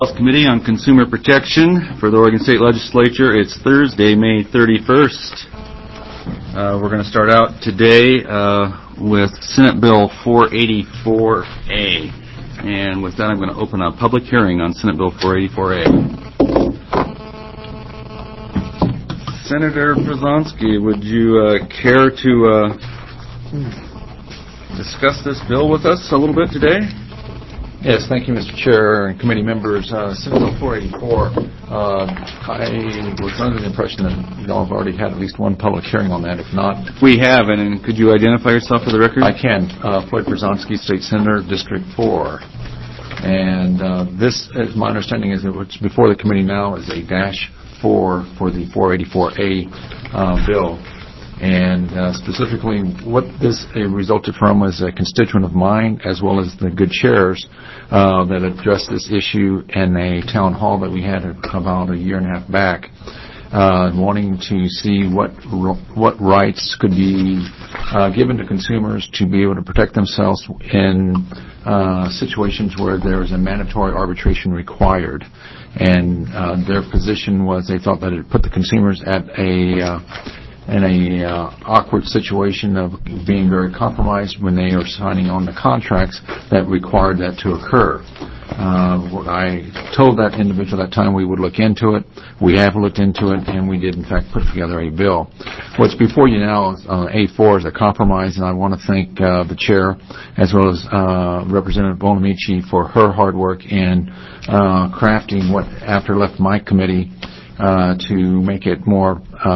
House Committee on Consumer Protection for the Oregon State Legislature. It's Thursday, May 31st. We're going to start out today with Senate Bill 484A. And with that, I'm going to open a public hearing on Senate Bill 484A. Senator Brzezowski, would you care to discuss this bill with us a little bit today? Yes, thank you, Mr. Chair and committee members. Senate Bill 484, I was under the impression that you all have already had at least one public hearing on that. If not, we have. And could you identify yourself for the record? I can. Floyd Brzezowski, State Senator, District 4. And this, as my understanding is, what's before the committee now is a -4 for the 484A bill. And specifically, what this resulted from was a constituent of mine, as well as the good chairs that addressed this issue in a town hall that we had about a year and a half back, wanting to see what rights could be given to consumers to be able to protect themselves in situations where there is a mandatory arbitration required. And their position was they thought that it put the consumers at in a awkward situation of being very compromised when they are signing on the contracts that required that to occur. I told that individual at that time we would look into it. We have looked into it, and we did, in fact, put together a bill. What's before you now, A4, is a compromise, and I want to thank the chair as well as Representative Bonamici for her hard work in crafting what after left my committee to make it more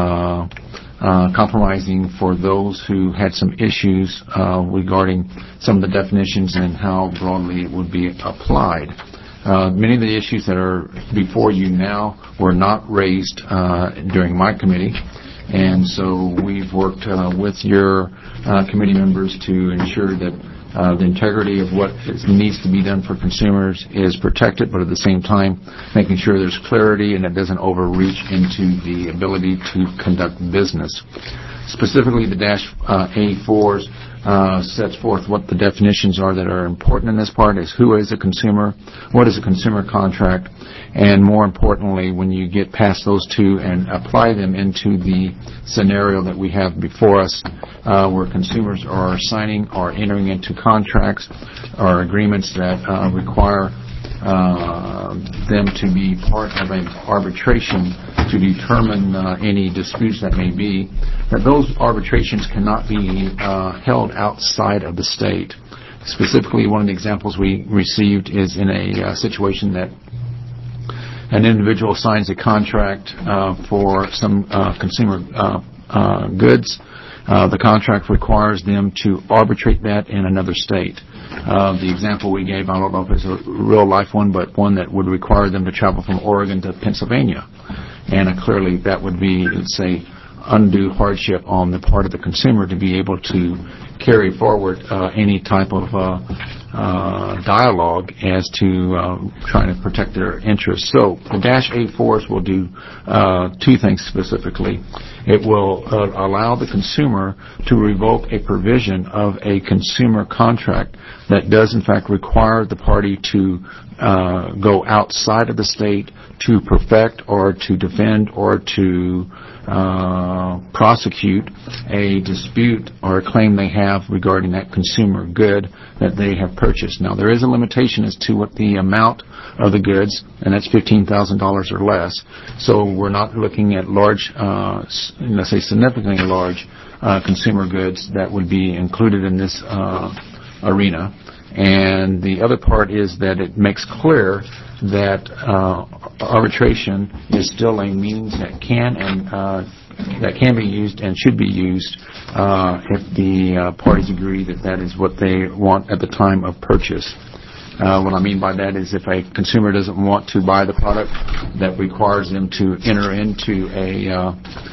compromising for those who had some issues regarding some of the definitions and how broadly it would be applied. Many of the issues that are before you now were not raised during my committee, and so we've worked with your committee members to ensure that the integrity of what needs to be done for consumers is protected, but at the same time making sure there's clarity and it doesn't overreach into the ability to conduct business. Specifically, the -A4s sets forth what the definitions are that are important in this part is who is a consumer, what is a consumer contract, and more importantly, when you get past those two and apply them into the scenario that we have before us, where consumers are signing or entering into contracts or agreements that require them to be part of an arbitration to determine any disputes that may be, that those arbitrations cannot be held outside of the state. Specifically, one of the examples we received is in a situation that an individual signs a contract for some consumer goods. The contract requires them to arbitrate that in another state. The example we gave, I don't know if it's a real life one, but one that would require them to travel from Oregon to Pennsylvania. And clearly that would be, say, undue hardship on the part of the consumer to be able to carry forward any type of dialogue as to trying to protect their interests. So the -A4s will do two things specifically. It will allow the consumer to revoke a provision of a consumer contract that does in fact require the party to go outside of the state to perfect or to defend or to prosecute a dispute or a claim they have regarding that consumer good that they have purchased. Now, there is a limitation as to what the amount of the goods, and that's $15,000 or less. So we're not looking at large, let's say significantly large consumer goods that would be included in this arena. And the other part is that it makes clear that arbitration is still a means that can be used and should be used if the parties agree that that is what they want at the time of purchase. What I mean by that is if a consumer doesn't want to buy the product that requires them to enter into a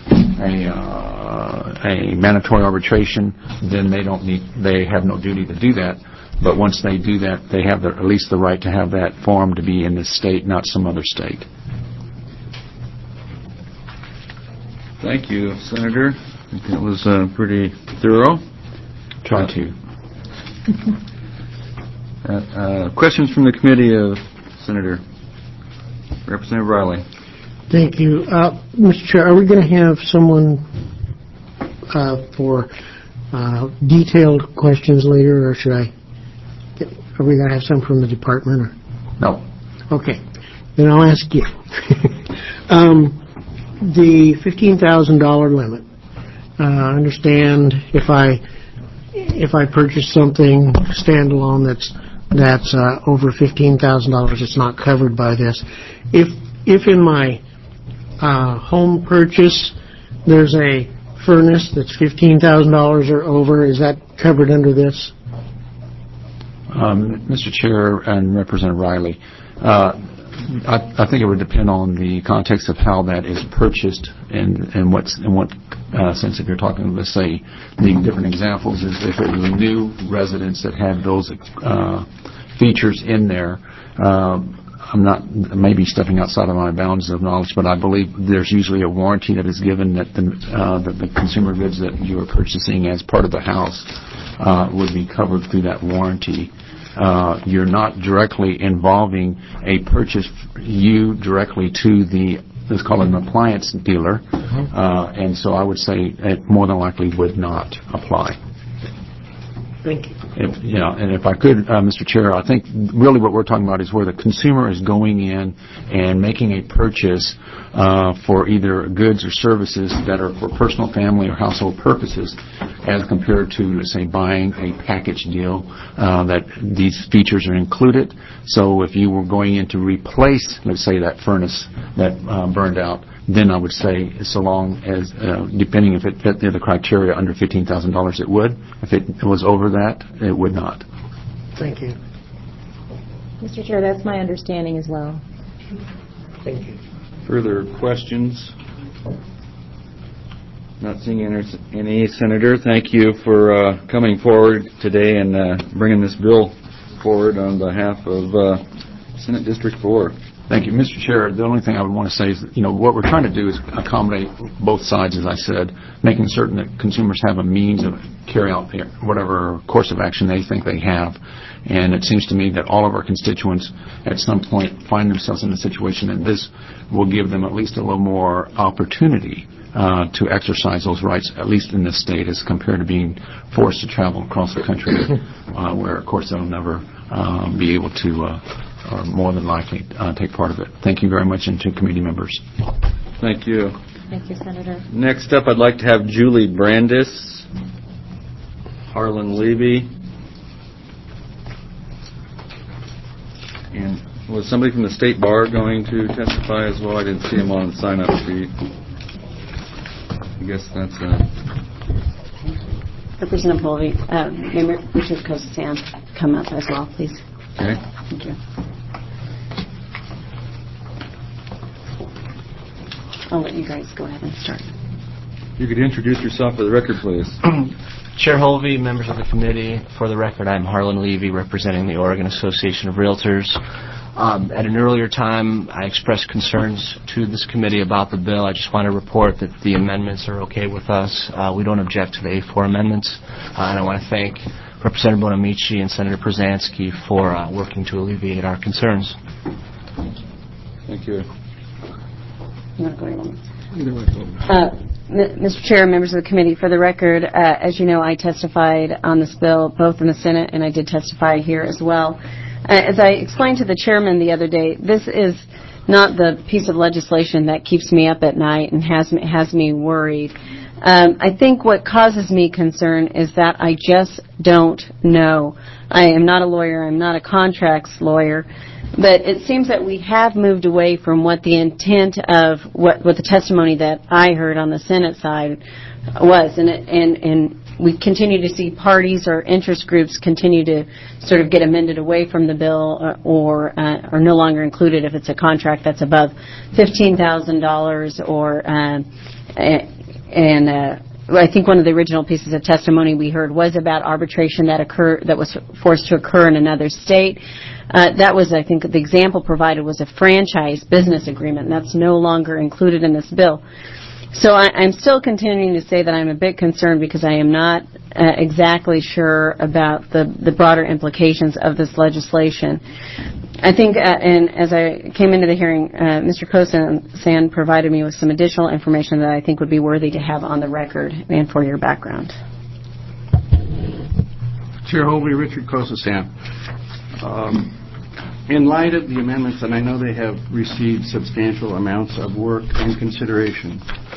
mandatory arbitration, then they have no duty to do that. But once they do that, they have at least the right to have that form to be in this state, not some other state. Thank you, Senator. I think that was pretty thorough. Try to. Questions from the committee, Senator? Representative Riley. Thank you. Mr. Chair, are we going to have someone for detailed questions later, or are we going to have some from the department? Or? No. Okay. Then I'll ask you. The $15,000 limit. I understand if I purchase something standalone that's over $15,000, it's not covered by this. If in my home purchase there's a furnace that's $15,000 or over, is that covered under this? Mr. Chair and Representative Riley, I think it would depend on the context of how that is purchased and in what sense. If you're talking, let's say, the different examples is if it was a new residence that had those features in there. I'm not maybe stepping outside of my bounds of knowledge, but I believe there's usually a warranty that is given that the consumer goods that you are purchasing as part of the house would be covered through that warranty. You're not directly involving a purchase you directly to let's call it an appliance dealer, and so I would say it more than likely would not apply. Thank you. And if I could, Mr. Chair, I think really what we're talking about is where the consumer is going in and making a purchase for either goods or services that are for personal, family, or household purposes, as compared to, let's say, buying a package deal that these features are included. So if you were going in to replace, let's say, that furnace that burned out, then I would say, so long as, depending if it fit the criteria under $15,000, it would. If it was over that, it would not. Thank you. Mr. Chair, that's my understanding as well. Thank you. Further questions? Not seeing any, Senator. Thank you for coming forward today and bringing this bill forward on behalf of Senate District 4. Thank you. Mr. Chair, the only thing I would want to say is, what we're trying to do is accommodate both sides, as I said, making certain that consumers have a means of carry out whatever course of action they think they have. And it seems to me that all of our constituents at some point find themselves in a situation, and this will give them at least a little more opportunity to exercise those rights, at least in this state, as compared to being forced to travel across the country, where, of course, they'll never be able to or more than likely take part of it. Thank you very much, and to committee members. Thank you. Thank you, Senator. Next up, I'd like to have Julie Brandis, Harlan Levy, and was somebody from the State Bar going to testify as well? I didn't see him on the sign-up sheet. I guess that's Representative Mulvey, Member Richard Kosan, come up as well, please. Okay. Thank you. I'll let you guys go ahead and start. You could introduce yourself for the record, please. Chair Holvey, members of the committee, for the record, I'm Harlan Levy, representing the Oregon Association of Realtors. At an earlier time, I expressed concerns to this committee about the bill. I just want to report that the amendments are okay with us. We don't object to the A4 amendments, and I want to thank Representative Bonamici and Senator Przansky for working to alleviate our concerns. Thank you. You want to go ahead? Mr. Chair, members of the committee, for the record, as you know, I testified on this bill both in the Senate and I did testify here as well. As I explained to the chairman the other day, this is not the piece of legislation that keeps me up at night and has me worried. I think what causes me concern is that I just don't know. I am not a lawyer. I'm not a contracts lawyer. But it seems that we have moved away from what the intent of what the testimony that I heard on the Senate side was. And we continue to see parties or interest groups continue to sort of get amended away from the bill or no longer included if it's a contract that's above $15,000 or I think one of the original pieces of testimony we heard was about arbitration that was forced to occur in another state. That was, I think, the example provided was a franchise business agreement, and that's no longer included in this bill. So I'm still continuing to say that I'm a bit concerned because I am not exactly sure about the broader implications of this legislation. I think, and as I came into the hearing, Mr. Kosan provided me with some additional information that I think would be worthy to have on the record and for your background. Chair Hovey, Richard Kosan. In light of the amendments, and I know they have received substantial amounts of work and consideration,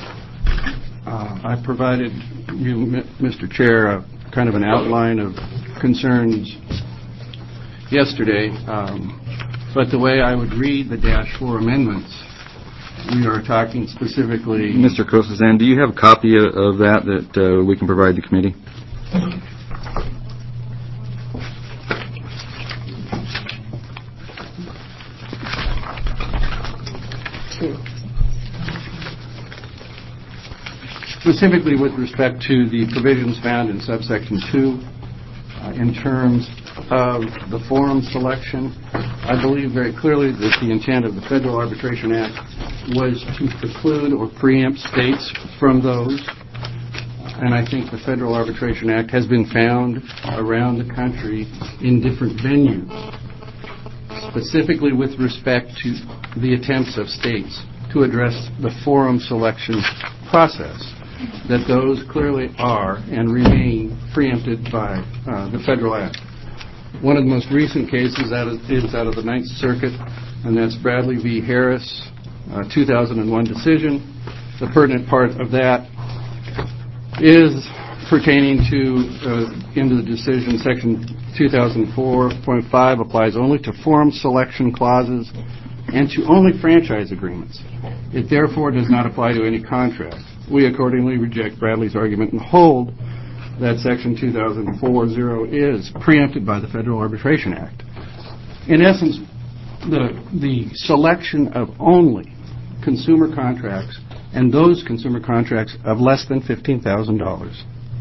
I provided you, Mr. Chair, kind of an outline of concerns yesterday, but the way I would read the -4 amendments, we are talking specifically... Mr. Kosan, do you have a copy of that we can provide the committee? Specifically with respect to the provisions found in subsection 2, in terms of the forum selection, I believe very clearly that the intent of the Federal Arbitration Act was to preclude or preempt states from those. And I think the Federal Arbitration Act has been found around the country in different venues, specifically with respect to the attempts of states to address the forum selection process, that those clearly are and remain preempted by the Federal Act. One of the most recent cases is out of the Ninth Circuit, and that's Bradley v. Harris, 2001 decision. The pertinent part of that is pertaining to, into the decision, Section 2004.5 applies only to forum selection clauses and to only franchise agreements. It therefore does not apply to any contract. We accordingly reject Bradley's argument and hold that Section 2004.0 is preempted by the Federal Arbitration Act. In essence, the selection of only consumer contracts and those consumer contracts of less than $15,000,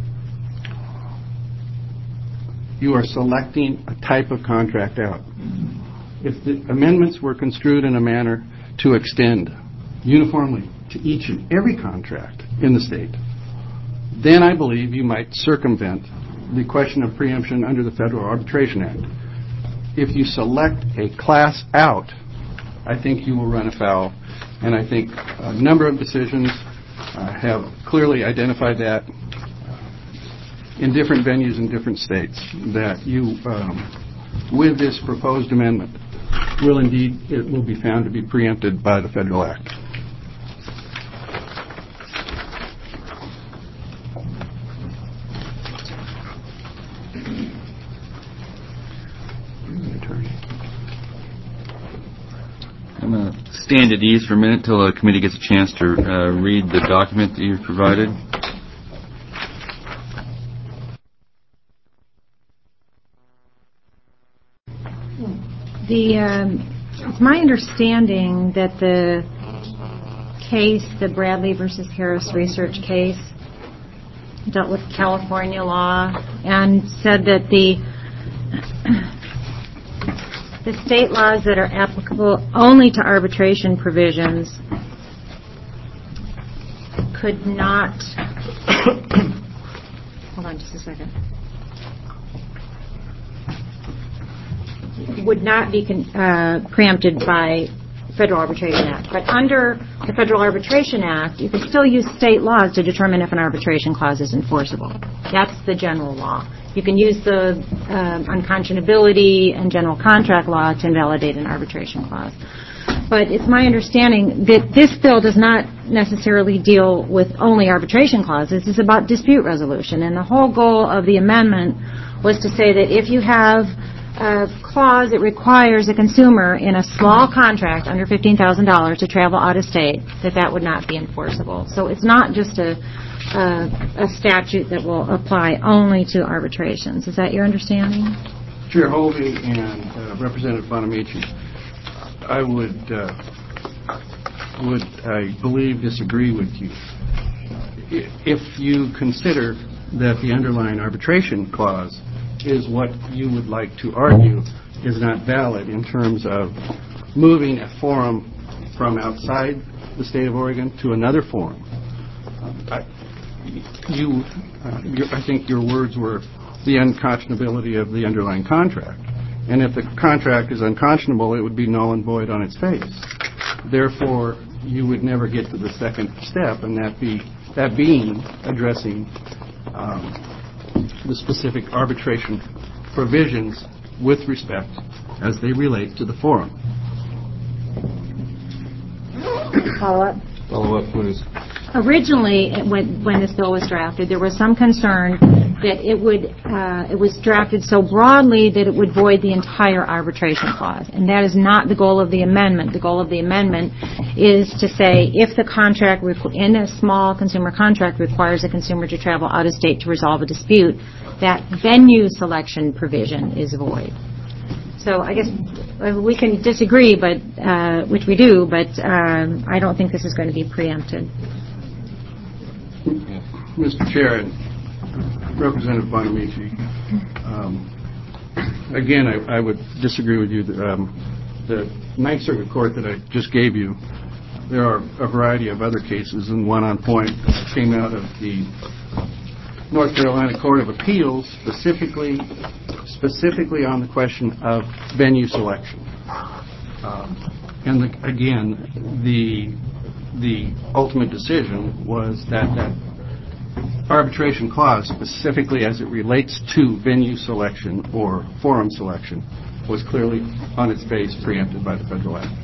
you are selecting a type of contract out. If the amendments were construed in a manner to extend uniformly to each and every contract in the state, then I believe you might circumvent the question of preemption under the Federal Arbitration Act. If you select a class out, I think you will run afoul, and I think a number of decisions have clearly identified that in different venues in different states, that you, with this proposed amendment, it will be found to be preempted by the Federal Act. I'm going to stand at ease for a minute until the committee gets a chance to read the document that you've provided. It's my understanding that the case, the Bradley versus Harris research case, dealt with California law and said that the state laws that are applicable only to arbitration provisions could not... Hold on just a second. Would not be preempted by Federal Arbitration Act. But under the Federal Arbitration Act, you can still use state laws to determine if an arbitration clause is enforceable. That's the general law. You can use the unconscionability and general contract law to invalidate an arbitration clause. But it's my understanding that this bill does not necessarily deal with only arbitration clauses. It's about dispute resolution. And the whole goal of the amendment was to say that if you have a clause that requires a consumer in a small contract under $15,000 to travel out of state, that would not be enforceable. So it's not just a statute that will apply only to arbitrations. Is that your understanding? Chair Hovey and Representative Bonamici, I would, I believe, disagree with you. If you consider that the underlying arbitration clause is what you would like to argue is not valid in terms of moving a forum from outside the state of Oregon to another forum, I think your words were the unconscionability of the underlying contract. And if the contract is unconscionable, it would be null and void on its face. Therefore, you would never get to the second step, and that being addressing the specific arbitration provisions with respect as they relate to the forum. Follow-up? Follow-up, please. Originally, when this bill was drafted, there was some concern that it was drafted so broadly that it would void the entire arbitration clause, and that is not the goal of the amendment. The goal of the amendment is to say if the contract in a small consumer contract requires a consumer to travel out of state to resolve a dispute, that venue selection provision is void. So I guess we can disagree, but which we do, but I don't think this is going to be preempted. Mr. Chair and Representative Bonamici, again, I would disagree with you. The Ninth Circuit Court that I just gave you, there are a variety of other cases, and one on point came out of the North Carolina Court of Appeals, specifically on the question of venue selection. And again, the ultimate decision was that arbitration clause, specifically as it relates to venue selection or forum selection, was clearly on its face preempted by the Federal Act.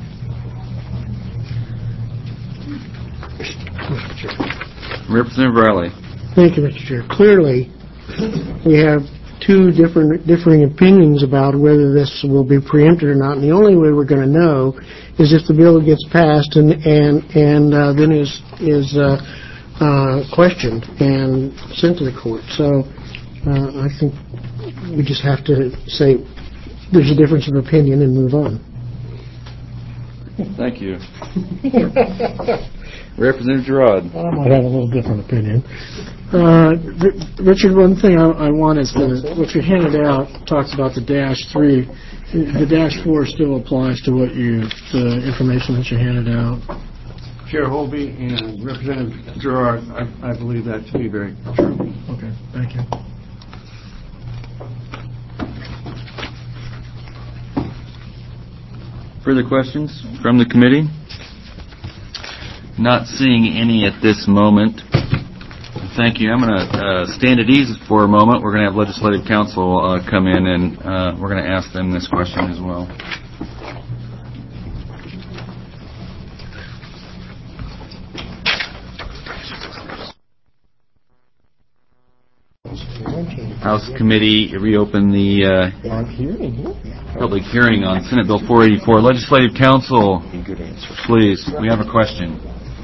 Representative Riley. Thank you, Mr. Chair. Clearly, we have two differing opinions about whether this will be preempted or not, and the only way we're going to know is if the bill gets passed and then is questioned and sent to the court. So I think we just have to say there's a difference of opinion and move on. Thank you. Representative Girard. I might have a little different opinion. Richard, one thing I want is what you handed out talks about the -3. The -4 still applies to the information that you handed out. Chair Holby and Representative Girard, I believe that to be very true. Okay, thank you. Further questions from the committee? Not seeing any at this moment. Thank you. I'm going to stand at ease for a moment. We're going to have Legislative Counsel come in, and we're going to ask them this question as well. House Committee reopen the public hearing on Senate Bill 484. Legislative Counsel, please, we have a question.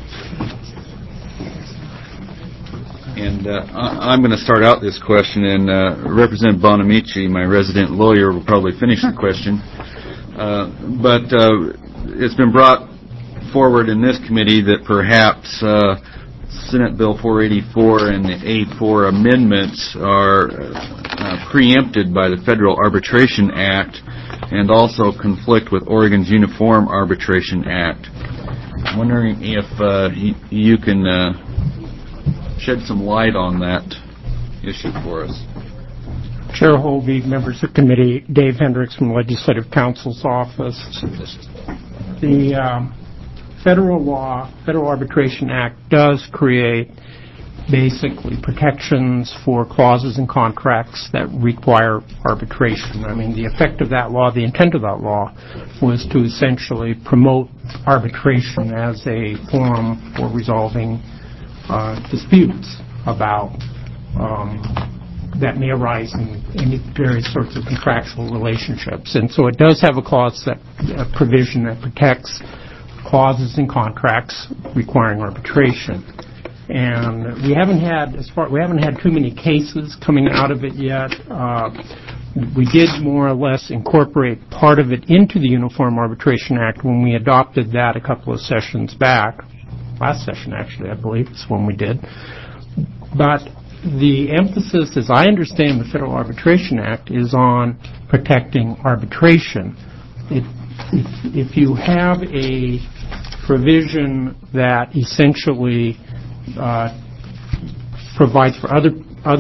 And I'm going to start out this question, and Representative Bonamici, my resident lawyer, will probably finish the question. But it's been brought forward in this committee that perhaps Senate Bill 484 and the A4 amendments are preempted by the Federal Arbitration Act and also conflict with Oregon's Uniform Arbitration Act. I'm wondering if you can shed some light on that issue for us. Chair Holby, members of the committee, Dave Hendricks from Legislative Counsel's office. The Federal Arbitration Act does create basically protections for clauses and contracts that require arbitration. I mean, the effect of that law, the intent of that law, was to essentially promote arbitration as a forum for resolving disputes about that may arise in various sorts of contractual relationships. And so it does have a provision that protects clauses and contracts requiring arbitration. And we haven't had too many cases coming out of it yet. We did more or less incorporate part of it into the Uniform Arbitration Act when we adopted that a couple of sessions back. Last session, actually, I believe, is when we did. But the emphasis, as I understand the Federal Arbitration Act, is on protecting arbitration. If you have a provision that essentially provides for other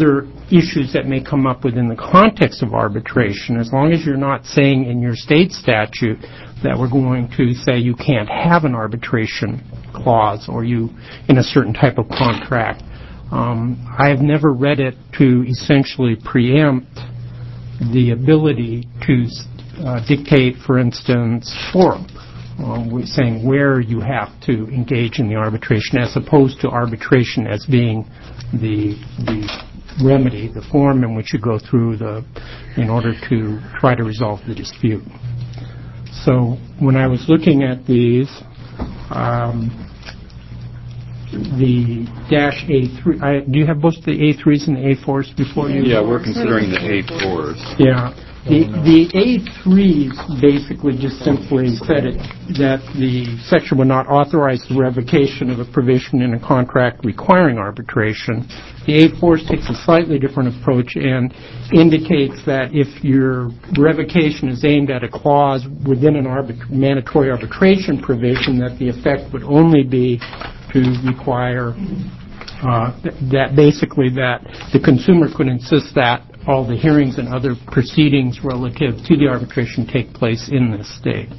issues that may come up within the context of arbitration, as long as you're not saying in your state statute that we're going to say you can't have an arbitration clause or you in a certain type of contract. I have never read it to essentially preempt the ability to dictate, for instance, forum, saying where you have to engage in the arbitration, as opposed to arbitration as being the remedy, the form in which you go through in order to try to resolve the dispute. So when I was looking at these, the dash A3, do you have both the A3s and the A4s before you? Yeah, we're considering the A4s. Yeah. The A3s basically just simply said that the section would not authorize the revocation of a provision in a contract requiring arbitration. The A4s takes a slightly different approach and indicates that if your revocation is aimed at a clause within an mandatory arbitration provision, that the effect would only be to require that basically that the consumer could insist that all the hearings and other proceedings relative to the arbitration take place in this state.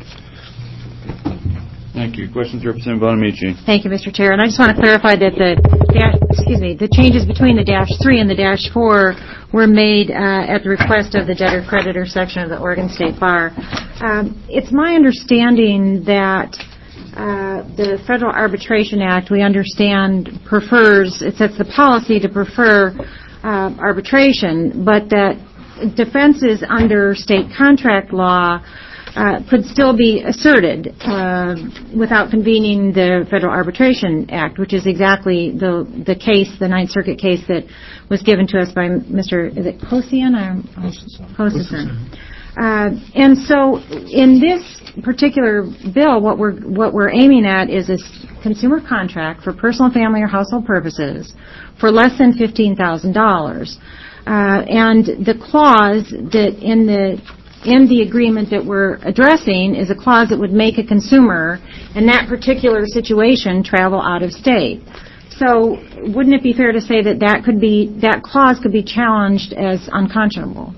Thank you. Questions, Representative Bonamici? Thank you, Mr. Chair. And I just want to clarify that the changes between the dash 3 and the dash 4 were made at the request of the debtor-creditor section of the Oregon State Bar. It's my understanding that the Federal Arbitration Act, we understand, it sets the policy to prefer arbitration, but that defenses under state contract law could still be asserted without convening the Federal Arbitration Act, which is exactly the case, the Ninth Circuit case that was given to us by Mr. Is it Kosian? Kosian. And so in this particular bill, what we're aiming at is a consumer contract for personal, family, or household purposes for less than $15,000. And the clause that in the agreement that we're addressing is a clause that would make a consumer in that particular situation travel out of state. So wouldn't it be fair to say that that clause could be challenged as unconscionable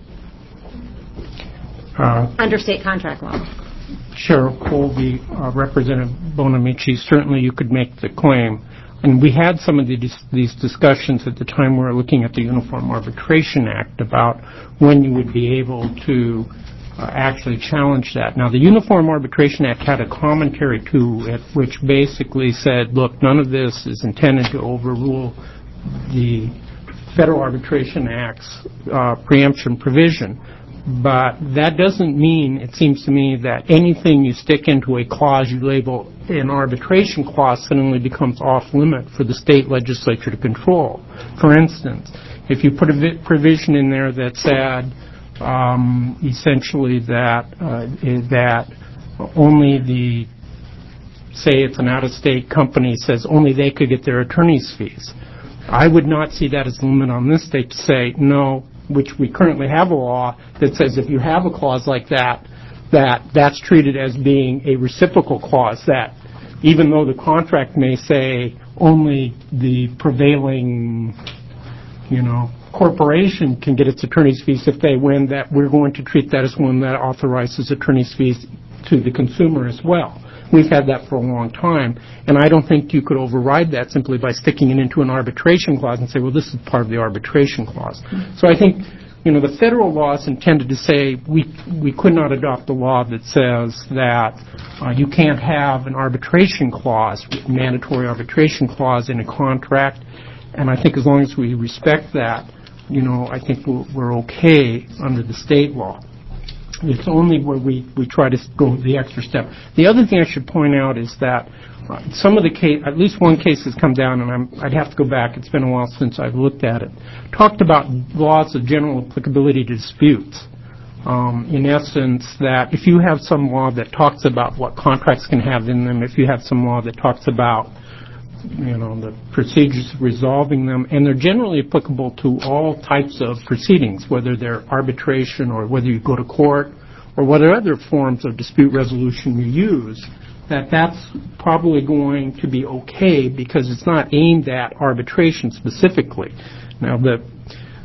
under state contract law? Sure, Colby, Representative Bonamici, certainly you could make the claim. And we had some of these discussions at the time we were looking at the Uniform Arbitration Act about when you would be able to actually challenge that. Now, the Uniform Arbitration Act had a commentary to it which basically said, look, none of this is intended to overrule the Federal Arbitration Act's preemption provision. But that doesn't mean, it seems to me, that anything you stick into a clause you label an arbitration clause suddenly becomes off limit for the state legislature to control. For instance, if you put a provision in there that said essentially that only say it's an out-of-state company says only they could get their attorney's fees, I would not see that as a limit on this state to say no, which we currently have a law that says if you have a clause like that's treated as being a reciprocal clause, that even though the contract may say only the prevailing, corporation can get its attorney's fees if they win, that we're going to treat that as one that authorizes attorney's fees to the consumer as well. We've had that for a long time, and I don't think you could override that simply by sticking it into an arbitration clause and say, well, this is part of the arbitration clause. So I think, the federal law is intended to say we could not adopt a law that says that you can't have an arbitration clause, mandatory arbitration clause in a contract, and I think as long as we respect that, I think we're okay under the state law. It's only where we try to go the extra step. The other thing I should point out is that some of the case, at least one case has come down, and I'd have to go back. It's been a while since I've looked at it. Talked about laws of general applicability to disputes. In essence, that if you have some law that talks about what contracts can have in them, if you have some law that talks about the procedures of resolving them, and they're generally applicable to all types of proceedings, whether they're arbitration or whether you go to court or whatever other forms of dispute resolution you use, that's probably going to be okay because it's not aimed at arbitration specifically. Now,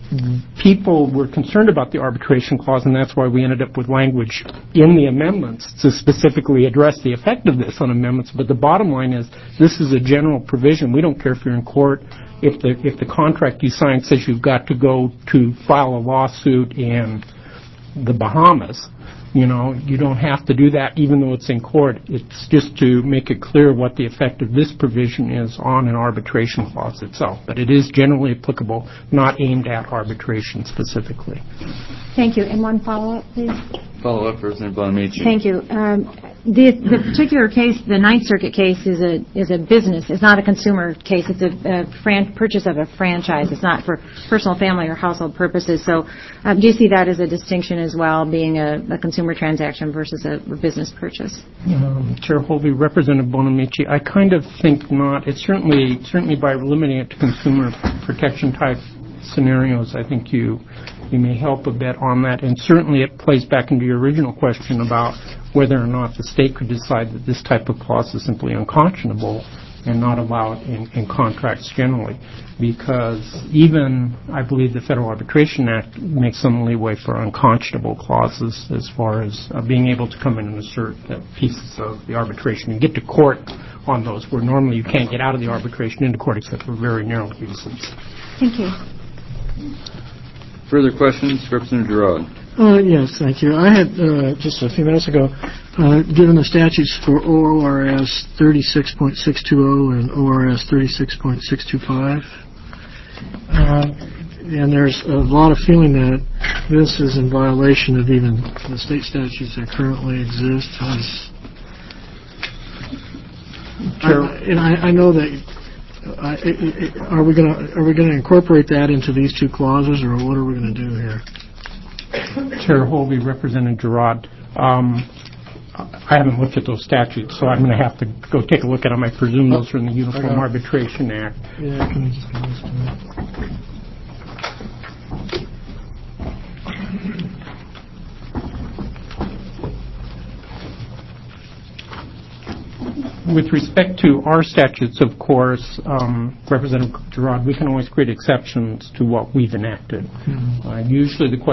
people were concerned about the arbitration clause, and that's why we ended up with language in the amendments to specifically address the effect of this on amendments. But the bottom line is this is a general provision. We don't care if you're in court. If the contract you sign says you've got to go to file a lawsuit in the Bahamas, you don't have to do that even though it's in court. It's just to make it clear what the effect of this provision is on an arbitration clause itself. But it is generally applicable, not aimed at arbitration specifically. Thank you. And one follow-up, please. Follow-up, Representative Bonamici. Thank you. The particular case, the Ninth Circuit case, is a business. It's not a consumer case. It's a purchase of a franchise. It's not for personal, family, or household purposes. So do you see that as a distinction as well, being a consumer transaction versus a business purchase? Chair Holby, Representative Bonamici, I kind of think not. It's certainly by limiting it to consumer protection type scenarios, I think you may help a bit on that. And certainly it plays back into your original question about whether or not the state could decide that this type of clause is simply unconscionable and not allowed in contracts generally. Because even, I believe, the Federal Arbitration Act makes some leeway for unconscionable clauses as far as being able to come in and assert that pieces of the arbitration and get to court on those, where normally you can't get out of the arbitration into court except for very narrow reasons. Thank you. Further questions? Representative Girard. Yes, thank you. I had, just a few minutes ago, given the statutes for ORS 36.620 and ORS 36.625, and there's a lot of feeling that this is in violation of even the state statutes that currently exist. And I know that. Are we going to incorporate that into these two clauses, or what are we going to do here? Chair Holby, Representative Girard, I haven't looked at those statutes, so I'm going to have to go take a look at them. I presume those are in the Uniform Arbitration Act. Yeah, can we just go this way? With respect to our statutes, of course, Representative Girard, we can always create exceptions to what we've enacted. Mm-hmm. Usually the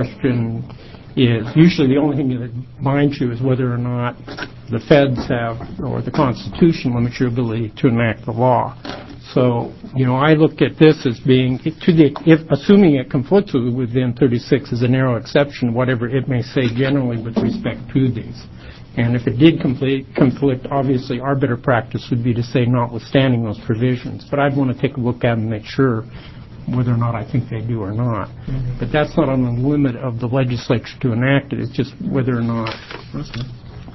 only thing that binds you is whether or not the feds have, or the Constitution limits your ability to enact the law. So, I look at this as being, assuming it conflicts within 36 is a narrow exception, whatever it may say generally with respect to these. And if it did conflict, obviously our better practice would be to say notwithstanding those provisions. But I'd want to take a look at them and make sure whether or not I think they do or not. Mm-hmm. But that's not on the limit of the legislature to enact it. It's just whether or not. Okay.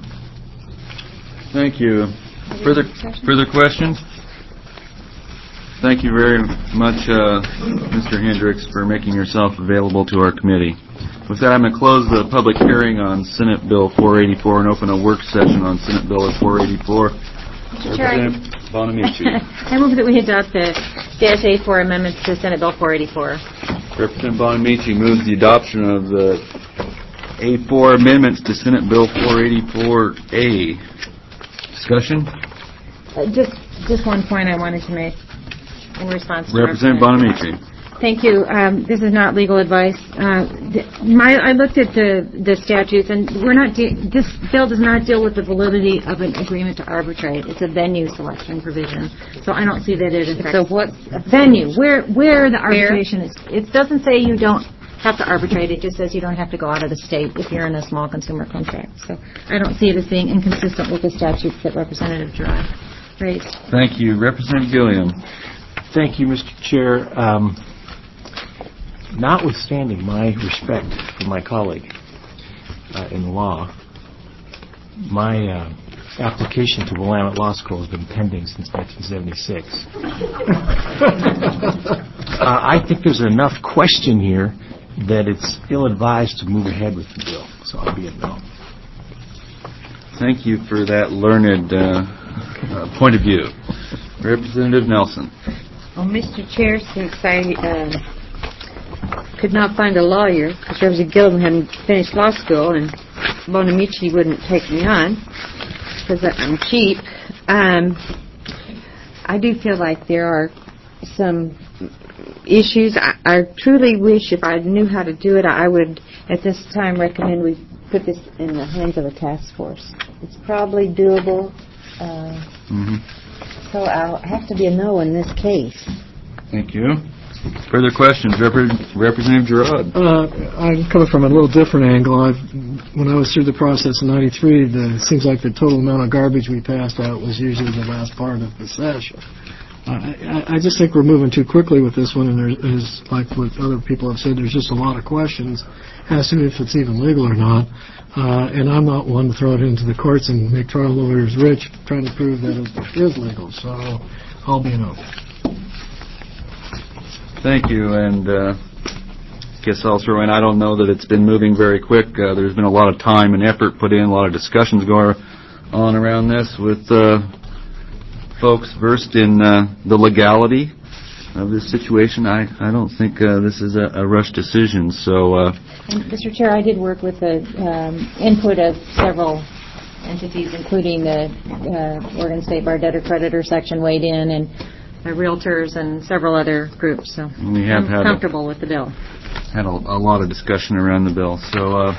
Thank you. Further questions? Thank you very much, Mr. Hendricks, for making yourself available to our committee. With that, I'm going to close the public hearing on Senate Bill 484 and open a work session on Senate Bill 484. Representative Bonamici. I move that we adopt the A4 amendments to Senate Bill 484. Representative Bonamici moves the adoption of the A4 amendments to Senate Bill 484A. Discussion? Just one point I wanted to make in response to Representative Bonamici. Thank you. This is not legal advice. I looked at the statutes, and this bill does not deal with the validity of an agreement to arbitrate. It's a venue selection provision, so I don't see that it affects. So what venue? Where the arbitration is? It doesn't say you don't have to arbitrate. It just says you don't have to go out of the state if you're in a small consumer contract. So I don't see it as being inconsistent with the statutes that Representative Girard raised. Thank you, Representative Gilliam. Thank you, Mr. Chair. Notwithstanding my respect for my colleague in law, my application to Willamette Law School has been pending since 1976. I think there's enough question here that it's ill-advised to move ahead with the bill, so I'll be a no. Thank you for that learned point of view. Representative Nelson. Well, Mr. Chair, since I could not find a lawyer, because Representative Gilliam hadn't finished law school, and Bonamici wouldn't take me on, because I'm cheap, I do feel like there are some issues. I truly wish if I knew how to do it, I would at this time recommend we put this in the hands of a task force. It's probably doable, so I'll have to be a no in this case. Thank you. Further questions? Representative Girard. I'm coming from a little different angle. When I was through the process in '93, it seems like the total amount of garbage we passed out was usually the last part of the session. I just think we're moving too quickly with this one, and there's, like what other people have said, there's just a lot of questions as to if it's even legal or not. And I'm not one to throw it into the courts and make trial lawyers rich trying to prove that it is legal. So I'll be a no. Thank you, and guess I'll throw in, I don't know that it's been moving very quick. There's been a lot of time and effort put in, a lot of discussions going on around this with folks versed in the legality of this situation. I don't think this is a rush decision. So, Mr. Chair, I did work with the input of several entities, including the Oregon State Bar Debtor Creditor section weighed in, and realtors and several other groups. So I'm comfortable with the bill. Had a lot of discussion around the bill. So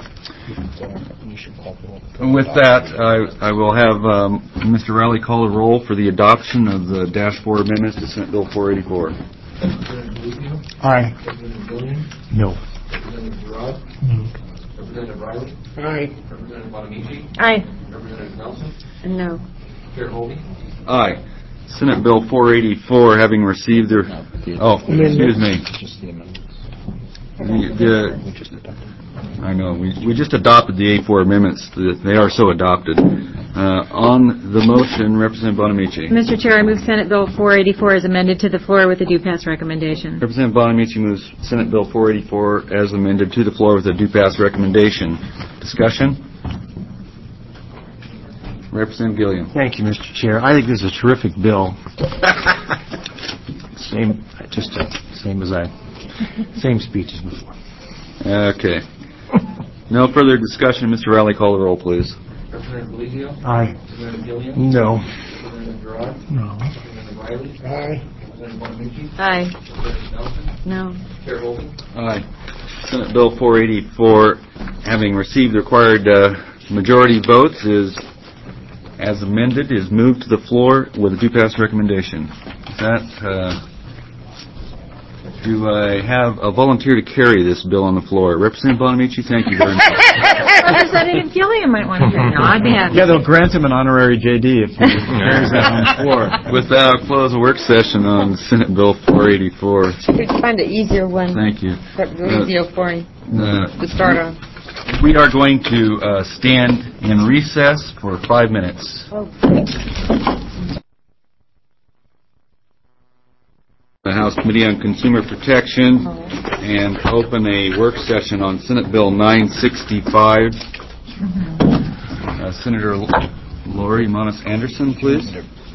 with that, I will have Mr. Riley call a roll for the adoption of the -4 amendments to Senate Bill 484. Aye. No. Representative Girard? No. Representative Riley? Aye. Representative Bonamici? Aye. Representative Nelson? No. Chair Hovey? Aye. Senate Bill 484, having received their... Oh, excuse me. I know. We just adopted the A4 amendments. They are so adopted. On the motion, Representative Bonamici. Mr. Chair, I move Senate Bill 484 as amended to the floor with a due pass recommendation. Representative Bonamici moves Senate Bill 484 as amended to the floor with a due pass recommendation. Discussion? Representative Gilliam. Thank you, Mr. Chair. I think this is a terrific bill. Same speech as before. Okay. No further discussion. Mr. Riley, call the roll, please. Representative Belizio? Aye. Representative Gilliam? No. Representative Girard? No. Representative Riley? Aye. Representative Bonamici? Aye. Representative Nelson? No. Chair Hovey? Aye. Senate Bill 484, having received the required majority votes, is as amended, is moved to the floor with a due pass recommendation. Do I have a volunteer to carry this bill on the floor? Representative Bonamici, thank you very much. Representative Gilliam might want to carry. No, I'd be happy. Yeah, they'll grant him an honorary JD if he carries that on the floor. With that, I'll close the work session on Senate Bill 484. Could find an easier one. Thank you. That Belizio for him to start on. We are going to stand in recess for 5 minutes. The House Committee on Consumer Protection and open a work session on Senate Bill 965. Senator Lori Monis Anderson, please.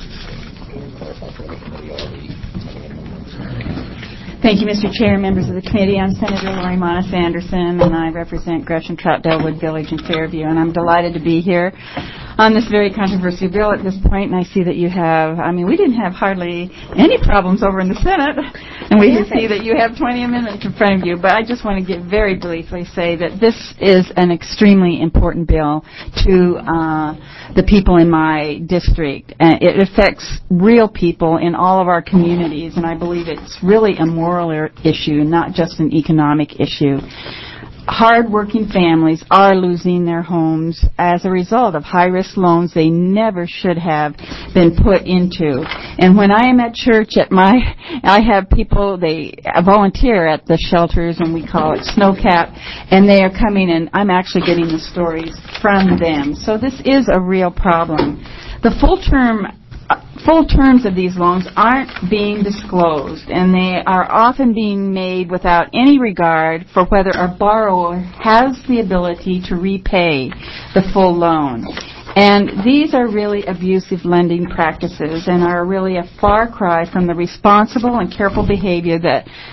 Thank you, Mr. Chair, members of the committee. I'm Senator Lori Monis Anderson, and I represent Gresham, Trout, Delwood Village, and Fairview. And I'm delighted to be here on this very controversial bill at this point. And I see that you have, we didn't have hardly any problems over in the Senate, and we see that you have 20 amendments in front of you. But I just want to very briefly say that this is an extremely important bill to the people in my district. It affects real people in all of our communities, and I believe it's really a moral issue, not just an economic issue. Hard-working families are losing their homes as a result of high-risk loans they never should have been put into. And when I am at church I have people, they volunteer at the shelters, and we call it Snowcap, and they are coming, and I'm actually getting the stories from them. So this is a real problem. The full terms of these loans aren't being disclosed, and they are often being made without any regard for whether a borrower has the ability to repay the full loan. And these are really abusive lending practices and are really a far cry from the responsible and careful behavior that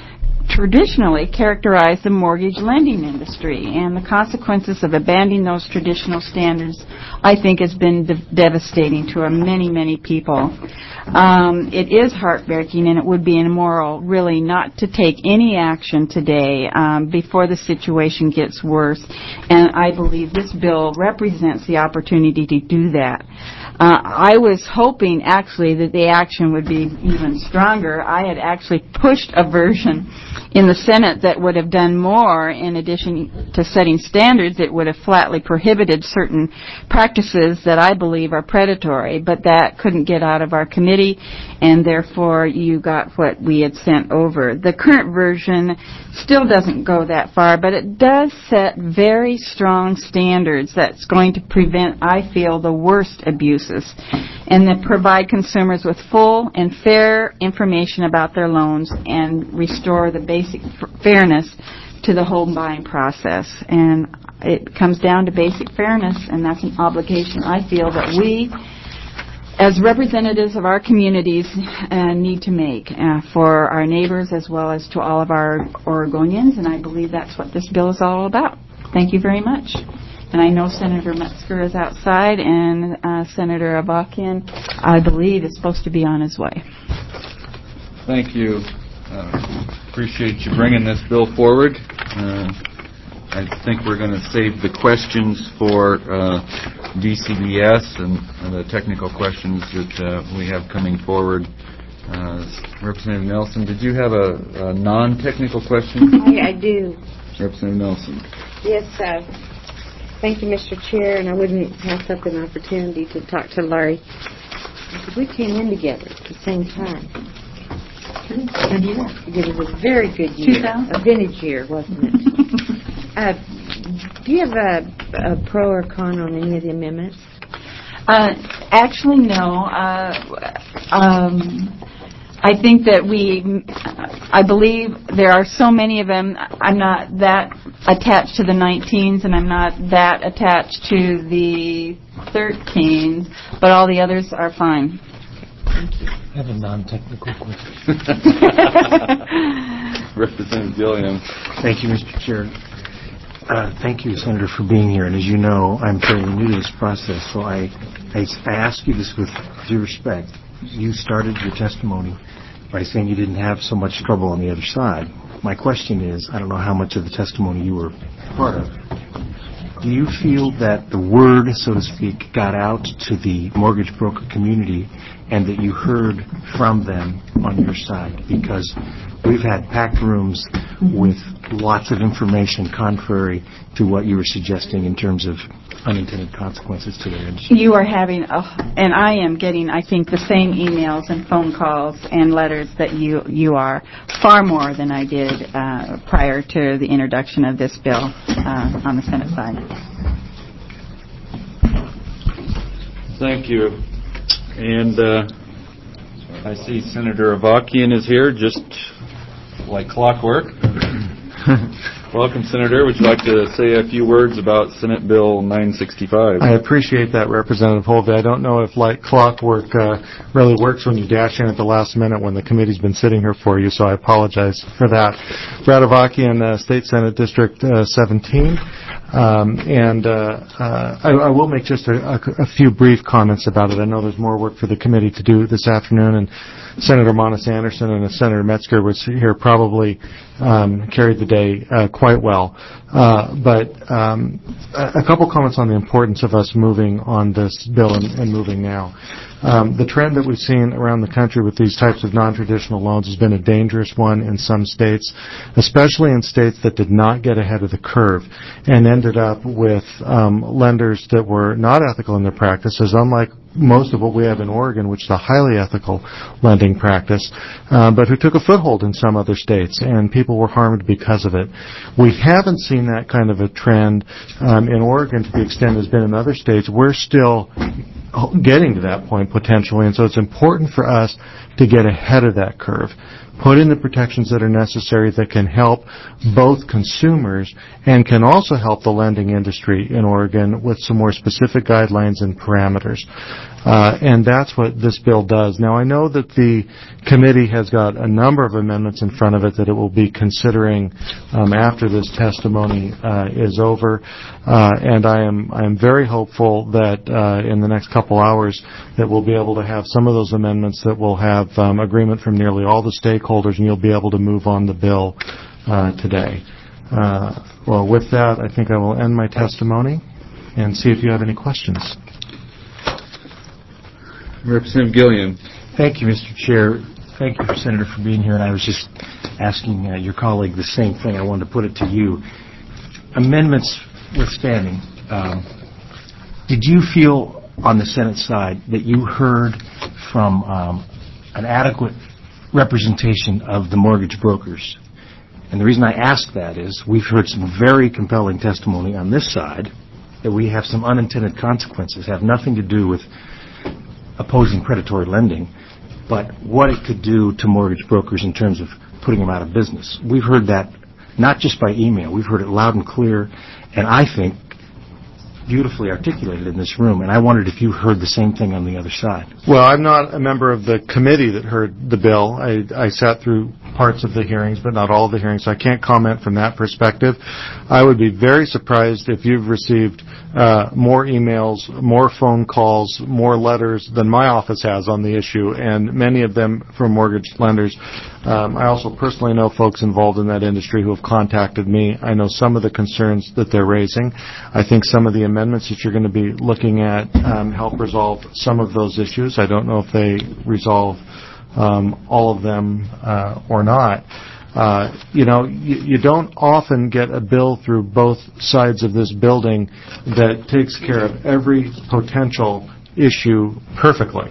traditionally characterized the mortgage lending industry, and the consequences of abandoning those traditional standards, I think, has been devastating to many, many people. It is heartbreaking, and it would be immoral, really, not to take any action today before the situation gets worse, and I believe this bill represents the opportunity to do that. I was hoping, actually, that the action would be even stronger. I had actually pushed a version in the Senate that would have done more. In addition to setting standards, it would have flatly prohibited certain practices that I believe are predatory, but that couldn't get out of our committee, and therefore you got what we had sent over. The current version still doesn't go that far, but it does set very strong standards that's going to prevent, I feel, the worst abuses, and that provide consumers with full and fair information about their loans and restore the basic fairness to the home buying process. And it comes down to basic fairness, and that's an obligation I feel that we, as representatives of our communities, need to make for our neighbors as well as to all of our Oregonians, and I believe that's what this bill is all about. Thank you very much. And I know Senator Metzger is outside, and Senator Avakian, I believe, is supposed to be on his way. Thank you. Appreciate you bringing this bill forward. I think we're going to save the questions for DCBS and the technical questions that we have coming forward. Representative Nelson, did you have a non-technical question? I do. Representative Nelson. Yes, thank you, Mr. Chair, and I wouldn't pass up an opportunity to talk to Larry. We came in together at the same time. It was a very good year. 2000? A vintage year, wasn't it? Do you have a pro or con on any of the amendments? Actually, no. I think that I believe there are so many of them. I'm not that attached to the 19s, and I'm not that attached to the 13s, but all the others are fine. I have a non-technical question. Representative Gilliam. Thank you, Mr. Chair. Thank you, Senator, for being here. And as you know, I'm fairly new to this process, so I ask you this with due respect. You started your testimony by saying you didn't have so much trouble on the other side. My question is, I don't know how much of the testimony you were part of. Do you feel that the word, so to speak, got out to the mortgage broker community and that you heard from them on your side? Because we've had packed rooms with lots of information contrary to what you were suggesting in terms of unintended consequences to their industry. You are having, and I am getting, I think, the same emails and phone calls and letters that you are, far more than I did prior to the introduction of this bill on the Senate side. Thank you. And I see Senator Avakian is here, just like clockwork. Welcome, Senator. Would you like to say a few words about Senate Bill 965? I appreciate that, Representative Holvey. I don't know if like clockwork really works when you dash in at the last minute when the committee's been sitting here for you, so I apologize for that. Brad Avakian, State Senate District 17. I will make just a few brief comments about it. I know there's more work for the committee to do this afternoon, and Senator Monis-Anderson and Senator Metzger was here probably carried the day quite well. But a couple comments on the importance of us moving on this bill and moving now. The trend that we've seen around the country with these types of non-traditional loans has been a dangerous one in some states, especially in states that did not get ahead of the curve and ended up with lenders that were not ethical in their practices, unlike most of what we have in Oregon, which is a highly ethical lending practice, but who took a foothold in some other states, and people were harmed because of it. We haven't seen that kind of a trend in Oregon to the extent it's been in other states. We're still getting to that point potentially, and so it's important for us to get ahead of that curve. Put in the protections that are necessary that can help both consumers and can also help the lending industry in Oregon with some more specific guidelines and parameters. And that's what this bill does. Now, I know that the committee has got a number of amendments in front of it that it will be considering after this testimony is over. And I am very hopeful that in the next couple hours that we'll be able to have some of those amendments that will have agreement from nearly all the stakeholders, and you'll be able to move on the bill today. Well, with that, I think I will end my testimony and see if you have any questions. Representative Gilliam. Thank you, Mr. Chair. Thank you, Senator, for being here. And I was just asking your colleague the same thing. I wanted to put it to you. Amendments withstanding, did you feel on the Senate side that you heard from an adequate representation of the mortgage brokers? And the reason I ask that is we've heard some very compelling testimony on this side that we have some unintended consequences, have nothing to do with opposing predatory lending, but what it could do to mortgage brokers in terms of putting them out of business. We've heard that not just by email. We've heard it loud and clear, and I think beautifully articulated in this room, and I wondered if you heard the same thing on the other side. Well, I'm not a member of the committee that heard the bill. I sat through parts of the hearings, but not all of the hearings, so I can't comment from that perspective. I would be very surprised if you've received more emails, more phone calls, more letters than my office has on the issue, and many of them from mortgage lenders. I also personally know folks involved in that industry who have contacted me. I know some of the concerns that they're raising. I think some of the amendments that you're going to be looking at help resolve some of those issues. I don't know if they resolve all of them or not. You don't often get a bill through both sides of this building that takes care of every potential issue perfectly.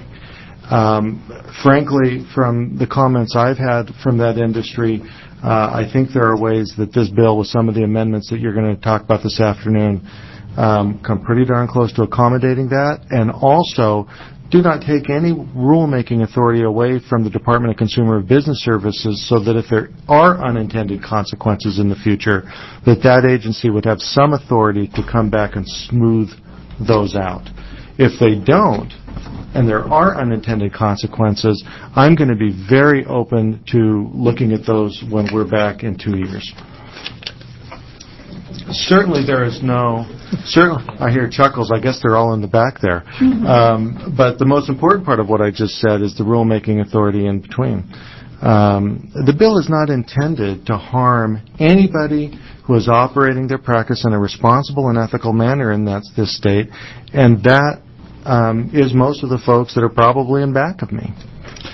Frankly, from the comments I've had from that industry, I think there are ways that this bill, with some of the amendments that you're going to talk about this afternoon, come pretty darn close to accommodating that, and also do not take any rulemaking authority away from the Department of Consumer and Business Services, so that if there are unintended consequences in the future, that agency would have some authority to come back and smooth those out. If they don't, and there are unintended consequences, I'm going to be very open to looking at those when we're back in 2 years. Certainly there is I hear chuckles, I guess they're all in the back there. But the most important part of what I just said is the rulemaking authority in between. The bill is not intended to harm anybody who is operating their practice in a responsible and ethical manner in this state, and that is most of the folks that are probably in back of me.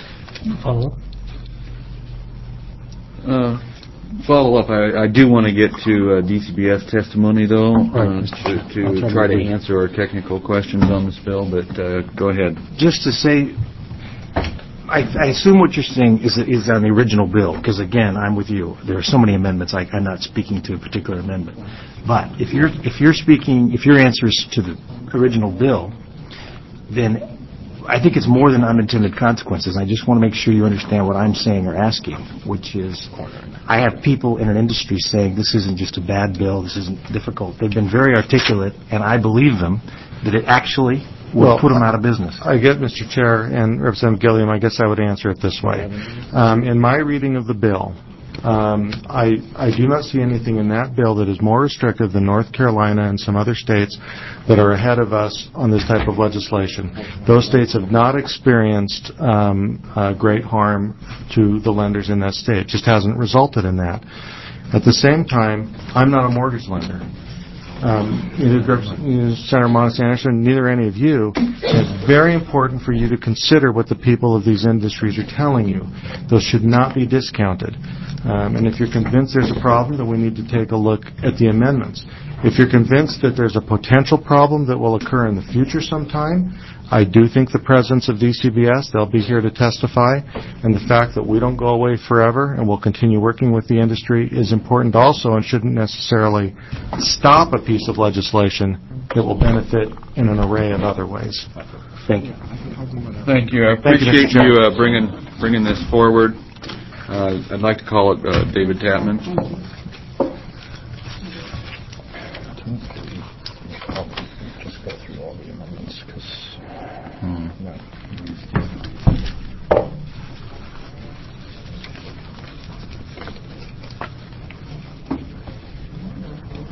Follow-up, I do want to get to DCBS testimony, though, to try to answer our technical questions on this bill, but go ahead. Just to say, I assume what you're saying is on the original bill, because, again, I'm with you. There are so many amendments, I'm not speaking to a particular amendment. But if your answer is to the original bill, then I think it's more than unintended consequences. I just want to make sure you understand what I'm saying or asking, which is I have people in an industry saying this isn't just a bad bill, this isn't difficult. They've been very articulate, and I believe them, that it actually will put them out of business. I get, Mr. Chair, and Representative Gilliam, I guess I would answer it this way. In my reading of the bill, I do not see anything in that bill that is more restrictive than North Carolina and some other states that are ahead of us on this type of legislation. Those states have not experienced great harm to the lenders in that state. It just hasn't resulted in that. At the same time, I'm not a mortgage lender. Senator Monis-Anderson, neither any of you. It's very important for you to consider what the people of these industries are telling you. Those should not be discounted. And if you're convinced there's a problem, then we need to take a look at the amendments. If you're convinced that there's a potential problem that will occur in the future sometime, I do think the presence of DCBS, they'll be here to testify, and the fact that we don't go away forever and we'll continue working with the industry is important also, and shouldn't necessarily stop a piece of legislation that will benefit in an array of other ways. Thank you. Thank you. I appreciate you bringing this forward. I'd like to call it David Tapman. Just go through all the amendments, because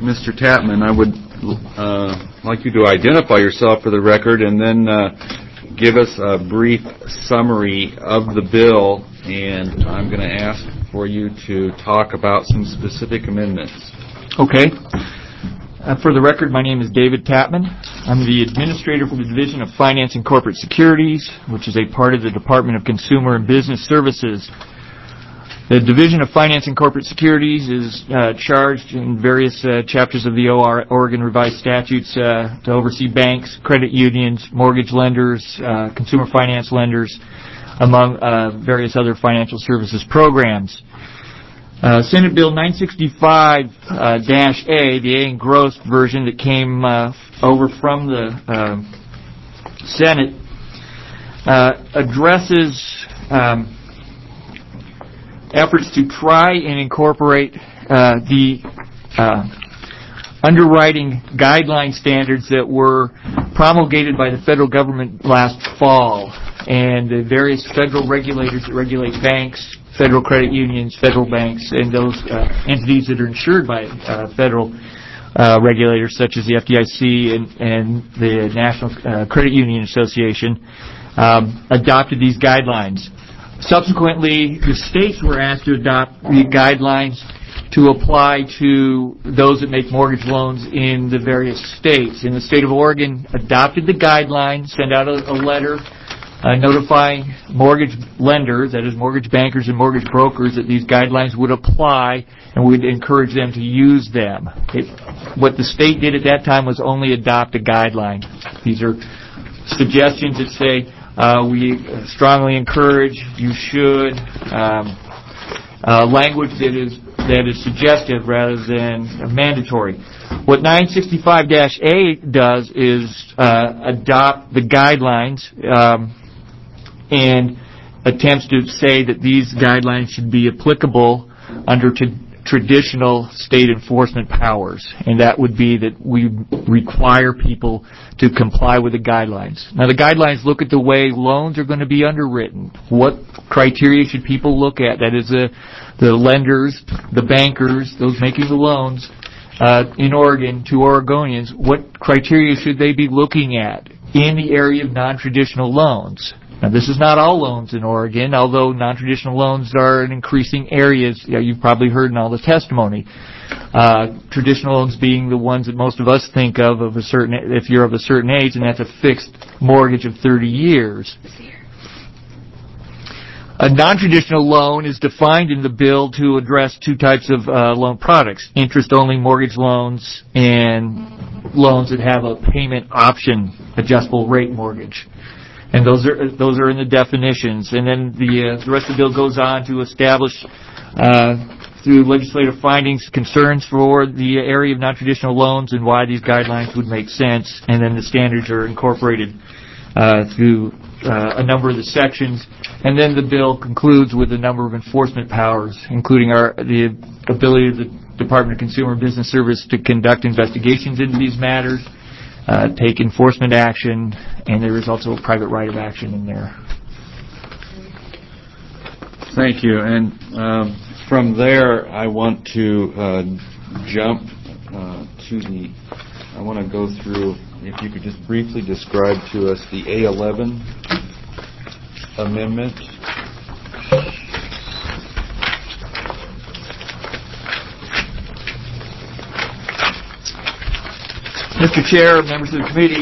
Mr. Tapman, I would like you to identify yourself for the record and then give us a brief summary of the bill, and I'm going to ask for you to talk about some specific amendments. Okay. For the record, my name is David Tapman. I'm the administrator for the Division of Finance and Corporate Securities, which is a part of the Department of Consumer and Business Services. The Division of Finance and Corporate Securities is charged in various chapters of the Oregon Revised Statutes to oversee banks, credit unions, mortgage lenders, consumer finance lenders, among various other financial services programs. Senate Bill 965-A, the A engrossed version that came over from the Senate, addresses efforts to try and incorporate the underwriting guideline standards that were promulgated by the federal government last fall, and the various federal regulators that regulate banks, federal credit unions, federal banks, and those entities that are insured by federal regulators such as the FDIC and the National Credit Union Association adopted these guidelines. Subsequently, the states were asked to adopt the guidelines to apply to those that make mortgage loans in the various states. And the state of Oregon adopted the guidelines, sent out a letter notifying mortgage lenders, that is mortgage bankers and mortgage brokers, that these guidelines would apply and would encourage them to use them. What the state did at that time was only adopt a guideline. These are suggestions that say we strongly encourage, you should, language that is suggestive rather than mandatory. What 965-A does is adopt the guidelines and attempts to say that these guidelines should be applicable under traditional state enforcement powers, and that would be that we require people to comply with the guidelines. Now, the guidelines look at the way loans are going to be underwritten. What criteria should people look at? That is, the lenders, the bankers, those making the loans in Oregon to Oregonians, what criteria should they be looking at in the area of non-traditional loans? Now, this is not all loans in Oregon, although non-traditional loans are in increasing areas. You've probably heard in all the testimony. Traditional loans being the ones that most of us think of a certain, if you're of a certain age, and that's a fixed mortgage of 30 years. A non-traditional loan is defined in the bill to address two types of loan products: interest-only mortgage loans and loans that have a payment option, adjustable rate mortgage. And those are in the definitions. And then the rest of the bill goes on to establish, through legislative findings, concerns for the area of non-traditional loans and why these guidelines would make sense. And then the standards are incorporated through a number of the sections. And then the bill concludes with a number of enforcement powers, including the ability of the Department of Consumer and Business Service to conduct investigations into these matters, take enforcement action, and there is also a private right of action in there. Thank you. And from there, I want to jump to I want to go through, if you could just briefly describe to us the A11 amendment. Mr. Chair, members of the committee,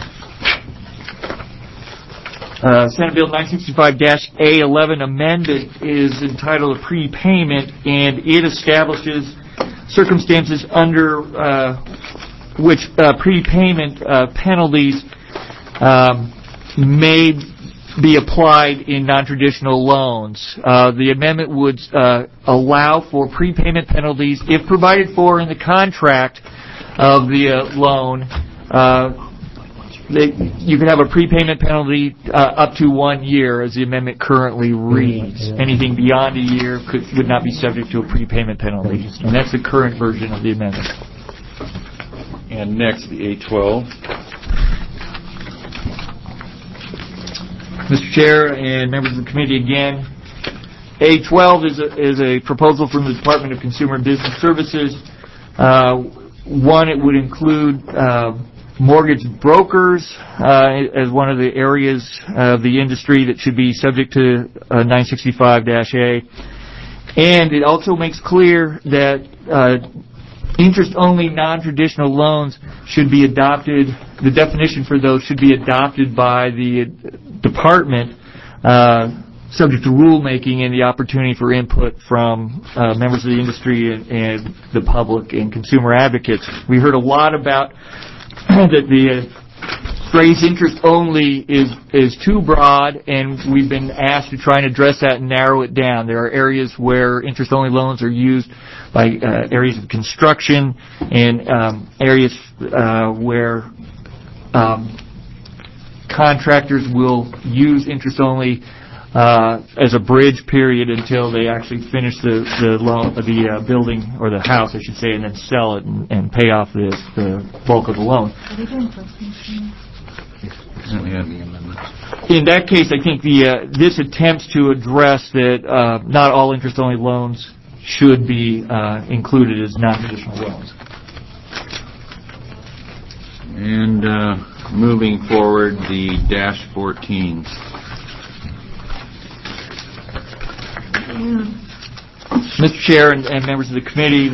Senate Bill 965-A11 amendment is entitled a prepayment, and it establishes circumstances under which prepayment penalties may be applied in non-traditional loans. The amendment would allow for prepayment penalties if provided for in the contract of the loan. You can have a prepayment penalty up to 1 year, as the amendment currently reads. Anything beyond a year would not be subject to a prepayment penalty. And that's the current version of the amendment. And next, the A12. Mr. Chair and members of the committee, again, A12 is a proposal from the Department of Consumer and Business Services, One, it would include mortgage brokers as one of the areas of the industry that should be subject to 965-A. And it also makes clear that interest-only non-traditional loans should be adopted, the definition for those should be adopted by the department, subject to rulemaking and the opportunity for input from members of the industry and the public and consumer advocates. We heard a lot about that the phrase interest only is too broad, and we've been asked to try and address that and narrow it down. There are areas where interest only loans are used by areas of construction and areas where contractors will use interest only as a bridge period until they actually finish the loan, the building or the house, I should say, and then sell it and pay off the bulk of the loan. In that case, I think this attempts to address that not all interest-only loans should be included as non-traditional loans. And moving forward, the -14s. Mr. Chair and members of the committee,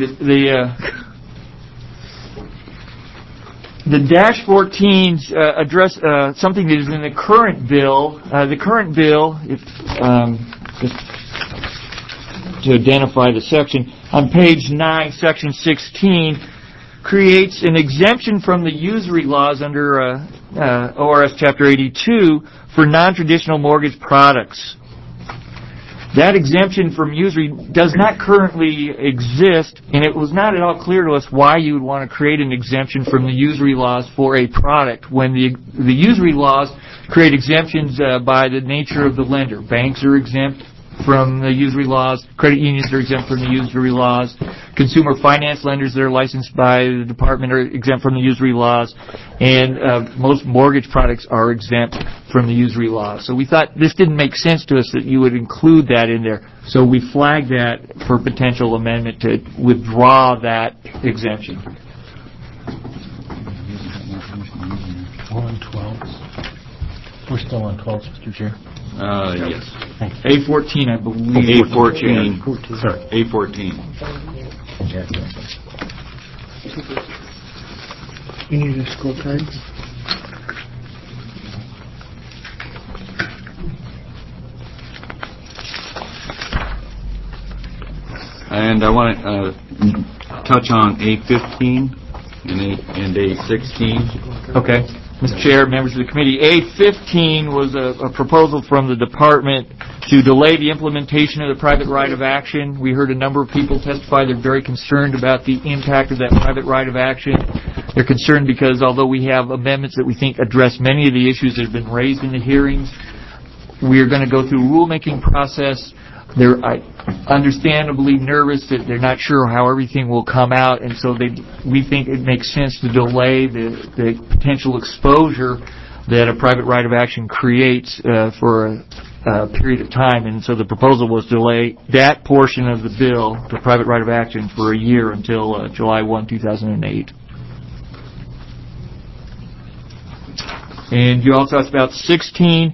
the -14s address something that is in the current bill. The current bill, just to identify the section, on page 9, section 16, creates an exemption from the usury laws under ORS Chapter 82 for non-traditional mortgage products. That exemption from usury does not currently exist, and it was not at all clear to us why you would want to create an exemption from the usury laws for a product when the usury laws create exemptions by the nature of the lender. Banks are exempt from the usury laws. Credit unions are exempt from the usury laws. Consumer finance lenders that are licensed by the department are exempt from the usury laws. And most mortgage products are exempt from the usury laws. So we thought this didn't make sense to us that you would include that in there. So we flagged that for potential amendment to withdraw that exemption. On 12s. We're still on 12s, Mr. Chair. Yes. A14, I believe. A14. Sorry. A14. You need a school card? And I want to touch on A15 and A16. Okay. Mr. Chair, members of the committee, A15 was a proposal from the department to delay the implementation of the private right of action. We heard a number of people testify they're very concerned about the impact of that private right of action. They're concerned because although we have amendments that we think address many of the issues that have been raised in the hearings, we are going to go through a rulemaking process. They're understandably nervous that they're not sure how everything will come out, and so we think it makes sense to delay the potential exposure that a private right of action creates for a period of time. And so the proposal was to delay that portion of the bill, the private right of action, for a year until July 1, 2008. And you also asked about 16.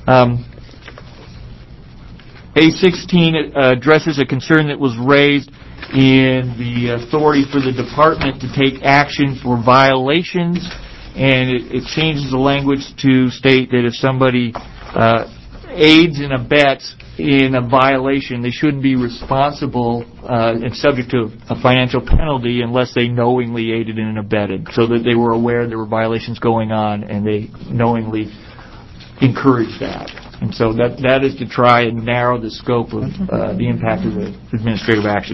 A16 addresses a concern that was raised in the authority for the department to take action for violations, and it changes the language to state that if somebody aids and abets in a violation, they shouldn't be responsible and subject to a financial penalty unless they knowingly aided and abetted, so that they were aware there were violations going on and they knowingly encouraged that. And so that is to try and narrow the scope of the impact of the administrative action.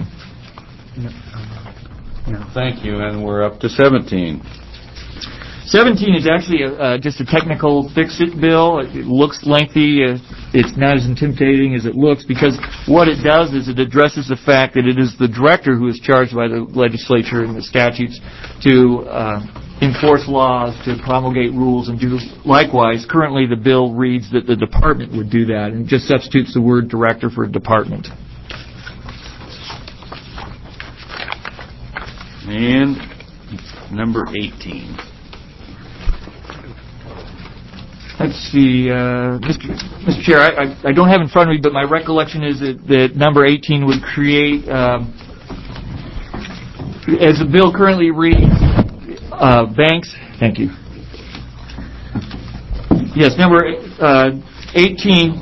Thank you, and we're up to 17. 17 is actually just a technical fix-it bill. It looks lengthy. It's not as intimidating as it looks, because what it does is it addresses the fact that it is the director who is charged by the legislature and the statutes to enforce laws, to promulgate rules, and do likewise. Currently, the bill reads that the department would do that, and just substitutes the word director for department. And number 18. Let's see, Mr. Chair, I don't have in front of me, but my recollection is that number 18 would create, as the bill currently reads, banks. Thank you. Yes, number 18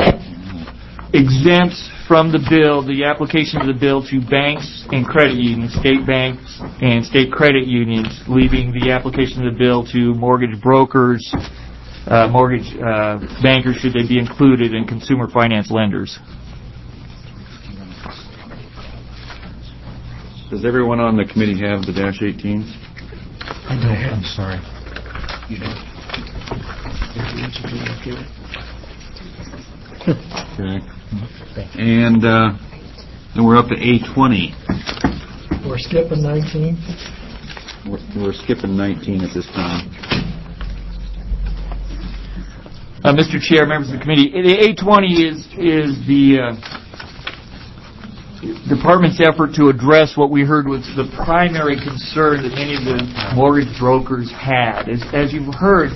exempts from the bill the application of the bill to banks and credit unions, state banks and state credit unions, leaving the application of the bill to mortgage brokers, mortgage bankers, should they be included, in consumer finance lenders. Does everyone on the committee have the dash 18? I don't. I'm sorry. You don't. Okay. And then we're up to A20. We're skipping 19. We're skipping 19 at this time. Mr. Chair, members of the committee, the A20 is the department's effort to address what we heard was the primary concern that many of the mortgage brokers had. As you've heard,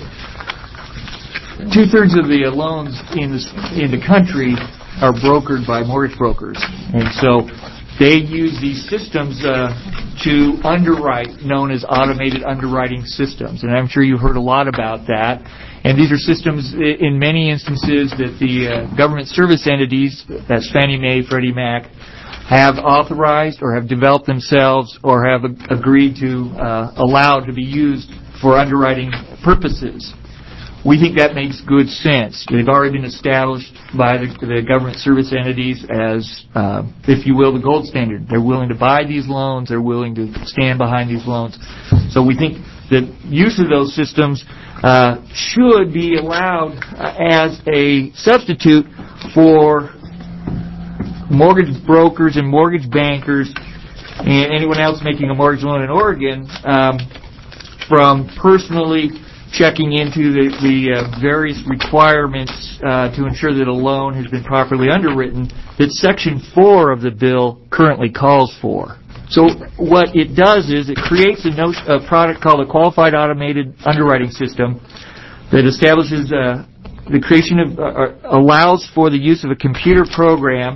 2/3 of the loans in the country are brokered by mortgage brokers, and so they use these systems to underwrite, known as automated underwriting systems. And I'm sure you heard a lot about that. And these are systems, in many instances, that the government service entities, that's Fannie Mae, Freddie Mac, have authorized or have developed themselves or have agreed to allow to be used for underwriting purposes. We think that makes good sense. They've already been established by the government service entities as, if you will, the gold standard. They're willing to buy these loans. They're willing to stand behind these loans. So we think that use of those systems should be allowed as a substitute for mortgage brokers and mortgage bankers and anyone else making a mortgage loan in Oregon from personally checking into the various requirements to ensure that a loan has been properly underwritten that Section 4 of the bill currently calls for. So what it does is it creates a product called a Qualified Automated Underwriting System that establishes the creation of, allows for the use of a computer program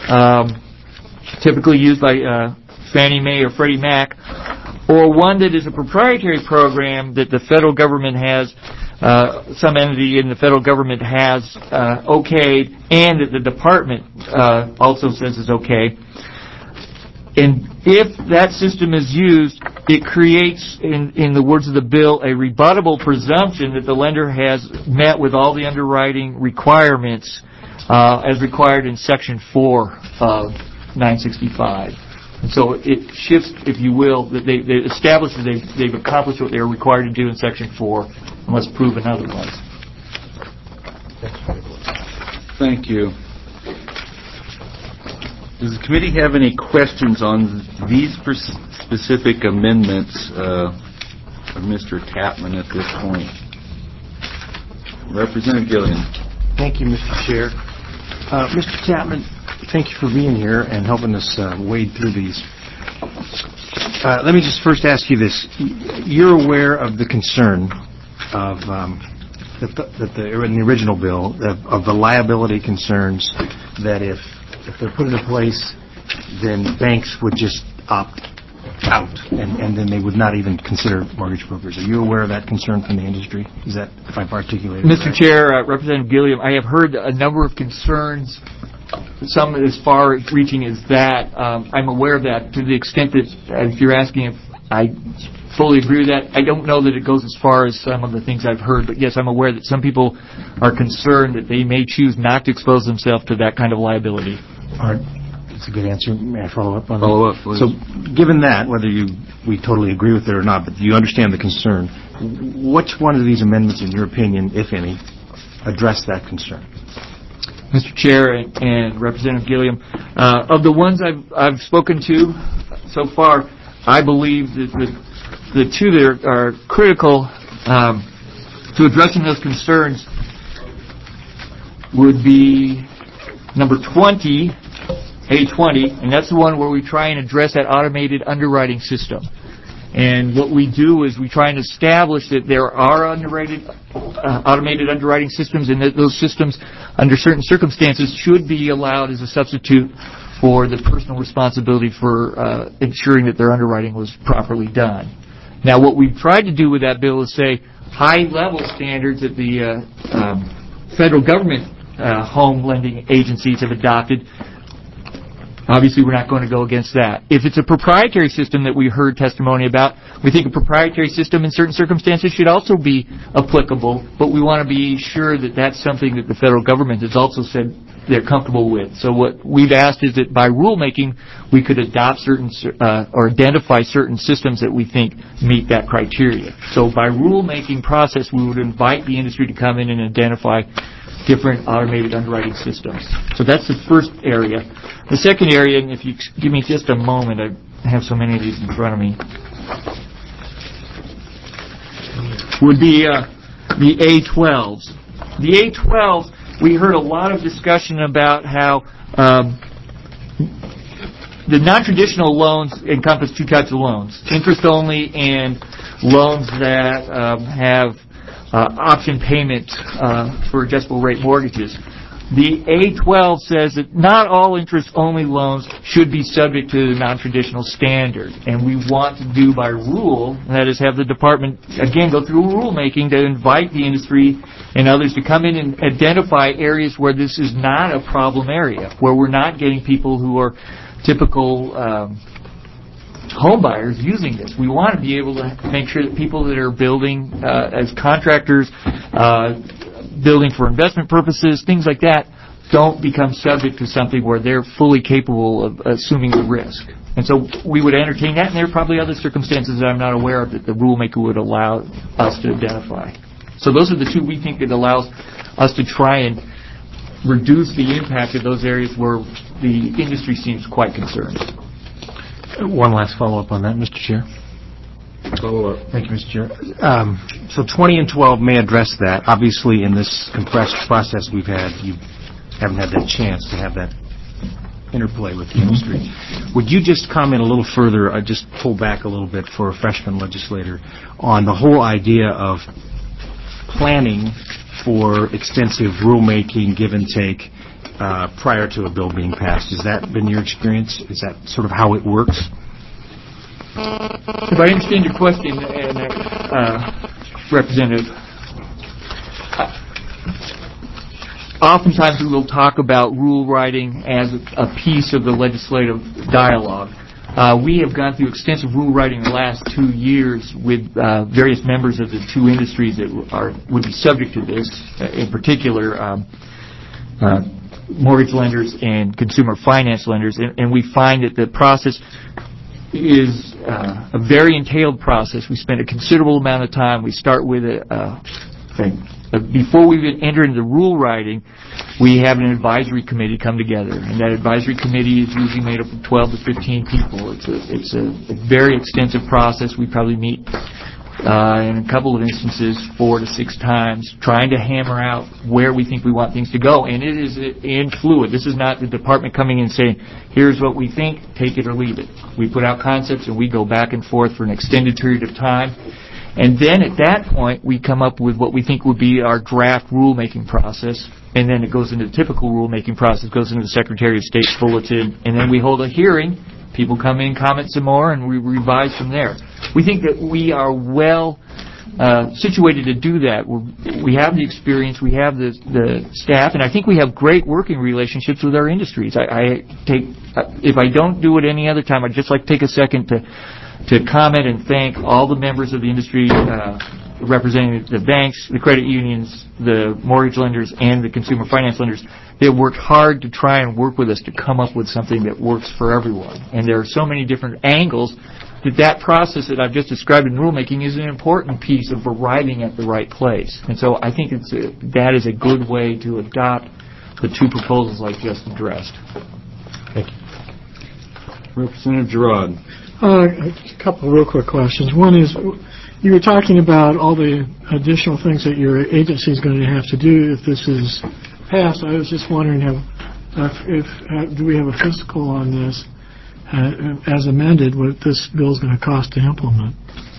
typically used by Fannie Mae or Freddie Mac, or one that is a proprietary program that the federal government has, some entity in the federal government has okayed, and that the department also says is okay. And if that system is used, it creates, in the words of the bill, a rebuttable presumption that the lender has met with all the underwriting requirements as required in Section 4 of 965. And so it shifts, if you will, that they establish that they've accomplished what they're required to do in Section 4 unless proven otherwise. Thank you. Does the committee have any questions on these specific amendments of Mr. Tapman at this point? Representative Gilliam. Thank you, Mr. Chair. Mr. Tapman, thank you for being here and helping us wade through these. Let me just first ask you this. You're aware of the concern of in the original bill of the liability concerns that if they're put into place, then banks would just opt out, and then they would not even consider mortgage brokers. Are you aware of that concern from the industry? Is that, if I've articulated it Mr. Chair, Representative Gilliam, I have heard a number of concerns, some as far reaching as that. I'm aware of that to the extent that, if you're asking if I fully agree with that, I don't know that it goes as far as some of the things I've heard, but yes, I'm aware that some people are concerned that they may choose not to expose themselves to that kind of liability. All right. That's a good answer. May I follow up on that? Follow up, please. So, given that, whether we totally agree with it or not, but you understand the concern, which one of these amendments, in your opinion, if any, address that concern? Mr. Chair and Representative Gilliam, of the ones I've spoken to so far, I believe that the two that are critical to addressing those concerns would be number 20, A20, and that's the one where we try and address that automated underwriting system. And what we do is we try and establish that there are automated underwriting systems, and that those systems, under certain circumstances, should be allowed as a substitute for the personal responsibility for ensuring that their underwriting was properly done. Now, what we've tried to do with that bill is say high-level standards that the federal government home lending agencies have adopted. Obviously, we're not going to go against that. If it's a proprietary system that we heard testimony about, we think a proprietary system in certain circumstances should also be applicable, but we want to be sure that that's something that the federal government has also said they're comfortable with. So what we've asked is that by rulemaking, we could adopt certain or identify certain systems that we think meet that criteria. So by rulemaking process, we would invite the industry to come in and identify different automated underwriting systems. So that's the first area. The second area, and if you give me just a moment, I have so many of these in front of me, would be the A-12s. The A-12s, we heard a lot of discussion about how the non-traditional loans encompass two types of loans, interest-only and loans that have option payment for adjustable rate mortgages. The A-12 says that not all interest-only loans should be subject to the non-traditional standard, and we want to do by rule, that is have the department, again, go through rulemaking to invite the industry and others to come in and identify areas where this is not a problem area, where we're not getting people who are typical home buyers using this. We want to be able to make sure that people that are building as contractors, building for investment purposes, things like that, don't become subject to something where they're fully capable of assuming the risk. And so we would entertain that, and there are probably other circumstances that I'm not aware of that the rulemaker would allow us to identify. So those are the two we think that allows us to try and reduce the impact of those areas where the industry seems quite concerned. One last follow-up on that, Mr. Chair. Follow-up. Thank you, Mr. Chair. So 20 and 12 may address that. Obviously, in this compressed process we've had, you haven't had that chance to have that interplay with the industry. Would you just comment a little further, just pull back a little bit for a freshman legislator, on the whole idea of planning for extensive rulemaking, give and take, prior to a bill being passed? Has that been your experience? Is that sort of how it works? If I understand your question, Representative, oftentimes we will talk about rule writing as a piece of the legislative dialogue. We have gone through extensive rule writing in the last 2 years with various members of the two industries that would be subject to this, in particular mortgage lenders and consumer finance lenders, and we find that the process is a very entailed process. We spend a considerable amount of time. We start with before we even enter into rule writing, we have an advisory committee come together, and that advisory committee is usually made up of 12 to 15 people. It's a very extensive process. We probably meet in a couple of instances 4 to 6 times, trying to hammer out where we think we want things to go. And it is in fluid. This is not the department coming in and saying, here's what we think, take it or leave it. We put out concepts and we go back and forth for an extended period of time. And then at that point, we come up with what we think would be our draft rulemaking process. And then it goes into the typical rulemaking process, goes into the Secretary of State's bulletin, and then we hold a hearing. People come in, comment some more, and we revise from there. We think that we are well situated to do that. We have the experience, we have the staff, and I think we have great working relationships with our industries. If I don't do it any other time, I'd just like to take a second to comment and thank all the members of the industry representing the banks, the credit unions, the mortgage lenders, and the consumer finance lenders. They have worked hard to try and work with us to come up with something that works for everyone. And there are so many different angles that process that I've just described in rulemaking is an important piece of arriving at the right place. And so I think that is a good way to adopt the two proposals I just addressed. Thank you. Representative Girard. A couple of real quick questions. One is, you were talking about all the additional things that your agency is going to have to do if this is passed. I was just wondering, do we have a fiscal on this? as amended, what this bill is going to cost to implement.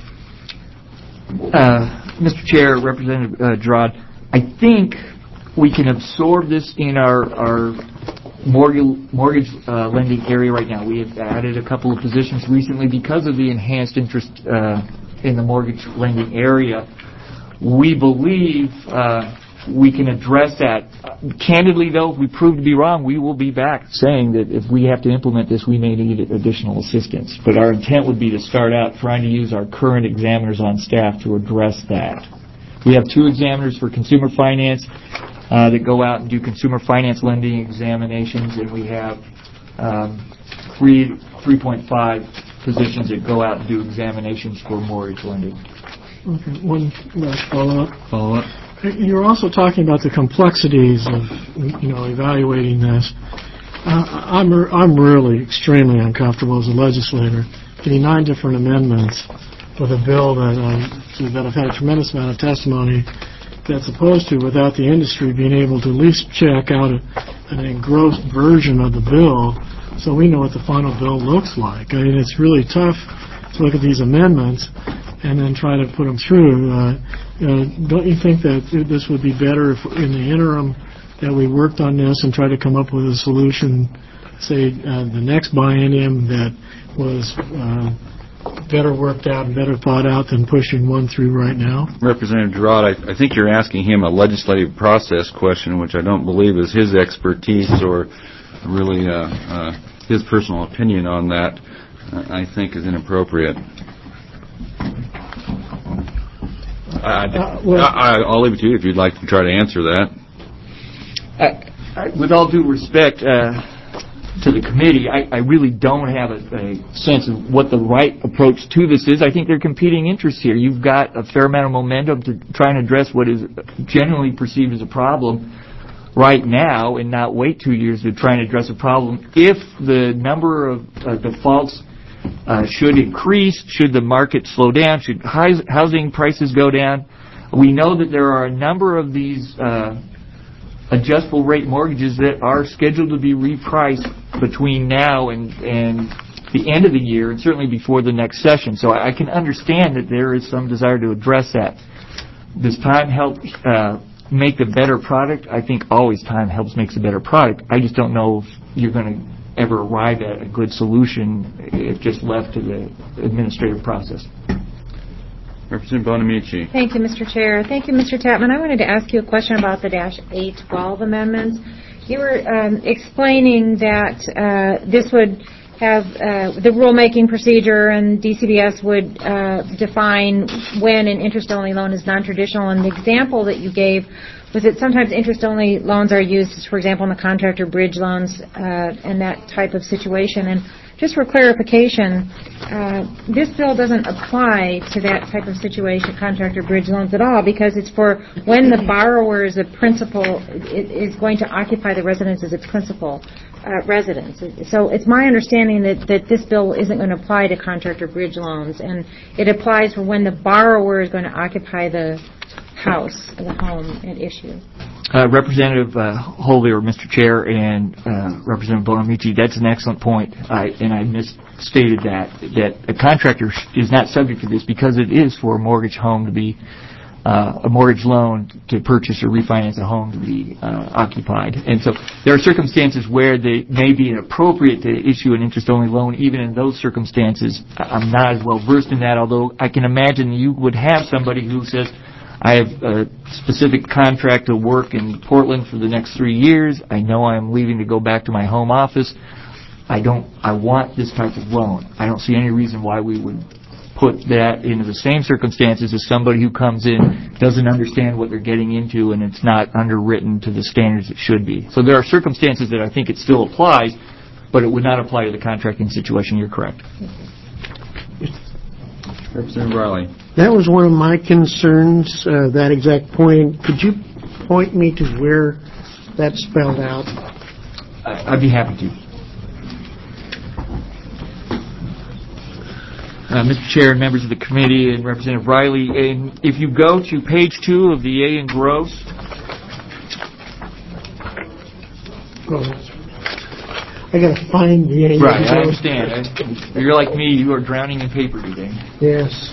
Mr. Chair, Representative Gerard, I think we can absorb this in our mortgage lending area right now. We have added a couple of positions recently because of the enhanced interest in the mortgage lending area. We believe we can address that. Candidly, though, if we prove to be wrong, we will be back saying that if we have to implement this, we may need additional assistance. But our intent would be to start out trying to use our current examiners on staff to address that. We have 2 examiners for consumer finance that go out and do consumer finance lending examinations, and we have 3.5 positions that go out and do examinations for mortgage lending. Okay, one last follow-up. You're also talking about the complexities of, evaluating this. I'm really extremely uncomfortable as a legislator getting 9 different amendments with a bill that I've had a tremendous amount of testimony that's opposed to without the industry being able to at least check out an engrossed version of the bill so we know what the final bill looks like. I mean, it's really tough to look at these amendments and then try to put them through. Don't you think that this would be better if in the interim that we worked on this and tried to come up with a solution, say, the next biennium that was better worked out and better thought out than pushing one through right now? Representative Gerard, I think you're asking him a legislative process question, which I don't believe is his expertise or really his personal opinion on that. I think is inappropriate. I'll leave it to you if you'd like to try to answer that. With all due respect to the committee, I really don't have a sense of what the right approach to this is. I think there are competing interests here. You've got a fair amount of momentum to try and address what is generally perceived as a problem right now and not wait 2 years to try and address a problem. If the number of defaults should increase, should the market slow down, should housing prices go down, we know that there are a number of these adjustable rate mortgages that are scheduled to be repriced between now and the end of the year, and certainly before the next session. So I can understand that there is some desire to address that. Does time help make a better product? I think always time helps makes a better product. I just don't know if you're going to ever arrive at a good solution if just left to the administrative process. Representative Bonamici. Thank you, Mr. Chair. Thank you, Mr. Tapman. I wanted to ask you a question about the -812 amendments. You were explaining that this would have the rulemaking procedure, and DCBS would define when an interest-only loan is non-traditional. And the example that you gave was that sometimes interest-only loans are used, for example, in the contractor bridge loans and that type of situation. And just for clarification, this bill doesn't apply to that type of situation, contractor bridge loans at all, because it's for when the borrower is a principal, is going to occupy the residence as its principal residence. So it's my understanding that this bill isn't going to apply to contractor bridge loans, and it applies for when the borrower is going to occupy the house, the home at issue. Representative Holder, Mr. Chair, and Representative Bonamici, that's an excellent point, and I misstated that a contractor is not subject to this because it is for a mortgage home to be a mortgage loan to purchase or refinance a home to be occupied. And so there are circumstances where they may be inappropriate to issue an interest-only loan. Even in those circumstances, I'm not as well versed in that, although I can imagine you would have somebody who says, I have a specific contract to work in Portland for the next 3 years. I know I'm leaving to go back to my home office. I want this type of loan. I don't see any reason why we would put that into the same circumstances as somebody who comes in, doesn't understand what they're getting into, and it's not underwritten to the standards it should be. So there are circumstances that I think it still applies, but it would not apply to the contracting situation. You're correct. Representative Riley. That was one of my concerns, that exact point. Could you point me to where that's spelled out? I'd be happy to. Mr. Chair and members of the committee and Representative Riley, and if you go to page 2 of the A engrossed. I got to find the A. Right, I understand. You're like me, you are drowning in paper today. Yes.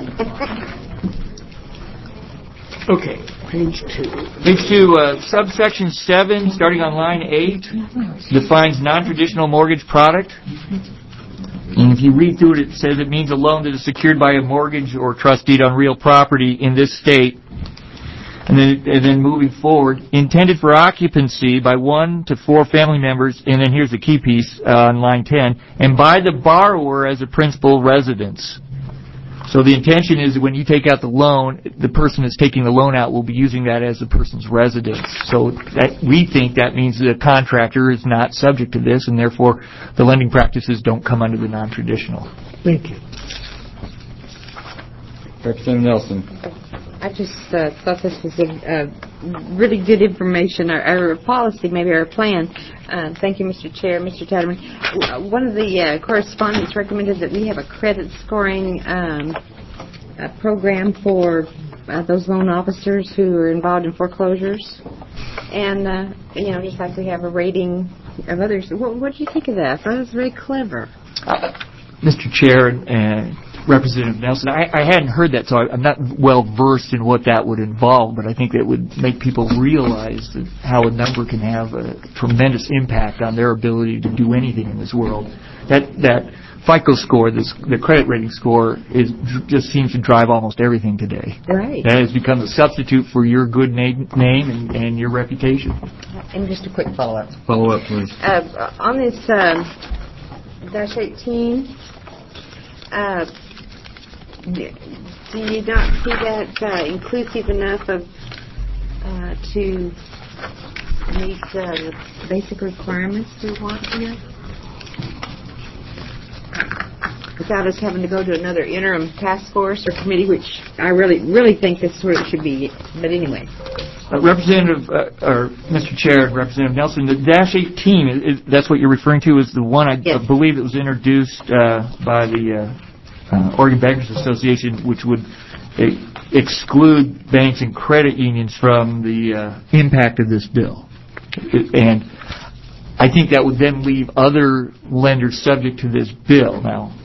Okay. Page 2. Page 2, subsection 7, starting on line 8, defines non-traditional mortgage product. And if you read through it, it says it means a loan that is secured by a mortgage or trust deed on real property in this state. And then moving forward, intended for occupancy by 1 to 4 family members, and then here's the key piece on line 10, and by the borrower as a principal residence. So the intention is that when you take out the loan, the person that's taking the loan out will be using that as the person's residence. So we think that means the contractor is not subject to this, and therefore the lending practices don't come under the non-traditional. Thank you. Representative Nelson. I just thought this was a really good information, our policy, maybe our plan. Thank you, Mr. Chair, Mr. Tatterman. One of the correspondents recommended that we have a credit scoring program for those loan officers who are involved in foreclosures. And, just like we have a rating of others. What do you think of that? That was very clever. Mr. Chair and Representative Nelson, I hadn't heard that, so I'm not well versed in what that would involve, but I think that would make people realize that how a number can have a tremendous impact on their ability to do anything in this world. That FICO score, the credit rating score, just seems to drive almost everything today. Right. That has become a substitute for your good name and your reputation. And just a quick follow-up. Follow-up, please. On this dash 18, do you not see that inclusive enough of to meet the basic requirements we want here? Without us having to go to another interim task force or committee, which I really think this is where it should be. But anyway. Representative, or Mr. Chair, Representative Nelson, the dash 18, that's what you're referring to, is the one I believe that was introduced by the Oregon Bankers Association, which would exclude banks and credit unions from the impact of this bill. And I think that would then leave other lenders subject to this bill. Now,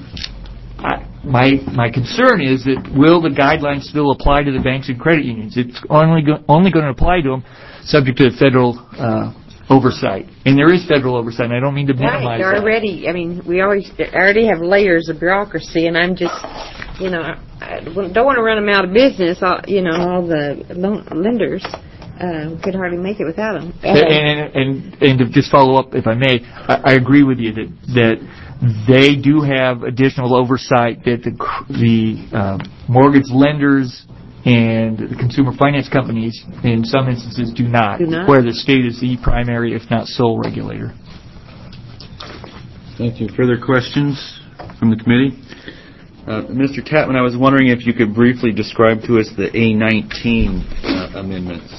my concern is that will the guidelines still apply to the banks and credit unions? It's only going to apply to them subject to federal oversight. And there is federal oversight, and I don't mean to minimize that. Already, we already have layers of bureaucracy, and I'm just, I don't want to run them out of business, all the lenders. Could hardly make it without them. And to just follow up, if I may, I agree with you that they do have additional oversight that the mortgage lenders and the consumer finance companies, in some instances, do not, where the state is the primary, if not sole, regulator. Thank you. Further questions from the committee? Mr. Tatman, I was wondering if you could briefly describe to us the A19 amendments.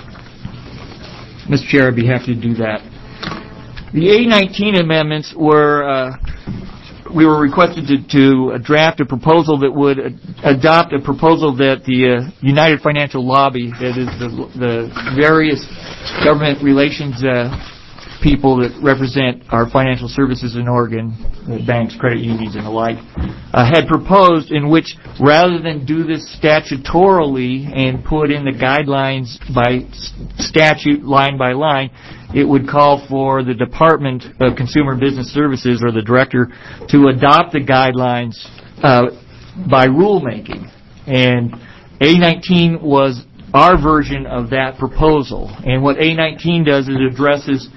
Mr. Chair, I'd be happy to do that. The A19 amendments were, we were requested to draft a proposal that would adopt a proposal that the United Financial Lobby, that is the various government relations people that represent our financial services in Oregon, banks, credit unions, and the like, had proposed, in which rather than do this statutorily and put in the guidelines by statute line by line, it would call for the Department of Consumer and Business Services, or the director, to adopt the guidelines by rulemaking. And A19 was our version of that proposal. And what A19 does is it addresses,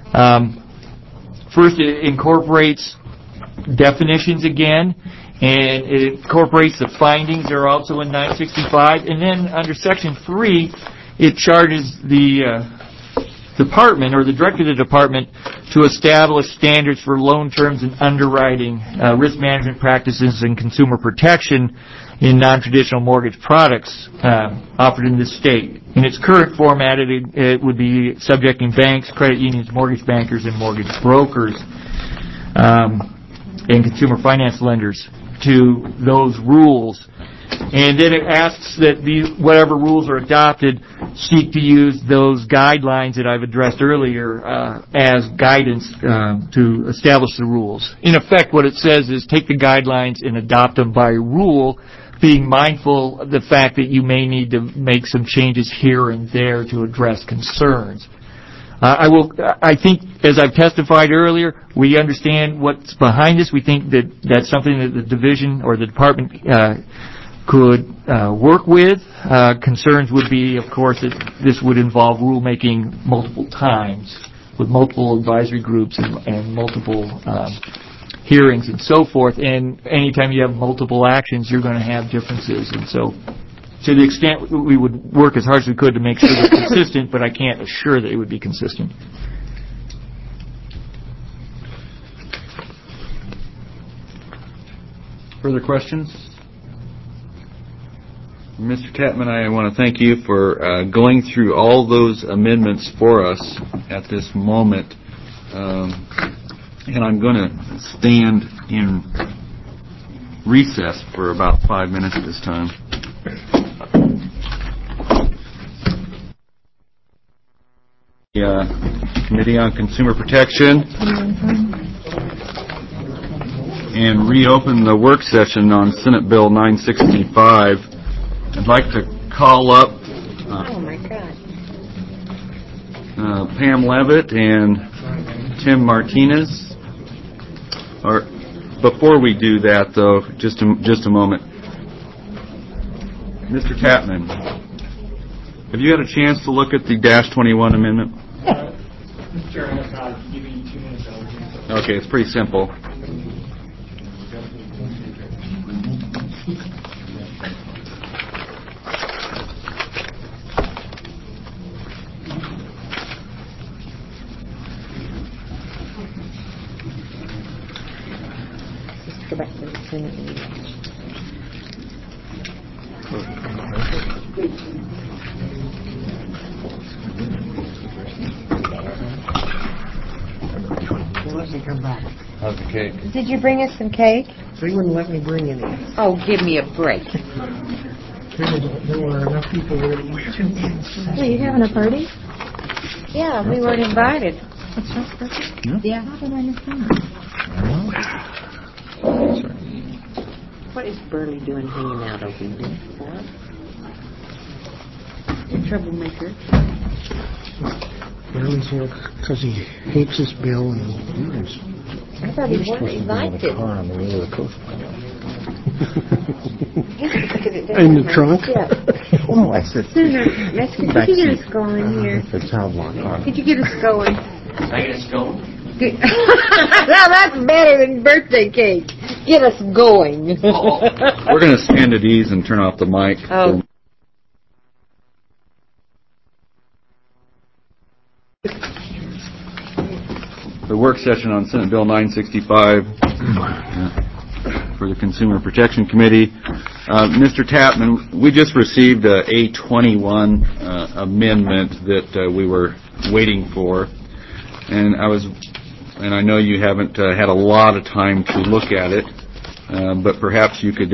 first it incorporates definitions again, and it incorporates the findings that are also in 965. And then under Section 3, it charges the department, or the director of the department, to establish standards for loan terms and underwriting, risk management practices, and consumer protection in non-traditional mortgage products offered in this state. In its current format, it would be subjecting banks, credit unions, mortgage bankers, and mortgage brokers and consumer finance lenders to those rules. And then it asks that whatever rules are adopted seek to use those guidelines that I've addressed earlier as guidance to establish the rules. In effect, what it says is take the guidelines and adopt them by rule, being mindful of the fact that you may need to make some changes here and there to address concerns. I think, as I've testified earlier, we understand what's behind this. We think that that's something that the division or the department could work with. Concerns would be, of course, that this would involve rulemaking multiple times with multiple advisory groups and multiple hearings and so forth. And anytime you have multiple actions, you're going to have differences. And so, to the extent we would work as hard as we could to make sure they're consistent, but I can't assure that it would be consistent. Further questions? Mr. Tatman, I want to thank you for going through all those amendments for us at this moment. And I'm going to stand in recess for about 5 minutes at this time. The Committee on Consumer Protection, and reopen the work session on Senate Bill 965. I'd like to call up Pam Levitt and Tim Martinez. Or before we do that, though, just a moment. Mr. Tatman, have you had a chance to look at the -21 amendment? Mr. Chairman, I'll give you 2 minutes. Okay, it's pretty simple. Let's go back to the Senate meeting. Let me come back. How's the cake? Did you bring us some cake? They wouldn't let me bring any. Oh, give me a break. There were enough people there to eat 2 meals. Are you having a party? Yeah, we weren't invited. That's your birthday? Yeah. How did I miss that? What is Burley doing hanging out over there for? A troublemaker. Burley's here because he hates this bill and I thought he liked it. in the trunk. Yeah. Oh, I said. Senator Metzger, could you get us going here? The child lock car. Could you get us going? Can I get us going? Now that's better than birthday cake. Get us going. We're going to stand at ease and turn off the mic. Oh. The work session on Senate Bill 965 for the Consumer Protection Committee. Mr. Tatman, we just received a A21 amendment that we were waiting for, and I know you haven't had a lot of time to look at it, but perhaps you could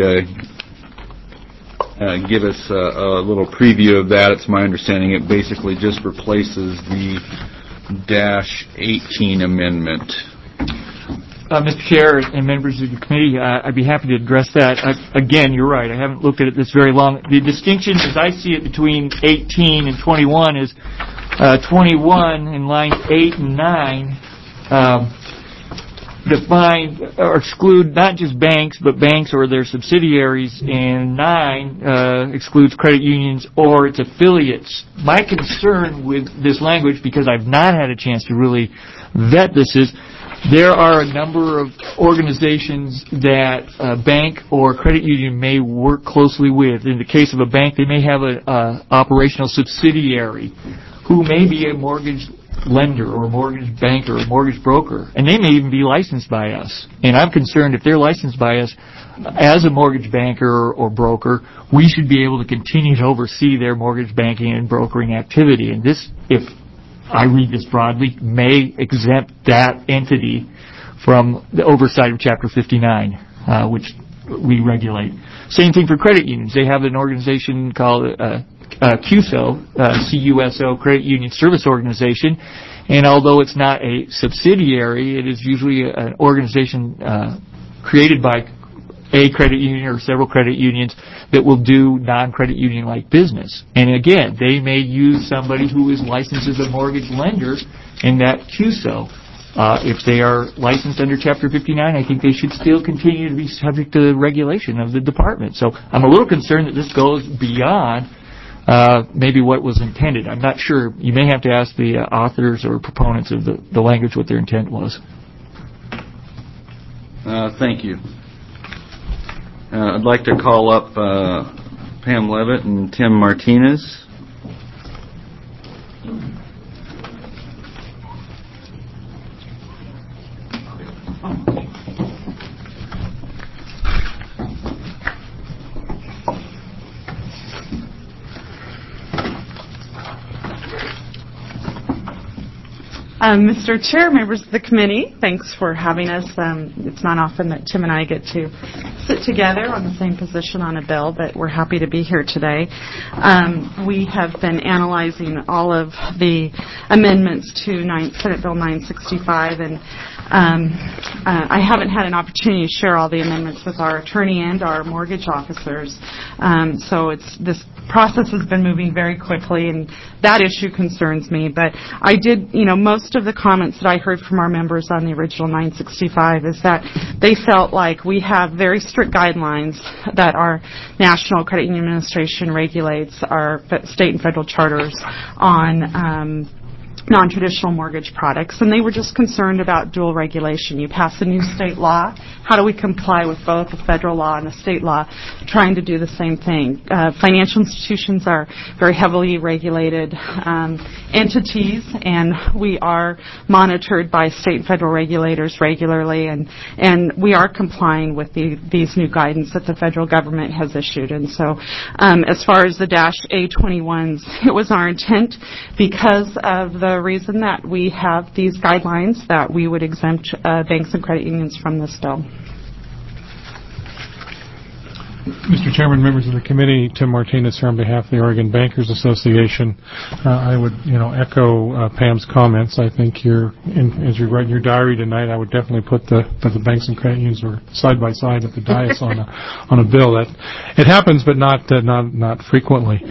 give us a little preview of that. It's my understanding it basically just replaces the -18 amendment. Mr. Chair and members of the committee, I'd be happy to address that. Again, you're right. I haven't looked at it this very long. The distinction, as I see it, between 18 and 21 is 21 in lines 8 and 9 define or exclude not just banks, but banks or their subsidiaries, and 9 excludes credit unions or its affiliates. My concern with this language, because I've not had a chance to really vet this, is there are a number of organizations that a bank or credit union may work closely with. In the case of a bank, they may have an operational subsidiary who may be a mortgage lender or a mortgage banker or a mortgage broker, and they may even be licensed by us. And I'm concerned if they're licensed by us as a mortgage banker or broker, we should be able to continue to oversee their mortgage banking and brokering activity. And this, if I read this broadly, may exempt that entity from the oversight of Chapter 59, which we regulate. Same thing for credit unions. They have an organization called CUSO, C-U-S-O, Credit Union Service Organization, and although it's not a subsidiary, it is usually an organization created by a credit union or several credit unions that will do non-credit union-like business. And again, they may use somebody who is licensed as a mortgage lender in that CUSO. If they are licensed under Chapter 59, I think they should still continue to be subject to the regulation of the department. So I'm a little concerned that this goes beyond maybe what was intended. I'm not sure. You may have to ask the authors or proponents of the language what their intent was. Thank you. I'd like to call up Pam Levitt and Tim Martinez. Mr. Chair, members of the committee, thanks for having us. It's not often that Tim and I get to sit together on the same position on a bill, but we're happy to be here today. We have been analyzing all of the amendments to Senate Bill 965, and I haven't had an opportunity to share all the amendments with our attorney and our mortgage officers. So this process has been moving very quickly, and that issue concerns me. But I did, most of the comments that I heard from our members on the original 965 is that they felt like we have very strict guidelines that our National Credit Union Administration regulates our state and federal charters on non-traditional mortgage products, and they were just concerned about dual regulation. You pass a new state law, how do we comply with both the federal law and the state law trying to do the same thing? Financial institutions are very heavily regulated entities, and we are monitored by state and federal regulators regularly, and we are complying with these new guidance that the federal government has issued. And so as far as the -A21s, it was our intent, because of the reason that we have these guidelines, that we would exempt banks and credit unions from this bill. Mr. Chairman, members of the committee, Tim Martinez here on behalf of the Oregon Bankers Association. I would, echo Pam's comments. I think as you write in your diary tonight, I would definitely put the banks and credit unions are side by side at the dais on a bill. That it happens, but not frequently.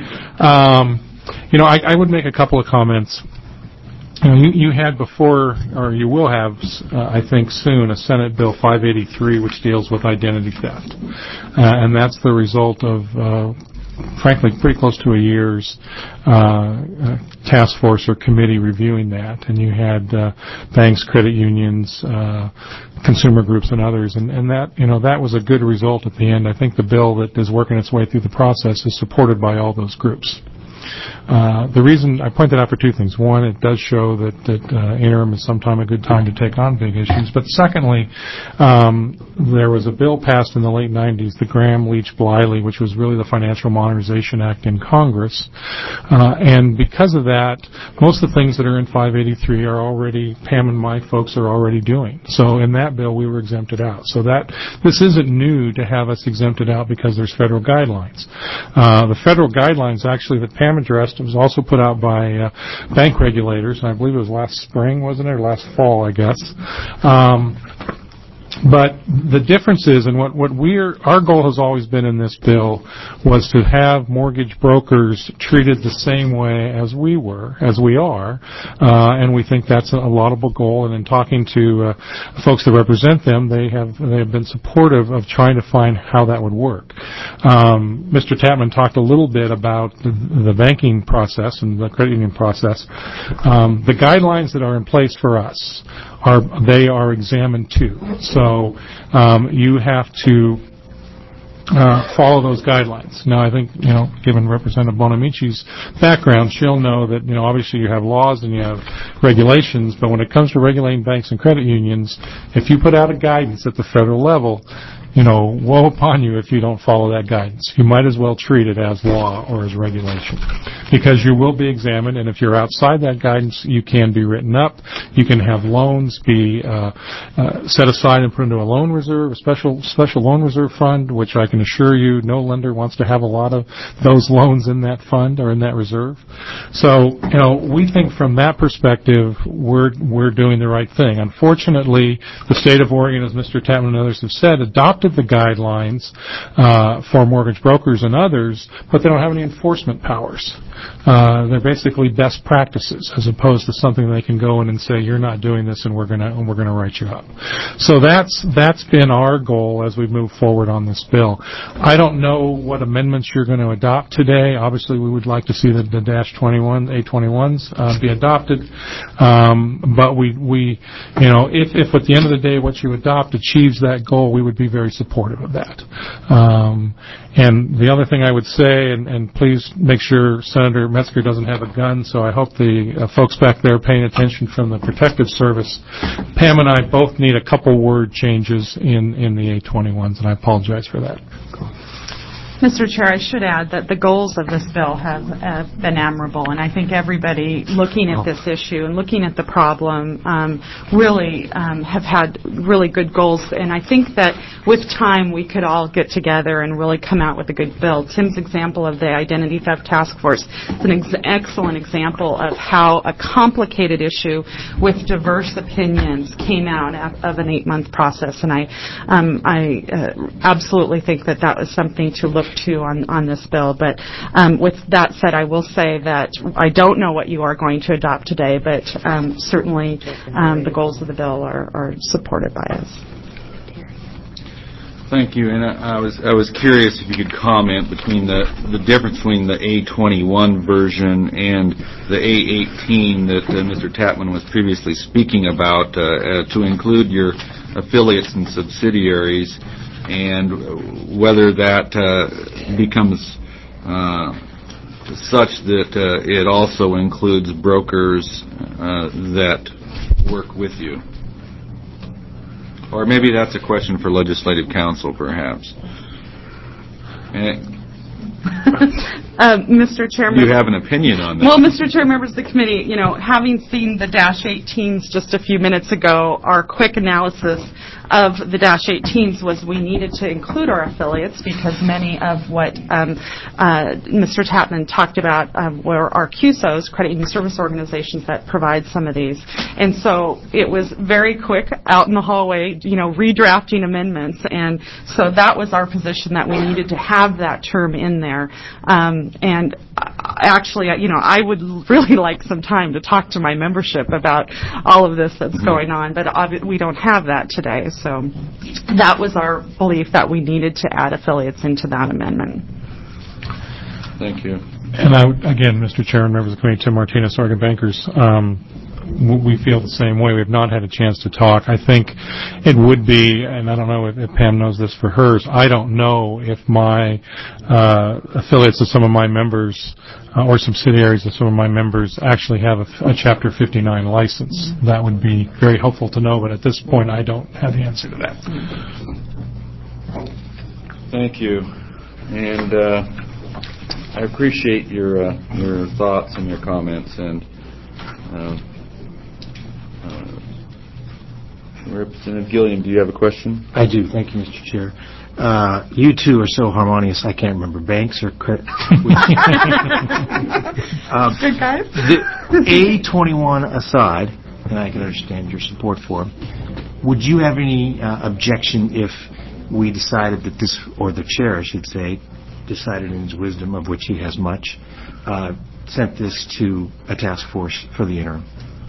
I would make a couple of comments. You had before, or you will have, I think soon, a Senate Bill 583, which deals with identity theft. And that's the result of, frankly, pretty close to a year's task force or committee reviewing that. And you had banks, credit unions, consumer groups, and others. And that was a good result at the end. I think the bill that is working its way through the process is supported by all those groups. The reason I point that out for two things. One, it does show that interim is sometime a good time to take on big issues. But secondly, there was a bill passed in the late 90s, the Graham-Leach-Bliley, which was really the Financial Modernization Act in Congress. And because of that, most of the things that are in 583 are already, Pam and my folks are already doing. So in that bill, we were exempted out. So this isn't new to have us exempted out because there's federal guidelines. The federal guidelines actually that Pam addressed was also put out by bank regulators. I believe it was last spring, wasn't it, or last fall, I guess. But the difference is, and what our goal has always been in this bill was to have mortgage brokers treated the same way as we are, and we think that's a laudable goal. And in talking to folks that represent them, they have been supportive of trying to find how that would work. Mr. Tapman talked a little bit about the banking process and the credit union process. The guidelines that are in place for us are examined too. So you have to follow those guidelines. Now, I think, given Representative Bonamici's background, she'll know that, obviously you have laws and you have regulations, but when it comes to regulating banks and credit unions, if you put out a guidance at the federal level, woe upon you if you don't follow that guidance. You might as well treat it as law or as regulation, because you will be examined, and if you're outside that guidance, you can be written up. You can have loans be set aside and put into a loan reserve, a special loan reserve fund, which I can assure you no lender wants to have a lot of those loans in that fund or in that reserve. So, we think from that perspective, we're doing the right thing. Unfortunately, the state of Oregon, as Mr. Tatman and others have said, adopted the guidelines for mortgage brokers and others, but they don't have any enforcement powers. They're basically best practices, as opposed to something they can go in and say, you're not doing this, and we're going to write you up. So that's been our goal as we move forward on this bill. I don't know what amendments you're going to adopt today. Obviously, we would like to see the A21s be adopted, but we if at the end of the day what you adopt achieves that goal, we would be very supportive of that. And the other thing I would say, and please make sure Senator Metzger doesn't have a gun, so I hope the folks back there paying attention from the Protective Service, Pam and I both need a couple word changes in the A21s, and I apologize for that. Mr. Chair, I should add that the goals of this bill have been admirable, and I think everybody looking at this issue and looking at the problem really have had really good goals, and I think that with time we could all get together and really come out with a good bill. Tim's example of the Identity Theft Task Force is an excellent example of how a complicated issue with diverse opinions came out of an 8-month process, and I absolutely think that was something to look to on this bill. But with that said, I will say that I don't know what you are going to adopt today, but certainly the goals of the bill are supported by us. Thank you. And I was curious if you could comment between the difference between the A21 version and the A18 that Mr. Tatman was previously speaking about, to include your affiliates and subsidiaries, and whether that becomes such that it also includes brokers that work with you. Or maybe that's a question for Legislative Counsel, perhaps. Mr. Chairman, do you have an opinion on that? Well, Mr. Chair, members of the committee, having seen the -18s just a few minutes ago, our quick analysis of the -18s was we needed to include our affiliates, because many of what Mr. Tatman talked about were our CUSOs, credit union service organizations, that provide some of these. And so it was very quick out in the hallway, redrafting amendments, and so that was our position, that we needed to have that term in there. And actually, I would really like some time to talk to my membership about all of this that's going on, but we don't have that today. So that was our belief, that we needed to add affiliates into that amendment. Thank you. And again, Mr. Chair and members of the committee, Tim Martinez, Oregon Bankers, we feel the same way. We have not had a chance to talk. I think it would be, and I don't know if Pam knows this for hers, I don't know if my affiliates of some of my members or subsidiaries of some of my members actually have a Chapter 59 license. That would be very helpful to know, but at this point I don't have the answer to that. Thank you. And I appreciate your thoughts and your comments. And Representative Gilliam, do you have a question? I do. Thank you, Mr. Chair. You two are so harmonious, I can't remember banks or credit. Good guys. The A21 aside, and I can understand your support for them, would you have any objection if we decided that this, or the chair, I should say, decided in his wisdom, of which he has much, sent this to a task force for the interim?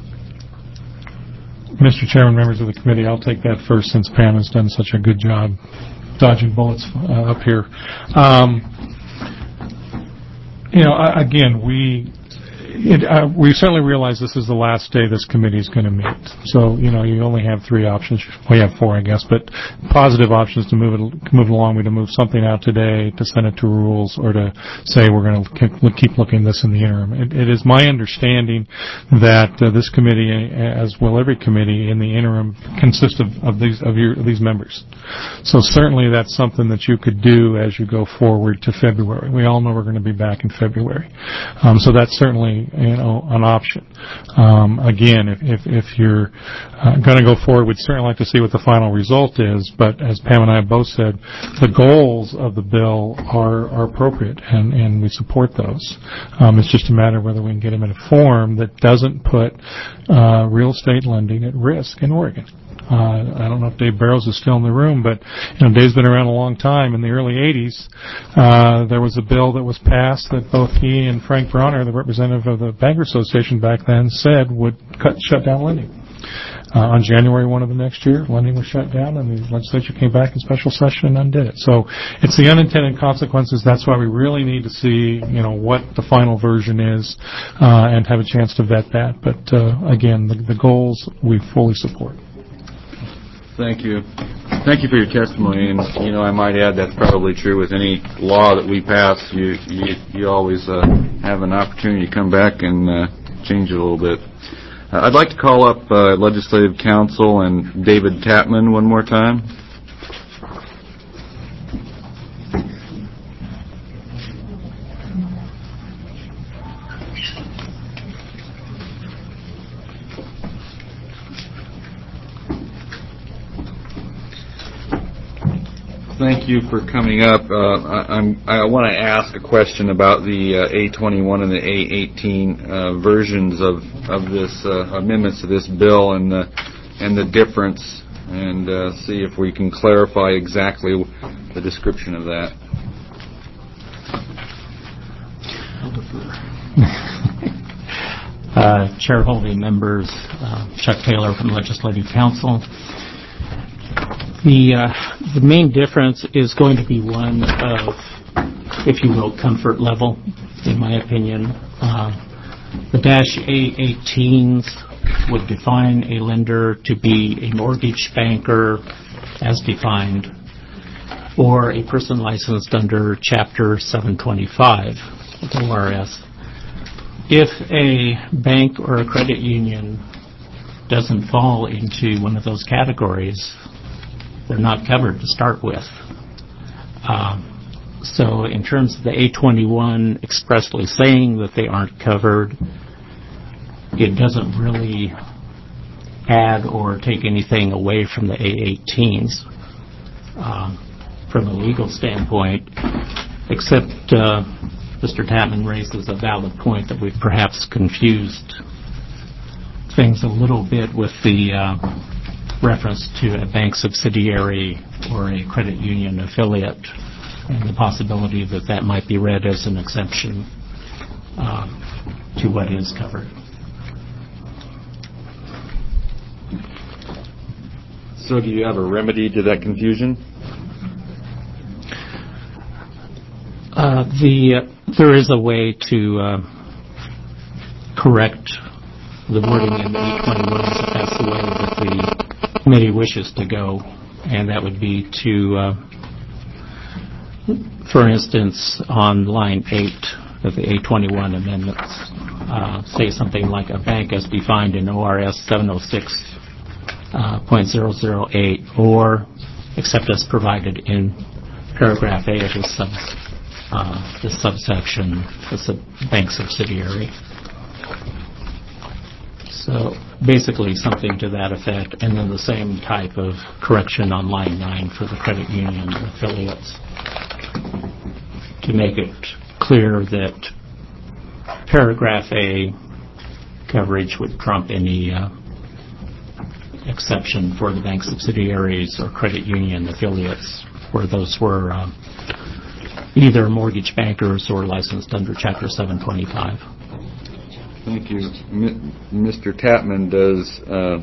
Mr. Chairman, members of the committee, I'll take that first, since Pam has done such a good job dodging bullets up here. Again, We certainly realize this is the last day this committee is going to meet. So, you only have 3 options. We have 4, I guess, but positive options to move along would to move something out today, to send it to rules, or to say we're going to keep looking at this in the interim. It is my understanding that this committee, as will every committee in the interim, consists of these members. So certainly that's something that you could do as you go forward to February. We all know we're going to be back in February. So that's certainly, an option. Again, if you're going to go forward, we'd certainly like to see what the final result is, but as Pam and I both said, the goals of the bill are appropriate, and we support those. It's just a matter of whether we can get them in a form that doesn't put real estate lending at risk in Oregon. I don't know if Dave Barrows is still in the room, but Dave's been around a long time. In the early 80s, there was a bill that was passed that both he and Frank Bronner, the representative of the Banker Association back then, said would shut down lending. On January 1 of the next year, lending was shut down, and the legislature came back in special session and undid it. So it's the unintended consequences. That's why we really need to see, what the final version is, and have a chance to vet that. But again, the goals we fully support. Thank you. Thank you for your testimony. And, I might add that's probably true with any law that we pass. You always have an opportunity to come back and change it a little bit. I'd like to call up Legislative Counsel and David Tapman one more time. Thank you for coming up. I want to ask a question about the A21 and the A18 versions of this amendments to this bill and the difference, and see if we can clarify exactly the description of that. Chair Holvey, members, Chuck Taylor from Legislative Counsel. The main difference is going to be one of, if you will, comfort level, in my opinion. The -A18s would define a lender to be a mortgage banker as defined, or a person licensed under Chapter 725 of ORS. If a bank or a credit union doesn't fall into one of those categories, they're not covered to start with. So in terms of the A21 expressly saying that they aren't covered, it doesn't really add or take anything away from the A18s from a legal standpoint, except Mr. Tapman raises a valid point that we've perhaps confused things a little bit with the reference to a bank subsidiary or a credit union affiliate, and the possibility that that might be read as an exception to what is covered. So do you have a remedy to that confusion? There is a way to correct the wording in the 821 if that's the way that the committee wishes to go, and that would be to, for instance, on line 8 of the 821 amendments, say something like a bank as defined in ORS 706.008, or except as provided in paragraph A of this subsection, it's a bank subsidiary. So basically something to that effect, and then the same type of correction on line 9 for the credit union affiliates to make it clear that paragraph A coverage would trump any exception for the bank subsidiaries or credit union affiliates where those were either mortgage bankers or licensed under Chapter 725. Thank you. Mr. Tapman, does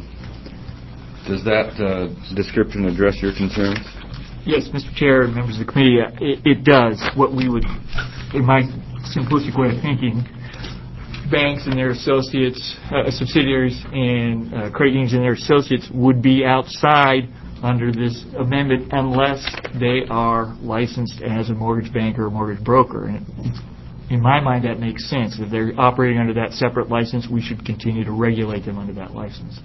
that description address your concerns? Yes, Mr. Chair and members of the committee, it does. What we would, in my simplistic way of thinking, banks and their associates, subsidiaries, and credit unions and their associates would be outside under this amendment unless they are licensed as a mortgage banker or mortgage broker. And in my mind, that makes sense. If they're operating under that separate license, we should continue to regulate them under that license.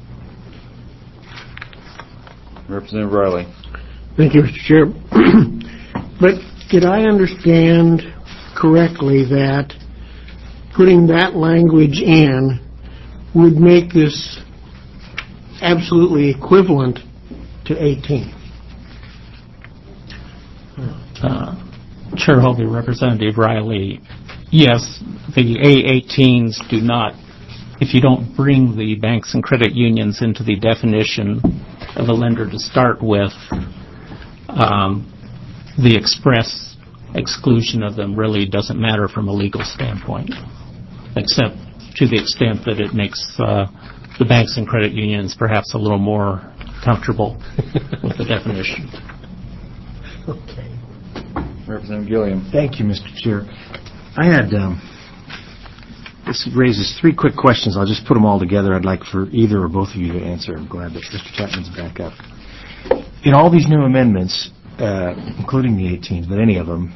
Representative Riley. Thank you, Mr. Chair. But did I understand correctly that putting that language in would make this absolutely equivalent to 18? Chair Hovey, Representative Riley, yes, the A18s do not, if you don't bring the banks and credit unions into the definition of a lender to start with, the express exclusion of them really doesn't matter from a legal standpoint, except to the extent that it makes the banks and credit unions perhaps a little more comfortable with the definition. Okay. Representative Gilliam. Thank you, Mr. Chair. I had, this raises three quick questions. I'll just put them all together. I'd like for either or both of you to answer. I'm glad that Mr. Chapman's back up. In all these new amendments, including the 18s, but any of them,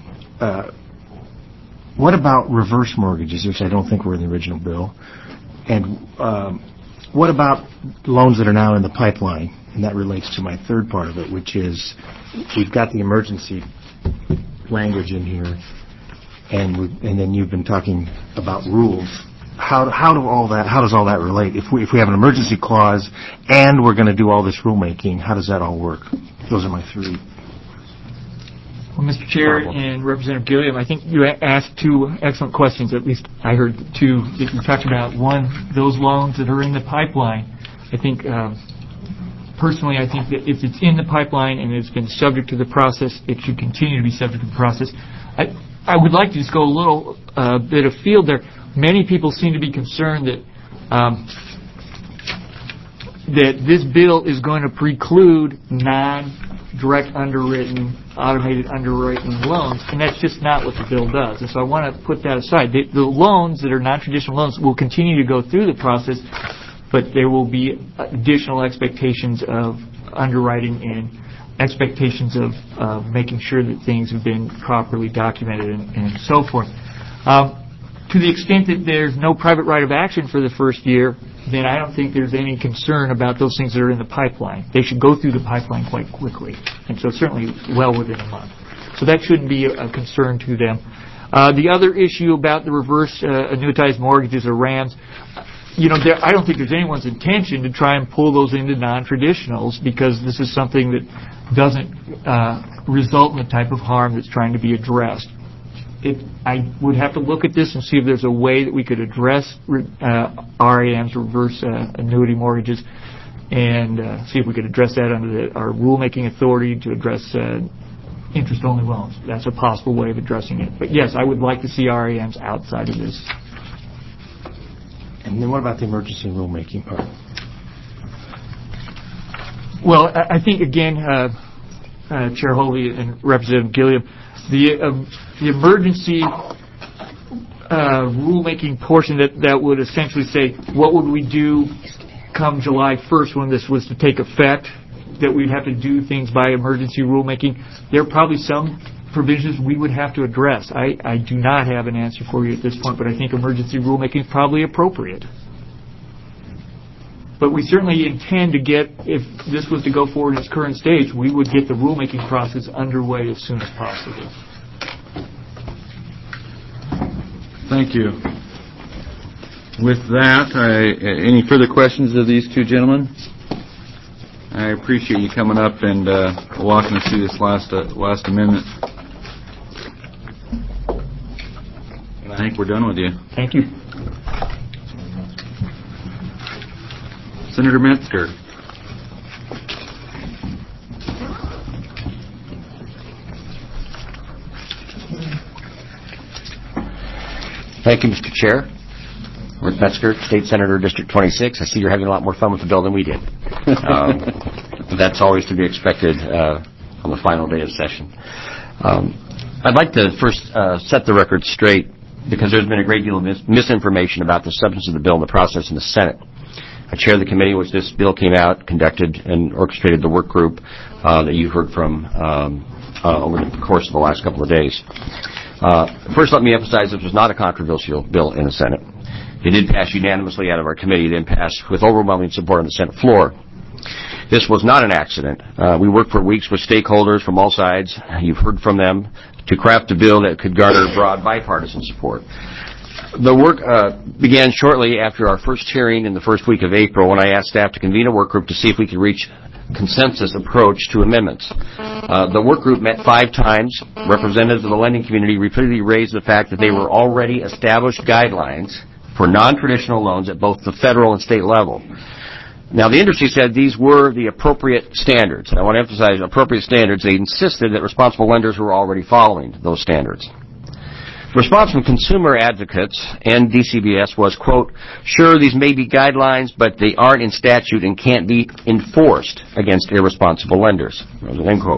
what about reverse mortgages, which I don't think were in the original bill? And what about loans that are now in the pipeline? And that relates to my third part of it, which is we've got the emergency language in here, and then you've been talking about rules. How does all that relate? If we have an emergency clause and we're going to do all this rulemaking, how does that all work? Those are my three. Well, Mr. Chair and Representative Gilliam, I think you asked two excellent questions. At least I heard two that you talked about. One, those loans that are in the pipeline. I think, personally, I think that if it's in the pipeline and it's been subject to the process, it should continue to be subject to the process. I would like to just go a little bit afield there. Many people seem to be concerned that that this bill is going to preclude non-direct underwritten, automated underwriting loans, and that's just not what the bill does. And so I want to put that aside. The loans that are non-traditional loans will continue to go through the process, but there will be additional expectations of underwriting and expectations of making sure that things have been properly documented and so forth. To the extent that there's no private right of action for the first year, then I don't think there's any concern about those things that are in the pipeline. They should go through the pipeline quite quickly, and so certainly well within a month. So that shouldn't be a concern to them. The other issue about the reverse annuitized mortgages or RAMs, I don't think there's anyone's intention to try and pull those into non-traditionals, because this is something that doesn't result in the type of harm that's trying to be addressed. I would have to look at this and see if there's a way that we could address RAMs, reverse annuity mortgages, and see if we could address that under our rulemaking authority to address interest-only loans. That's a possible way of addressing it. But yes, I would like to see RAMs outside of this. And then what about the emergency rulemaking part? Well, I think, again, Chair Hovey and Representative Gilliam, the emergency rulemaking portion that would essentially say what would we do come July 1st when this was to take effect, that we'd have to do things by emergency rulemaking. There are probably some provisions we would have to address. I do not have an answer for you at this point, but I think emergency rulemaking is probably appropriate. But we certainly intend to get, if this was to go forward in its current stage, we would get the rulemaking process underway as soon as possible. Thank you. With that, any further questions of these two gentlemen? I appreciate you coming up and walking us through this last amendment. And I think we're done with you. Thank you. Senator Metzger. Thank you, Mr. Chair. Rick Metzger, State Senator, District 26. I see you're having a lot more fun with the bill than we did. That's always to be expected on the final day of session. I'd like to first set the record straight because there's been a great deal of misinformation about the substance of the bill and the process in the Senate. I chair the committee in which this bill came out, conducted and orchestrated the work group that you've heard from over the course of the last couple of days. First, let me emphasize this was not a controversial bill in the Senate. It did pass unanimously out of our committee, then passed with overwhelming support on the Senate floor. This was not an accident. We worked for weeks with stakeholders from all sides. You've heard from them to craft a bill that could garner broad bipartisan support. The work began shortly after our first hearing in the first week of April when I asked staff to convene a work group to see if we could reach consensus approach to amendments. The work group met 5 times. Representatives of the lending community repeatedly raised the fact that they were already established guidelines for non-traditional loans at both the federal and state level. Now, the industry said these were the appropriate standards. I want to emphasize appropriate standards. They insisted that responsible lenders were already following those standards. The response from consumer advocates and DCBS was, quote, sure, these may be guidelines, but they aren't in statute and can't be enforced against irresponsible lenders, end quote.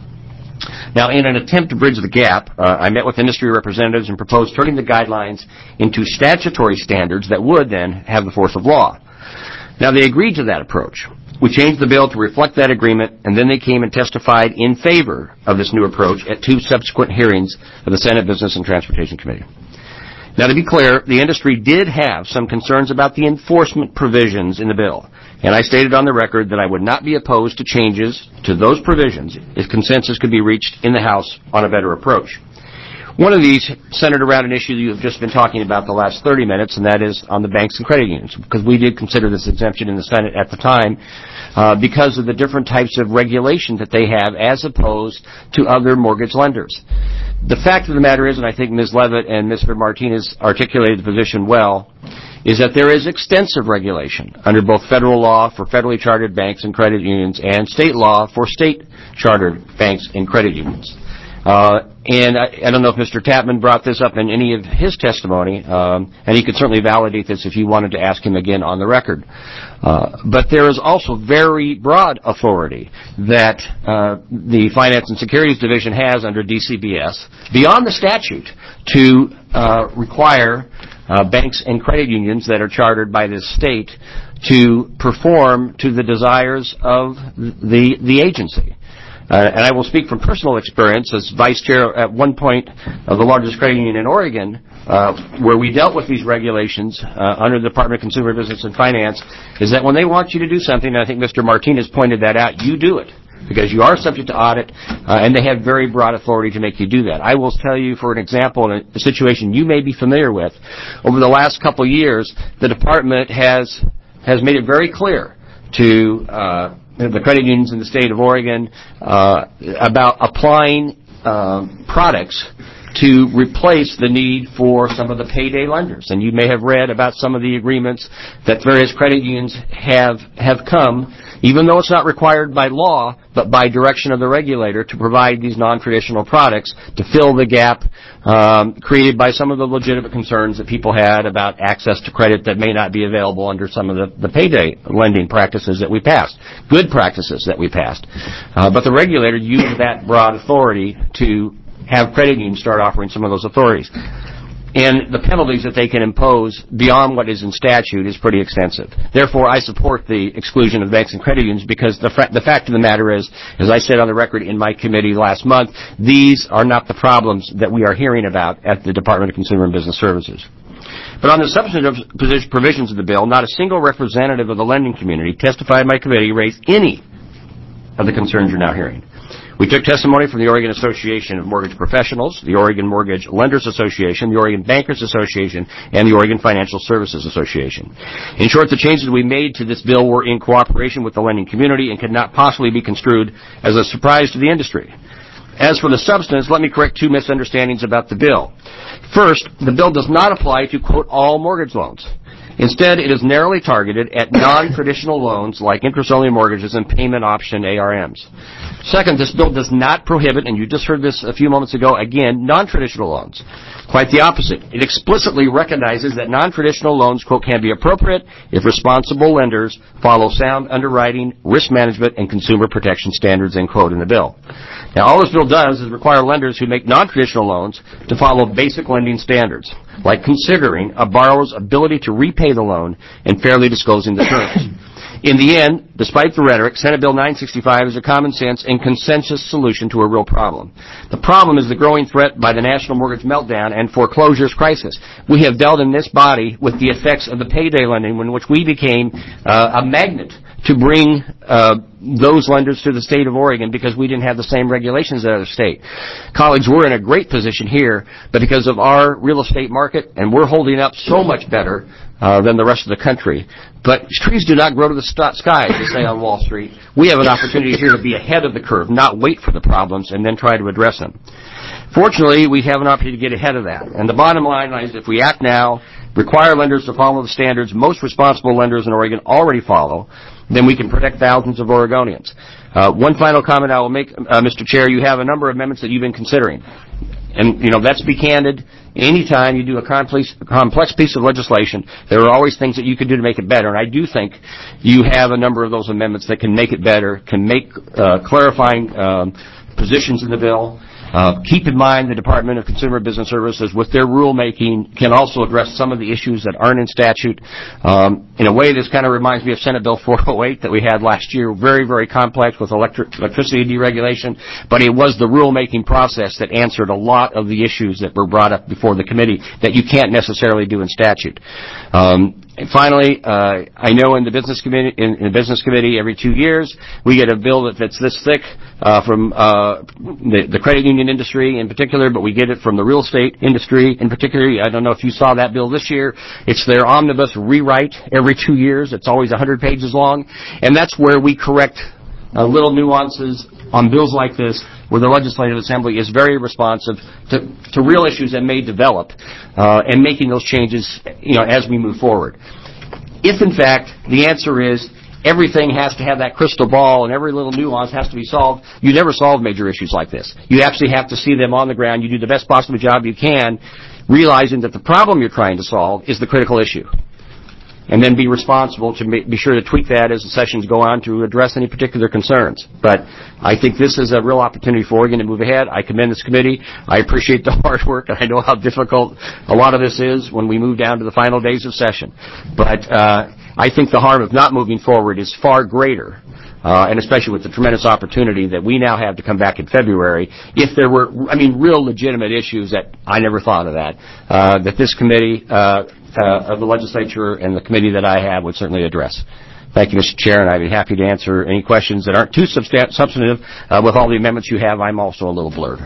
Now, in an attempt to bridge the gap, I met with industry representatives and proposed turning the guidelines into statutory standards that would then have the force of law. Now, they agreed to that approach. We changed the bill to reflect that agreement, and then they came and testified in favor of this new approach at 2 subsequent hearings of the Senate Business and Transportation Committee. Now, to be clear, the industry did have some concerns about the enforcement provisions in the bill, and I stated on the record that I would not be opposed to changes to those provisions if consensus could be reached in the House on a better approach. One of these centered around an issue you have just been talking about the last 30 minutes, and that is on the banks and credit unions, because we did consider this exemption in the Senate at the time because of the different types of regulation that they have as opposed to other mortgage lenders. The fact of the matter is, and I think Ms. Levitt and Mr. Martinez articulated the position well, is that there is extensive regulation under both federal law for federally chartered banks and credit unions and state law for state chartered banks and credit unions. And I don't know if Mr. Tapman brought this up in any of his testimony, and he could certainly validate this if you wanted to ask him again on the record. But there is also very broad authority that the Finance and Securities Division has under DCBS beyond the statute to require banks and credit unions that are chartered by this state to perform to the desires of the agency. And I will speak from personal experience as vice chair at one point of the largest credit union in Oregon, where we dealt with these regulations under the Department of Consumer Business and Finance, is that when they want you to do something, and I think Mr. Martinez pointed that out, you do it. Because you are subject to audit, and they have very broad authority to make you do that. I will tell you, for an example, in a situation you may be familiar with, over the last couple of years, the department has made it very clear to the credit unions in the state of Oregon about applying products to replace the need for some of the payday lenders. And you may have read about some of the agreements that various credit unions have come, even though it's not required by law, but by direction of the regulator, to provide these non-traditional products to fill the gap created by some of the legitimate concerns that people had about access to credit that may not be available under some of the payday lending practices that we passed, good practices that we passed. But the regulator used that broad authority to have credit unions start offering some of those authorities. And the penalties that they can impose beyond what is in statute is pretty extensive. Therefore, I support the exclusion of banks and credit unions because the fact of the matter is, as I said on the record in my committee last month, these are not the problems that we are hearing about at the Department of Consumer and Business Services. But on the substantive provisions of the bill, not a single representative of the lending community testified in my committee raised any of the concerns you're now hearing. We took testimony from the Oregon Association of Mortgage Professionals, the Oregon Mortgage Lenders Association, the Oregon Bankers Association, and the Oregon Financial Services Association. In short, the changes we made to this bill were in cooperation with the lending community and could not possibly be construed as a surprise to the industry. As for the substance, let me correct 2 misunderstandings about the bill. First, the bill does not apply to, quote, all mortgage loans. Instead, it is narrowly targeted at non-traditional loans like interest-only mortgages and payment option ARMs. Second, this bill does not prohibit, and you just heard this a few moments ago, again, non-traditional loans. Quite the opposite. It explicitly recognizes that non-traditional loans, quote, can be appropriate if responsible lenders follow sound underwriting, risk management, and consumer protection standards, end quote, in the bill. Now, all this bill does is require lenders who make non-traditional loans to follow basic lending standards. like considering a borrower's ability to repay the loan and fairly disclosing the terms. In the end, despite the rhetoric, Senate Bill 965 is a common sense and consensus solution to a real problem. The problem is the growing threat by the national mortgage meltdown and foreclosures crisis. We have dealt in this body with the effects of the payday lending, in which we became a magnet to bring those lenders to the state of Oregon because we didn't have the same regulations as the other state. Colleagues, we're in a great position here, but because of our real estate market, and we're holding up so much better than the rest of the country. But trees do not grow to the sky, as they say on Wall Street. We have an opportunity here to be ahead of the curve, not wait for the problems and then try to address them. Fortunately, we have an opportunity to get ahead of that. And the bottom line is if we act now, require lenders to follow the standards most responsible lenders in Oregon already follow, then we can protect thousands of Oregonians. One final comment I will make, Mr. Chair, you have a number of amendments that you've been considering. And, let's be candid. Anytime you do a complex piece of legislation, there are always things that you can do to make it better. And I do think you have a number of those amendments that can make it better, can make clarifying positions in the bill. Keep in mind the Department of Consumer Business Services, with their rulemaking, can also address some of the issues that aren't in statute. In a way, this kind of reminds me of Senate Bill 408 that we had last year. Very, very complex with electricity deregulation, but it was the rulemaking process that answered a lot of the issues that were brought up before the committee that you can't necessarily do in statute. And finally, I know in the business committee, every 2 years we get a bill that's this thick from the credit union industry in particular, but we get it from the real estate industry in particular. I don't know if you saw that bill this year. It's their omnibus rewrite every 2 years. It's always 100 pages long, and that's where we correct little nuances on bills like this, where the Legislative Assembly is very responsive to real issues that may develop, and making those changes, as we move forward. If, in fact, the answer is everything has to have that crystal ball and every little nuance has to be solved, you never solve major issues like this. You actually have to see them on the ground. You do the best possible job you can, realizing that the problem you're trying to solve is the critical issue. And then be responsible to be sure to tweak that as the sessions go on to address any particular concerns. But I think this is a real opportunity for Oregon to move ahead. I commend this committee. I appreciate the hard work, and I know how difficult a lot of this is when we move down to the final days of session. But I think the harm of not moving forward is far greater, and especially with the tremendous opportunity that we now have to come back in February. If there were, real legitimate issues that I never thought of that this committee of the legislature and the committee that I have would certainly address. Thank you, Mr. Chair, and I'd be happy to answer any questions that aren't too substantive. With all the amendments you have, I'm also a little blurred.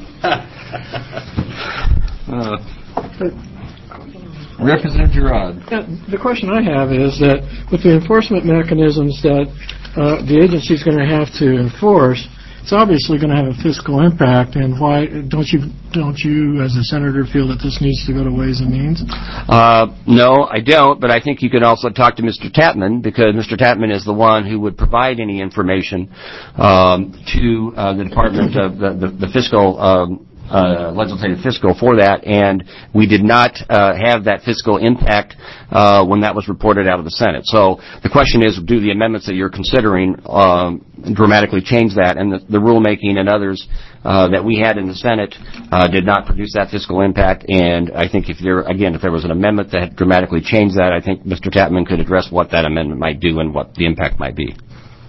Representative Girard. The question I have is that with the enforcement mechanisms that the agency is going to have to enforce, it's obviously going to have a fiscal impact. And why don't you, as a senator, feel that this needs to go to Ways and Means? No, I don't. But I think you can also talk to Mr. Tatman, because Mr. Tatman is the one who would provide any information to the Department of the fiscal. Legislative fiscal for that, and we did not have that fiscal impact when that was reported out of the Senate. So the question is, do the amendments that you're considering dramatically change that? And the rulemaking and others that we had in the Senate did not produce that fiscal impact. And I think if there was an amendment that had dramatically changed that, I think Mr. Tatman could address what that amendment might do and what the impact might be.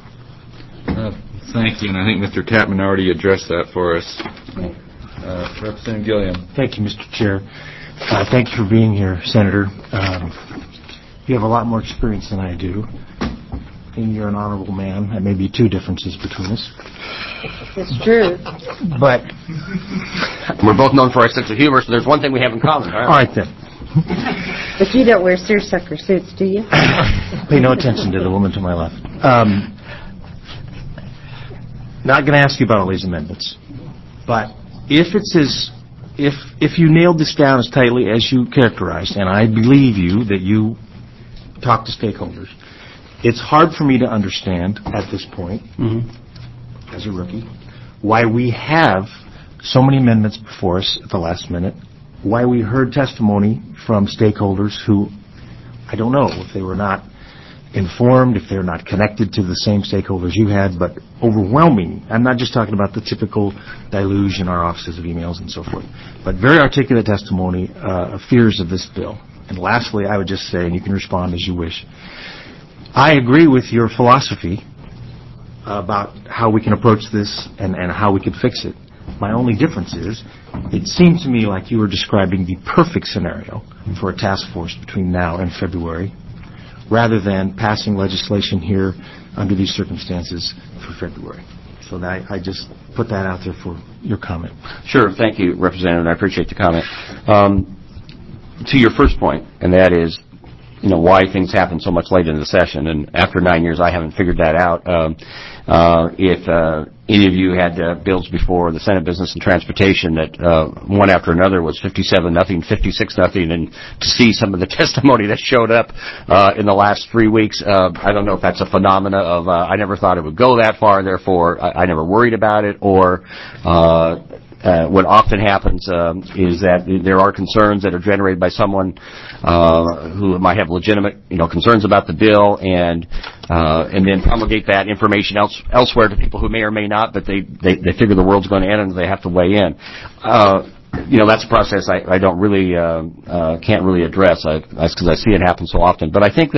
Thank you, and I think Mr. Tatman already addressed that for us. Representative Gilliam. Thank you, Mr. Chair. Thank you for being here, Senator. You have a lot more experience than I do, and you're an honorable man. That may be two differences between us. It's true. But we're both known for our sense of humor, so there's one thing we have in common. All right, then. But you don't wear seersucker suits, do you? Pay no attention to the woman to my left. Not going to ask you about all these amendments, but if you nailed this down as tightly as you characterized, and I believe you that you talk to stakeholders, it's hard for me to understand at this point, as a rookie, why we have so many amendments before us at the last minute, why we heard testimony from stakeholders who, I don't know if they were not informed, if they're not connected to the same stakeholders you had, but overwhelming. I'm not just talking about the typical deluge in our offices of emails and so forth, but very articulate testimony of fears of this bill. And lastly, I would just say, and you can respond as you wish, I agree with your philosophy about how we can approach this and how we could fix it. My only difference is, it seemed to me like you were describing the perfect scenario for a task force between now and February, rather than passing legislation here under these circumstances for February. So I just put that out there for your comment. Sure. Thank you, Representative. I appreciate the comment. To your first point, and that is, why things happen so much late in the session. And after 9 years, I haven't figured that out. If any of you had bills before the Senate Business and Transportation that one after another was 57-0, 56-0, and to see some of the testimony that showed up in the last 3 weeks, I don't know if that's a phenomena of I never thought it would go that far, therefore I never worried about it, or what often happens is that there are concerns that are generated by someone who might have legitimate, concerns about the bill, and then promulgate that information elsewhere to people who may or may not, but they figure the world's going to end and they have to weigh in. That's a process I don't really can't really address because I see it happen so often. But I think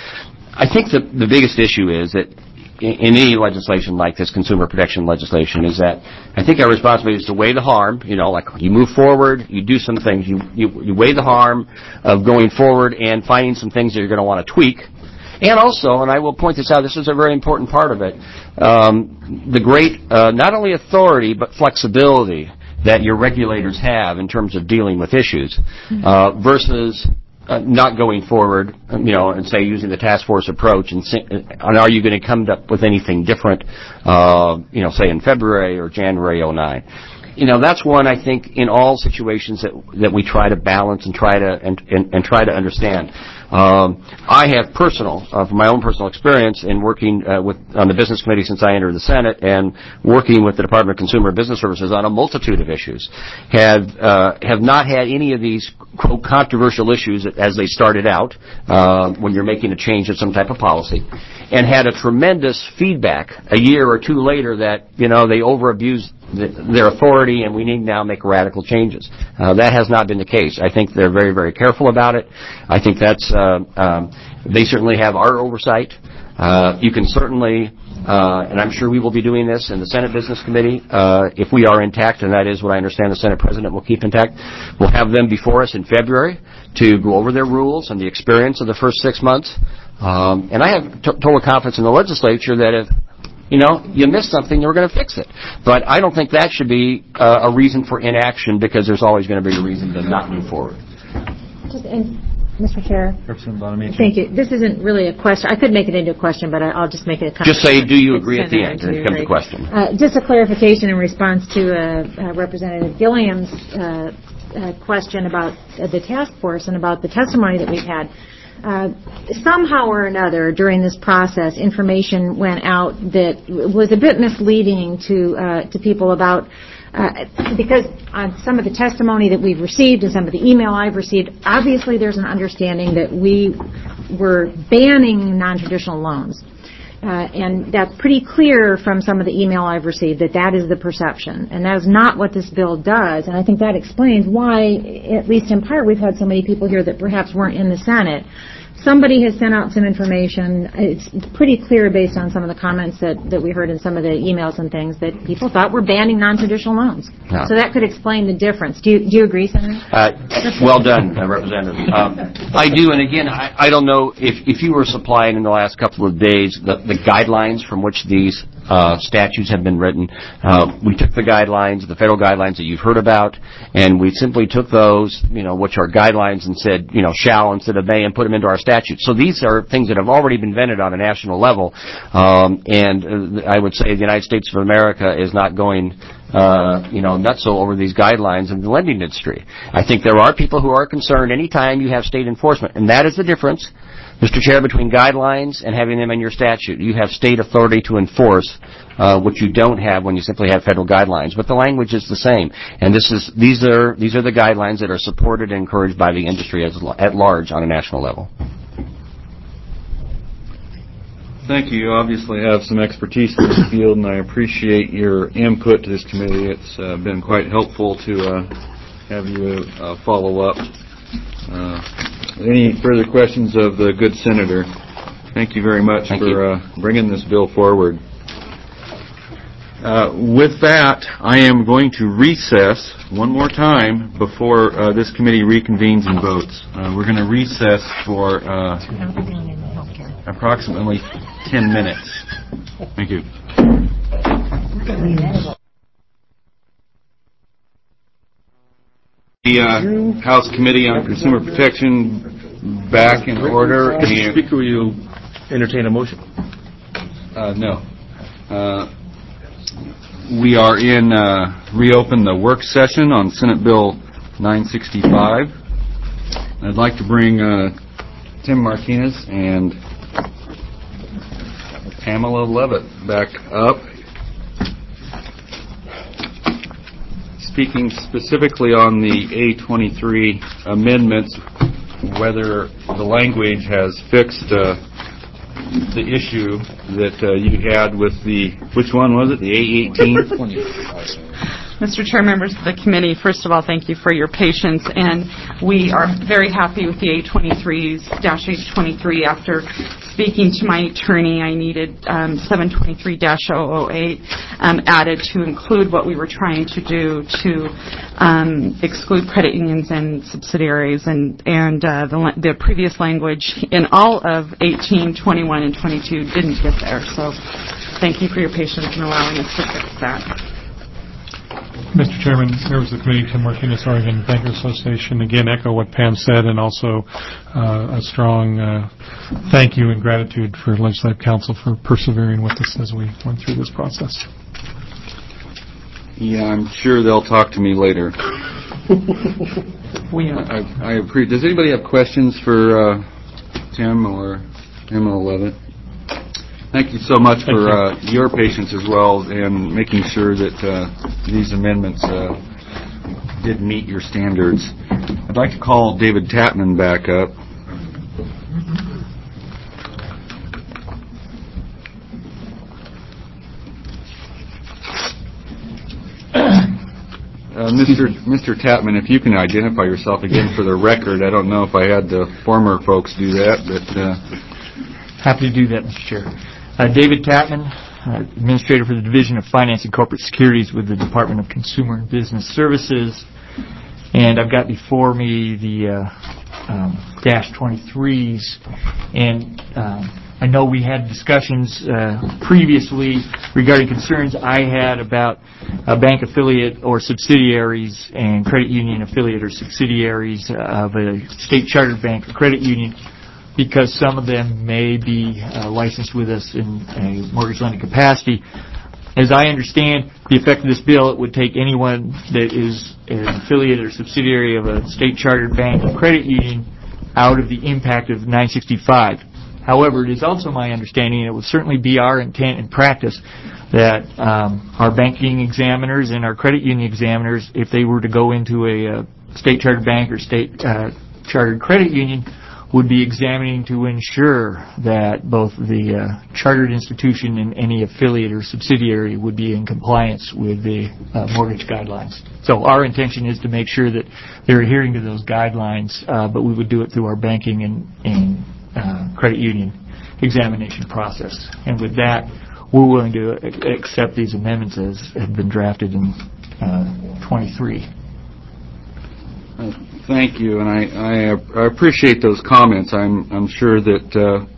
the biggest issue is that in any legislation like this, consumer protection legislation, is that I think our responsibility is to weigh the harm. Like you move forward, you do some things, you weigh the harm of going forward and finding some things that you're going to want to tweak. And also, and I will point this out, this is a very important part of it, the great, not only authority, but flexibility that your regulators have in terms of dealing with issues, versus not going forward, and say using the task force approach, and are you going to come up with anything different, say in February or January 2009. That's one, I think, in all situations that we try to balance and try to understand. I have from my own personal experience in working on the Business Committee since I entered the Senate, and working with the Department of Consumer and Business Services on a multitude of issues, have not had any of these quote controversial issues as they started out when you're making a change of some type of policy, and had a tremendous feedback a year or two later that they over-abused their authority and we need now make radical changes. That has not been the case. I think they're very, very careful about it. I think that's they certainly have our oversight. You can certainly, and I'm sure we will be doing this in the Senate Business Committee, if we are intact, and that is what I understand the Senate President will keep intact. We'll have them before us in February to go over their rules and the experience of the first 6 months. And I have total confidence in the legislature that if you missed something, you're going to fix it. But I don't think that should be a reason for inaction, because there's always going to be a reason to not move forward. Mr. Chair. Representative Bonamici. Thank you. This isn't really a question. I could make it into a question, but I'll just make it a comment. Just say, do you agree at the end, and it becomes a question. Just a clarification in response to Representative Gilliam's question about the task force and about the testimony that we've had. Somehow or another during this process, information went out that was a bit misleading to people about, because on some of the testimony that we've received and some of the email I've received, obviously there's an understanding that we were banning non-traditional loans. And that's pretty clear from some of the email I've received that is the perception. And that is not what this bill does. And I think that explains why, at least in part, we've had so many people here that perhaps weren't in the Senate. Somebody has sent out some information. It's pretty clear based on some of the comments that we heard in some of the emails and things that people thought were banning non-traditional loans. Yeah. So that could explain the difference. Do you agree, Senator? Well done, Representative. I do, and again, I don't know if you were supplying in the last couple of days the guidelines from which these statutes have been written. We took the guidelines, the federal guidelines that you've heard about, and we simply took those, which are guidelines, and said, shall instead of may, and put them into our statute. So these are things that have already been vetted on a national level, and I would say the United States of America is not going nutso over these guidelines in the lending industry. I think there are people who are concerned anytime you have state enforcement, and that is the difference, Mr. Chair, between guidelines and having them in your statute. You have state authority to enforce, which you don't have when you simply have federal guidelines. But the language is the same. And these are the guidelines that are supported and encouraged by the industry at large on a national level. Thank you. You obviously have some expertise in this field, and I appreciate your input to this committee. It's been quite helpful to have you follow up. Any further questions of the good senator? Thank you very much for bringing this bill forward. With that, I am going to recess one more time before this committee reconvenes and votes. We're going to recess for approximately 10 minutes. Thank you. The House Committee on Consumer Protection back in order. Mr. Speaker, will you entertain a motion? No. We are in reopen the work session on Senate Bill 965. I'd like to bring Tim Martinez and Pamela Levitt back up. Speaking specifically on the A23 amendments, whether the language has fixed the issue that you had with the, which one was it, the A18? Mr. Chair, members of the committee, first of all, thank you for your patience, and we are very happy with the A23s-H23. After speaking to my attorney, I needed 723-008 added to include what we were trying to do to exclude credit unions and subsidiaries, and the previous language in all of 18, 21, and 22 didn't get there. So thank you for your patience in allowing us to fix that. Mr. Chairman, members of the committee, Tim Martinez, Oregon Bankers Association. Again, echo what Pam said, and also a strong thank you and gratitude for Legislative Council for persevering with us as we went through this process. Yeah, I'm sure they'll talk to me later. I appreciate. Does anybody have questions for Tim or Emma Levitt? Thank you so much for your patience as well and making sure that these amendments did meet your standards. I'd like to call David Tatman back up. Mr. Tatman, if you can identify yourself again for the record. I don't know if I had the former folks do that, but... Happy to do that, Mr. Chair. David Tatman, Administrator for the Division of Finance and Corporate Securities with the Department of Consumer and Business Services. And I've got before me the Dash 23s. And I know we had discussions previously regarding concerns I had about a bank affiliate or subsidiaries and credit union affiliate or subsidiaries of a state chartered bank or credit union, because some of them may be licensed with us in a mortgage lending capacity. As I understand the effect of this bill, it would take anyone that is an affiliate or subsidiary of a state chartered bank or credit union out of the impact of 965. However, it is also my understanding, and it would certainly be our intent and practice, that our banking examiners and our credit union examiners, if they were to go into a state chartered bank or state chartered credit union, would be examining to ensure that both the chartered institution and any affiliate or subsidiary would be in compliance with the mortgage guidelines. So our intention is to make sure that they're adhering to those guidelines, but we would do it through our banking and credit union examination process. And with that, we're willing to accept these amendments as have been drafted in 23. Thank you, and I appreciate those comments. I'm sure that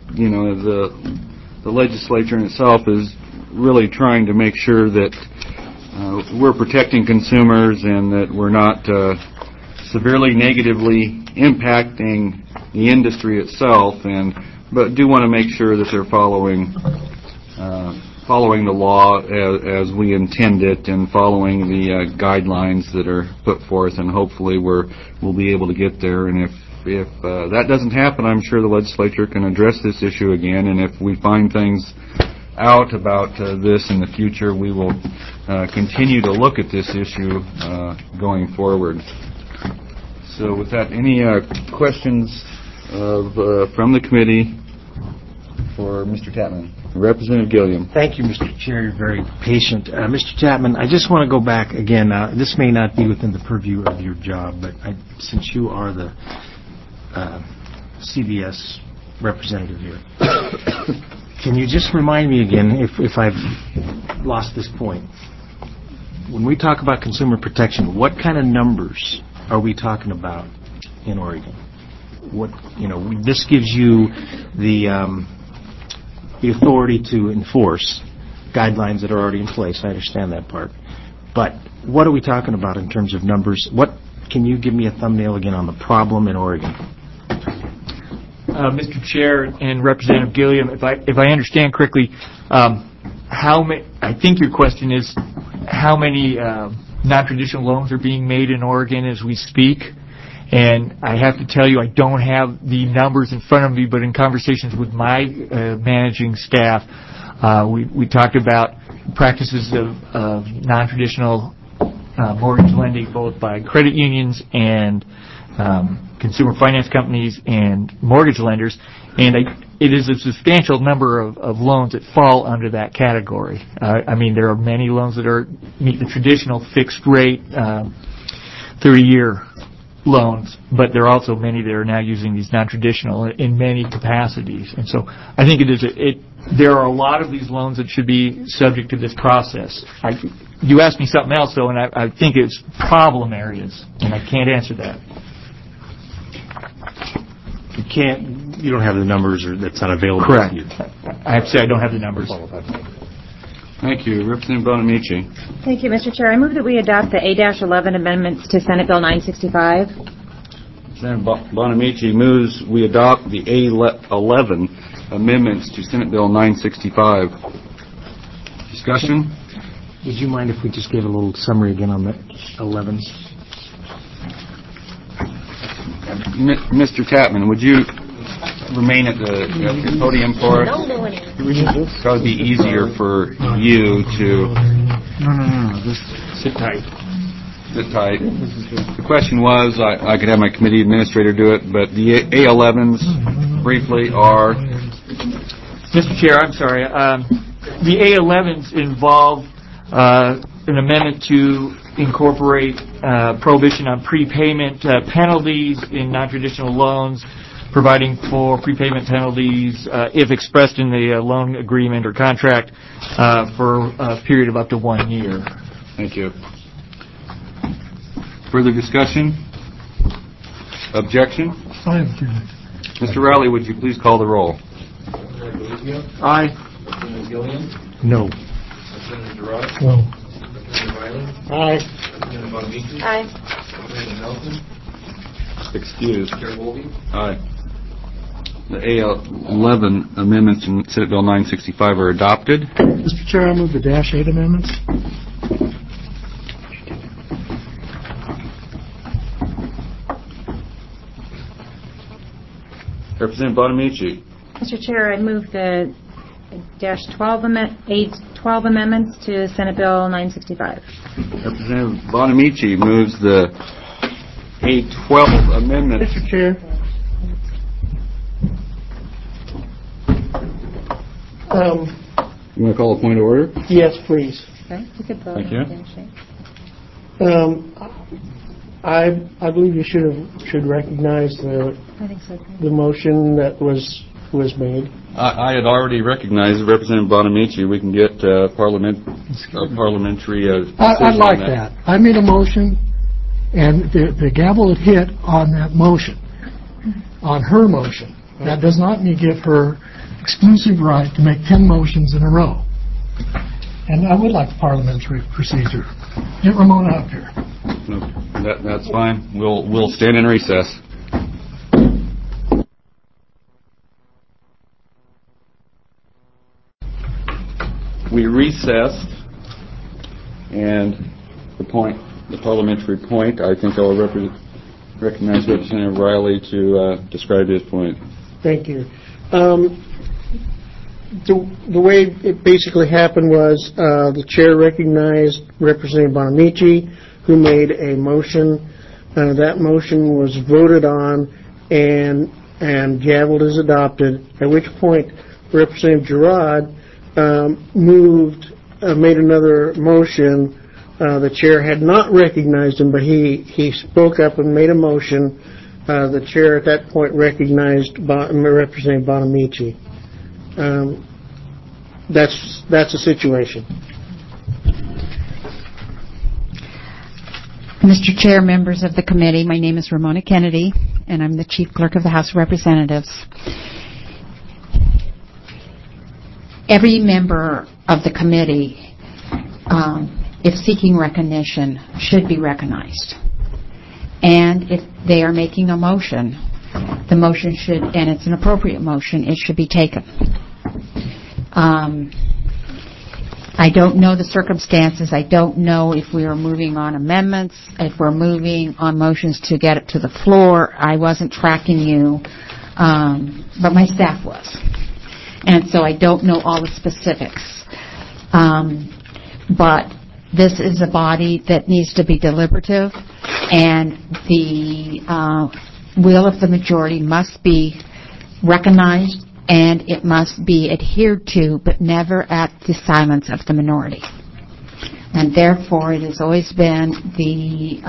the legislature in itself is really trying to make sure that we're protecting consumers and that we're not severely negatively impacting the industry itself, but do want to make sure that they're following the law as we intend it and following the guidelines that are put forth, and hopefully we'll be able to get there. And if that doesn't happen, I'm sure the legislature can address this issue again, and if we find things out about this in the future, we will continue to look at this issue going forward. So with that, any questions from the committee for Mr. Tatman? Representative Gilliam. Thank you, Mr. Chair. You're very patient. Mr. Chapman, I just want to go back again. This may not be within the purview of your job, but since you are the CBS representative here, can you just remind me again, if I've lost this point, when we talk about consumer protection, what kind of numbers are we talking about in Oregon? This gives you the authority to enforce guidelines that are already in place. I understand that part. But what are we talking about in terms of numbers? Can you give me a thumbnail again on the problem in Oregon? Mr. Chair and Representative Gilliam, if I understand correctly, I think your question is how many non-traditional loans are being made in Oregon as we speak. And I have to tell you, I don't have the numbers in front of me, but in conversations with my managing staff, we talked about practices of non-traditional mortgage lending, both by credit unions and consumer finance companies and mortgage lenders, and it is a substantial number of loans that fall under that category. There are many loans that meet the traditional fixed rate 30-year loans, but there are also many that are now using these non-traditional in many capacities. And so I think there are a lot of these loans that should be subject to this process. You asked me something else, though, and I think it's problem areas, and I can't answer that. You don't have the numbers, or that's not available. Correct. To you. I have to say I don't have the numbers. Thank you. Representative Bonamici. Thank you, Mr. Chair. I move that we adopt the A-11 amendments to Senate Bill 965. Representative Bonamici moves we adopt the A-11 amendments to Senate Bill 965. Discussion? Would you mind if we just gave a little summary again on the 11s? Mr. Chapman, would you remain at the podium for us? It would be easier for you to... No. Just sit tight. Sit tight. The question was, I could have my committee administrator do it, but the A11s briefly are... Mr. Chair, I'm sorry. The A11s involve an amendment to incorporate prohibition on prepayment penalties in non-traditional loans, providing for prepayment penalties if expressed in the loan agreement or contract for a period of up to 1 year. Thank you. Further discussion? Objection? Mr. Riley, would you please call the roll? Aye. Representative Gilliam? No. Representative Gerard? No. Representative Riley? Aye. Representative Bonamici? Aye. Representative Nelson? Excused. Chair Holvey? Aye. The A11 amendments in Senate Bill 965 are adopted. Mr. Chair, I move the -8 amendments. Representative Bonamici. Mr. Chair, I move the A-12 amendments to Senate Bill 965. Representative Bonamici moves the A12 amendments. Mr. Chair. You want to call a point of order? Yes, please. Okay, you could vote. Thank you. I believe you should recognize I think so. the motion that was made. I had already recognized Representative Bonamici. We can get parliamentary decision I'd like on that. I made a motion, and the gavel had hit on that motion, on her motion. That does not mean give her exclusive right to make 10 motions in a row. And I would like parliamentary procedure. Get Ramona up here. No, that's fine. We'll stand in recess. We recessed, and the parliamentary point, I think I'll recognize Representative Riley to describe his point. Thank you. The way it basically happened was the chair recognized Representative Bonamici, who made a motion. That motion was voted on and gavelled as adopted, at which point Representative Gerard made another motion. The chair had not recognized him, but he spoke up and made a motion. The chair at that point recognized Representative Bonamici. That's the situation. Mr. Chair, members of the committee, my name is Ramona Kennedy, and I'm the Chief Clerk of the House of Representatives. Every member of the committee, if seeking recognition, should be recognized. And if they are making a motion, the motion should, and it's an appropriate motion, it should be taken. I don't know the circumstances. I don't know if we are moving on amendments, if we're moving on motions to get it to the floor. I wasn't tracking you, but my staff was. And so I don't know all the specifics. But this is a body that needs to be deliberative, and the will of the majority must be recognized, and it must be adhered to, but never at the silence of the minority. And therefore, it has always been the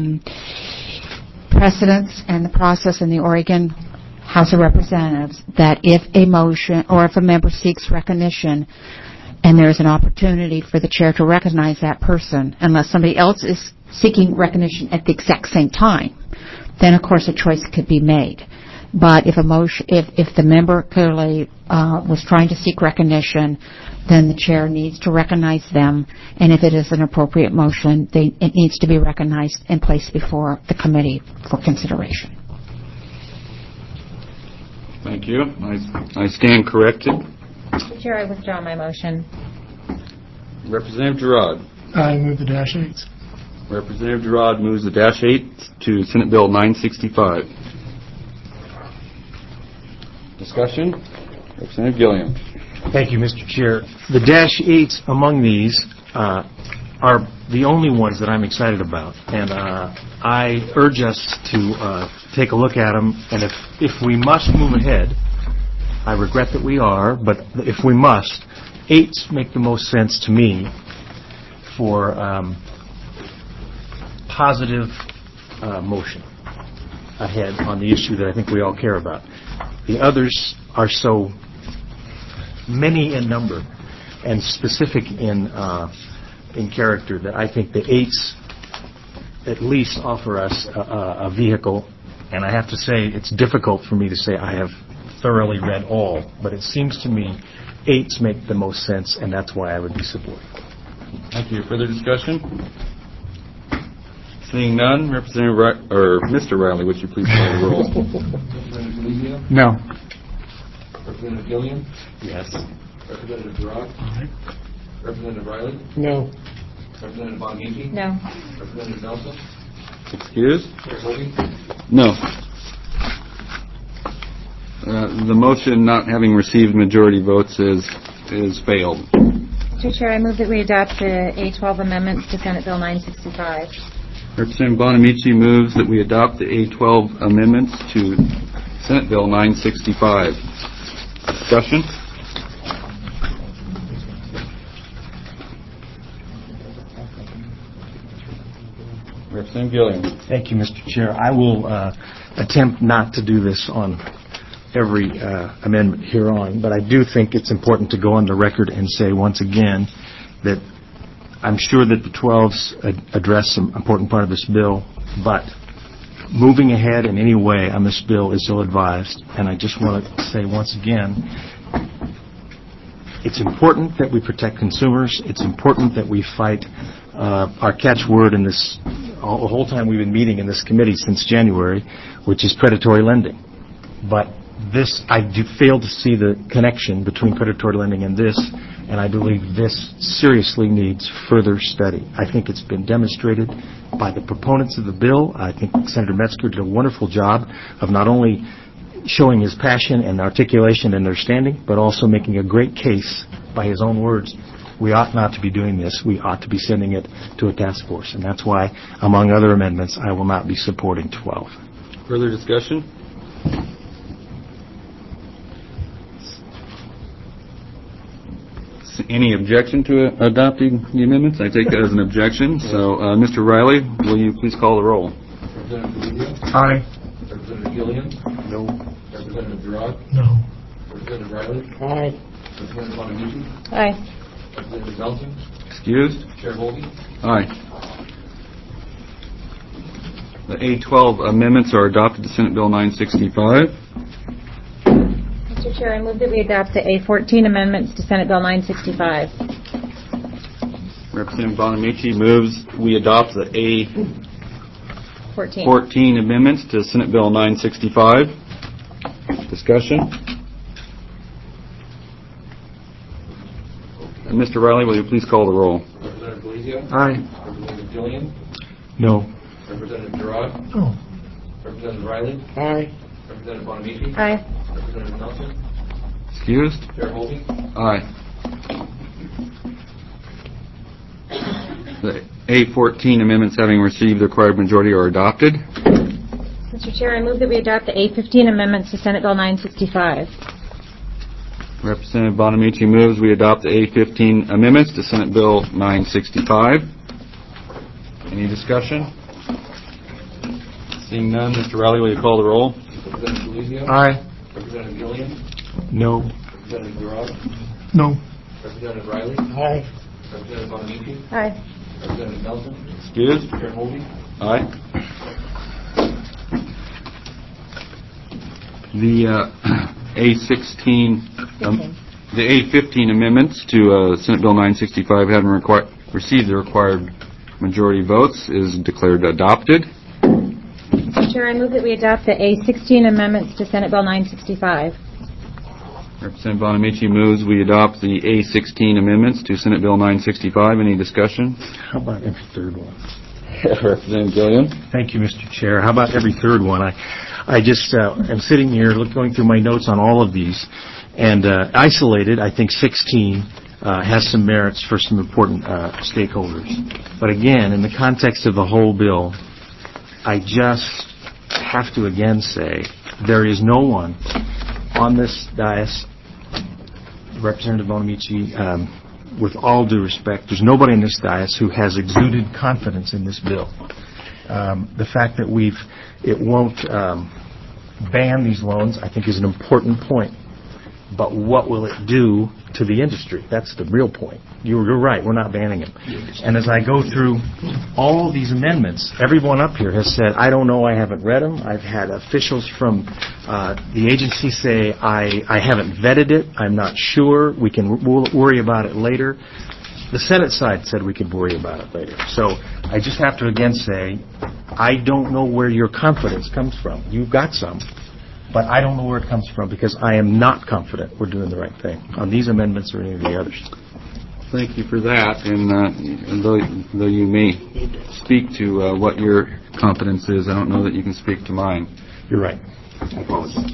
precedence and the process in the Oregon House of Representatives that if a motion or if a member seeks recognition and there is an opportunity for the chair to recognize that person, unless somebody else is seeking recognition at the exact same time, then of course a choice could be made. But if the member clearly was trying to seek recognition, then the chair needs to recognize them, and if it is an appropriate motion, it needs to be recognized and placed before the committee for consideration. Thank you. I stand corrected. Mr. Chair, I withdraw my motion. Representative Girard. I move the Dash 8s. Representative Girard moves the Dash 8 to Senate Bill 965. Discussion? Representative Gilliam. Thank you, Mr. Chair. The Dash 8s among these are the only ones that I'm excited about, and I urge us to take a look at them, and if we must move ahead, I regret that we are, but if we must, 8s make the most sense to me for positive motion ahead on the issue that I think we all care about. The others are so many in number and specific in character that I think the 8s at least offer us a vehicle. And I have to say, it's difficult for me to say I have thoroughly read all, but it seems to me 8s make the most sense, and that's why I would be supporting. Thank you. Further discussion? Seeing none, Mr. Riley, would you please call the roll? Representative Gallegio? No. Representative Gilliam? Yes. Representative Girard? Aye. Representative Riley? No. Representative Bonamici? No. Representative Nelson? Excuse? Chair Hovey? No. The motion not having received majority votes is failed. Mr. Chair, I move that we adopt the A12 amendments to Senate Bill 965. Representative Bonamici moves that we adopt the A12 amendments to Senate Bill 965. Discussion? Representative Gilliam. Thank you, Mr. Chair. I will attempt not to do this on every amendment hereon, but I do think it's important to go on the record and say once again that I'm sure that the 12s address some important part of this bill, but moving ahead in any way on this bill is ill-advised, and I just want to say once again, it's important that we protect consumers. It's important that we fight our catchword in this, the whole time we've been meeting in this committee since January, which is predatory lending. But this, I do fail to see the connection between predatory lending and this, and I believe this seriously needs further study. I think it's been demonstrated by the proponents of the bill. I think Senator Metzger did a wonderful job of not only showing his passion and articulation and understanding, but also making a great case by his own words. We ought not to be doing this. We ought to be sending it to a task force, and that's why, among other amendments, I will not be supporting 12. Further discussion? Any objection to adopting the amendments? I take that as an objection. So, Mr. Riley, will you please call the roll? Representative Bolivia? Aye. Representative Gilliam? No. Representative Durag? No. Representative Riley? Aye. Representative Bonamici? Aye. Representative Nelson? Excused? Chair Volpe? Aye. The A12 amendments are adopted to Senate Bill 965. Mr. Chair, I move that we adopt the A14 amendments to Senate Bill 965. Representative Bonamici moves we adopt the A14. A14 amendments to Senate Bill 965. Discussion? And Mr. Riley, will you please call the roll? Representative Bolivia? Aye. Representative Gilliam? No. Representative Durag? No. Representative Riley? Aye. Representative Bonamici? Aye. Representative Nelson? Excused? Chair Volpe? Aye. The A14 amendments having received the required majority are adopted. Mr. Chair, I move that we adopt the A15 amendments to Senate Bill 965. Representative Bonamici moves we adopt the A15 amendments to Senate Bill 965. Any discussion? Seeing none, Mr. Riley, will you call the roll? Representative Bolivia? Aye. Representative Gilliam? No. Representative Durag? No. Representative Riley? Aye. Representative Bonamici? Aye. Representative Nelson? Excused? Chair Volpe? Aye. The the A15 amendments to Senate Bill 965 having received the required majority votes is declared adopted. Mr. Chair, I move that we adopt the A16 amendments to Senate Bill 965. Representative Bonamici moves we adopt the A16 amendments to Senate Bill 965. Any discussion? How about every third one? Representative Gilliam. Thank you, Mr. Chair. How about every third one? I just am sitting here going through my notes on all of these, and isolated, I think 16 has some merits for some important stakeholders. But again, in the context of the whole bill, I just have to again say there is no one on this dais, Representative Bonamici, with all due respect, there's nobody in this dais who has exuded confidence in this bill. The fact that it won't ban these loans, I think, is an important point. But what will it do to the industry? That's the real point. You're right, we're not banning them. And as I go through all these amendments, everyone up here has said, I don't know, I haven't read them. I've had officials from the agency say, I haven't vetted it, I'm not sure, we'll worry about it later. The Senate side said we could worry about it later. So I just have to again say, I don't know where your confidence comes from. You've got some. But I don't know where it comes from because I am not confident we're doing the right thing on these amendments or any of the others. Thank you for that. And though you may speak to what your confidence is, I don't know that you can speak to mine. You're right. I apologize.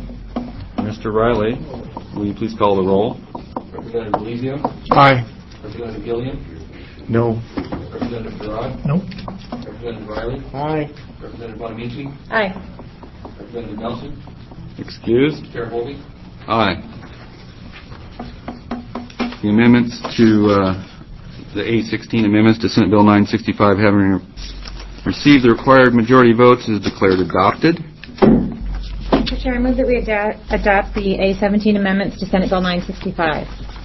Mr. Riley, will you please call the roll? Representative Bolivia? Aye. Representative Gilliam? No. Representative Durag? No. Representative Riley? Aye. Representative Bonamici? Aye. Representative Nelson? Excused? Chair Volpe? Aye. The amendments to the A16 amendments to Senate Bill 965 having received the required majority votes is declared adopted. Mr. Chair, I move that we adopt the A17 amendments to Senate Bill 965.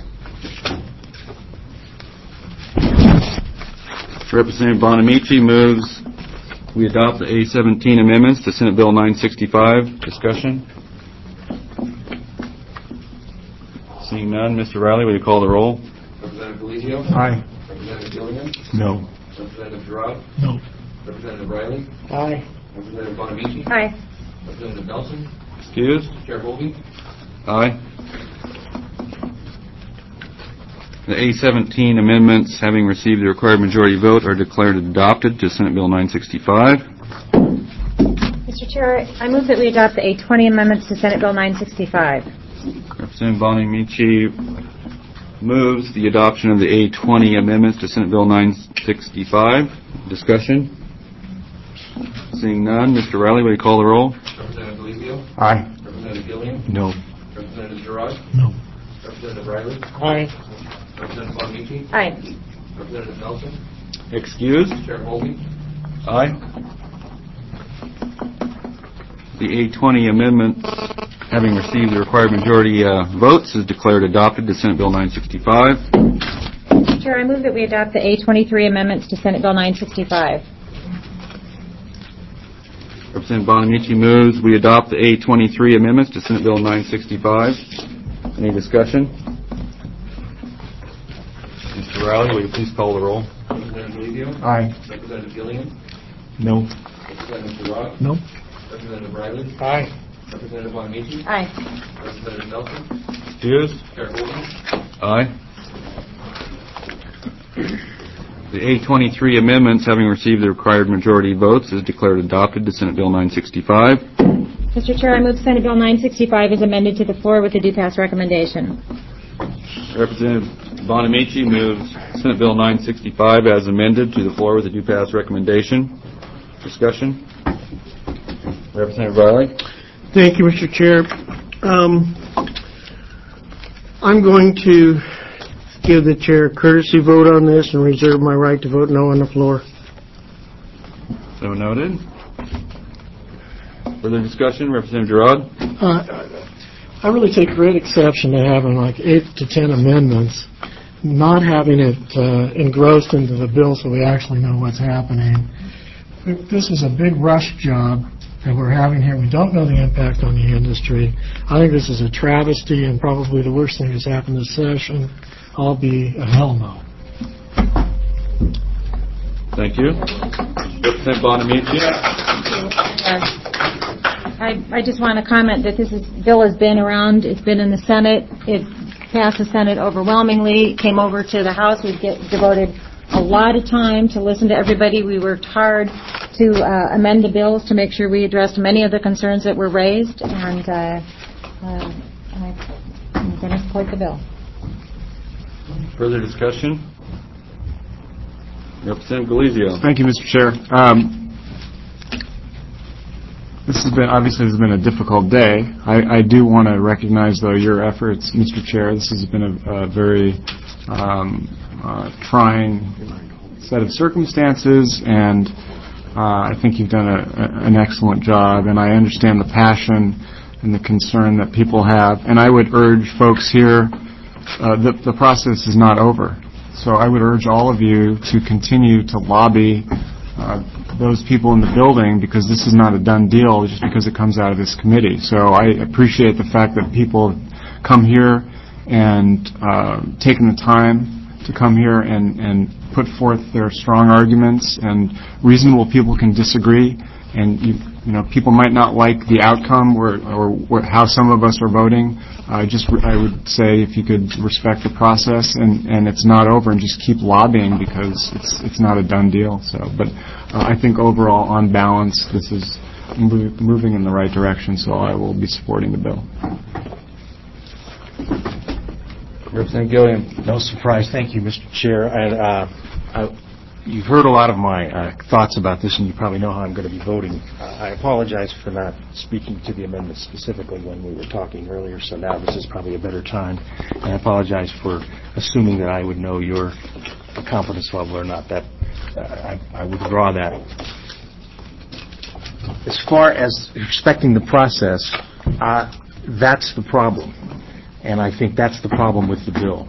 Representative Bonamici moves we adopt the A17 amendments to Senate Bill 965. Discussion? Seeing none, Mr. Riley, will you call the roll? Representative Bolivia? Aye. Representative Gilliam? No. Representative Durag? No. Representative Riley? Aye. Representative Bonamici? Aye. Representative Nelson? Excused? Chair Volpe? Aye. The A17 amendments, having received the required majority vote, are declared adopted to Senate Bill 965. Mr. Chair, I move that we adopt the A20 amendments to Senate Bill 965. Representative Bonamici moves the adoption of the A20 amendments to Senate Bill 965. Discussion? Seeing none, Mr. Riley, will you call the roll? Representative Bolivia? Aye. Representative Gilliam? No. Representative Durag? No. Representative Riley? Aye. Representative Bonamici? Aye. Representative Nelson? Excused? Chair Holby? Aye. The A20 amendment, having received the required majority votes, is declared adopted to Senate Bill 965. Mr. Chair, I move that we adopt the A23 amendments to Senate Bill 965. Representative Bonamici moves we adopt the A23 amendments to Senate Bill 965. Any discussion? Mr. Riley, will you please call the roll? Representative Levio? Aye. Representative Gilliam? No. Representative Gerard? No. Representative Riley? Aye. Representative Bonamici? Aye. Representative Nelson? Excused? Chair Holby? Aye. The A23 amendments, having received the required majority votes, is declared adopted to Senate Bill 965. Mr. Chair, I move Senate Bill 965 is amended to the floor with a due pass recommendation. Representative Bonamici moves Senate Bill 965 as amended to the floor with a due pass recommendation. Discussion? Representative Riley? Thank you, Mr. Chair. I'm going to give the chair a courtesy vote on this and reserve my right to vote no on the floor. So noted. Further discussion? Representative Gerard? I really take great exception to having like 8 to 10 amendments, not having it engrossed into the bill so we actually know what's happening. This is a big rush job that we're having here. We don't know the impact on the industry. I think this is a travesty and probably the worst thing that's happened this session. I'll be a hell no. Thank you. Representative Bonamici? I just want to comment that this bill has been around. It's been in the Senate. It passed the Senate overwhelmingly. It came over to the House. We devoted a lot of time to listen to everybody. We worked hard to amend the bills to make sure we addressed many of the concerns that were raised. And I'm going to support the bill. Further discussion? Representative Galizio. Thank you, Mr. Chair. This has been a difficult day. I do want to recognize, though, your efforts, Mr. Chair. This has been a very trying set of circumstances, and I think you've done an excellent job, and I understand the passion and the concern that people have. And I would urge folks here, the process is not over. So I would urge all of you to continue to lobby those people in the building, because this is not a done deal just because it comes out of this committee. So I appreciate the fact that people come here and taken the time to come here and put forth their strong arguments, and reasonable people can disagree, and you know, people might not like the outcome or how some of us are voting. I would say if you could respect the process, and it's not over, and just keep lobbying, because it's not a done deal. So, but I think overall, on balance, this is moving in the right direction. So I will be supporting the bill. Representative Gilliam. No surprise. Thank you, Mr. Chair. And you've heard a lot of my thoughts about this, and you probably know how I'm going to be voting. I apologize for not speaking to the amendment specifically when we were talking earlier, so now this is probably a better time. And I apologize for assuming that I would know your competence level or not. That I withdraw that. As far as respecting the process, that's the problem. And I think that's the problem with the bill.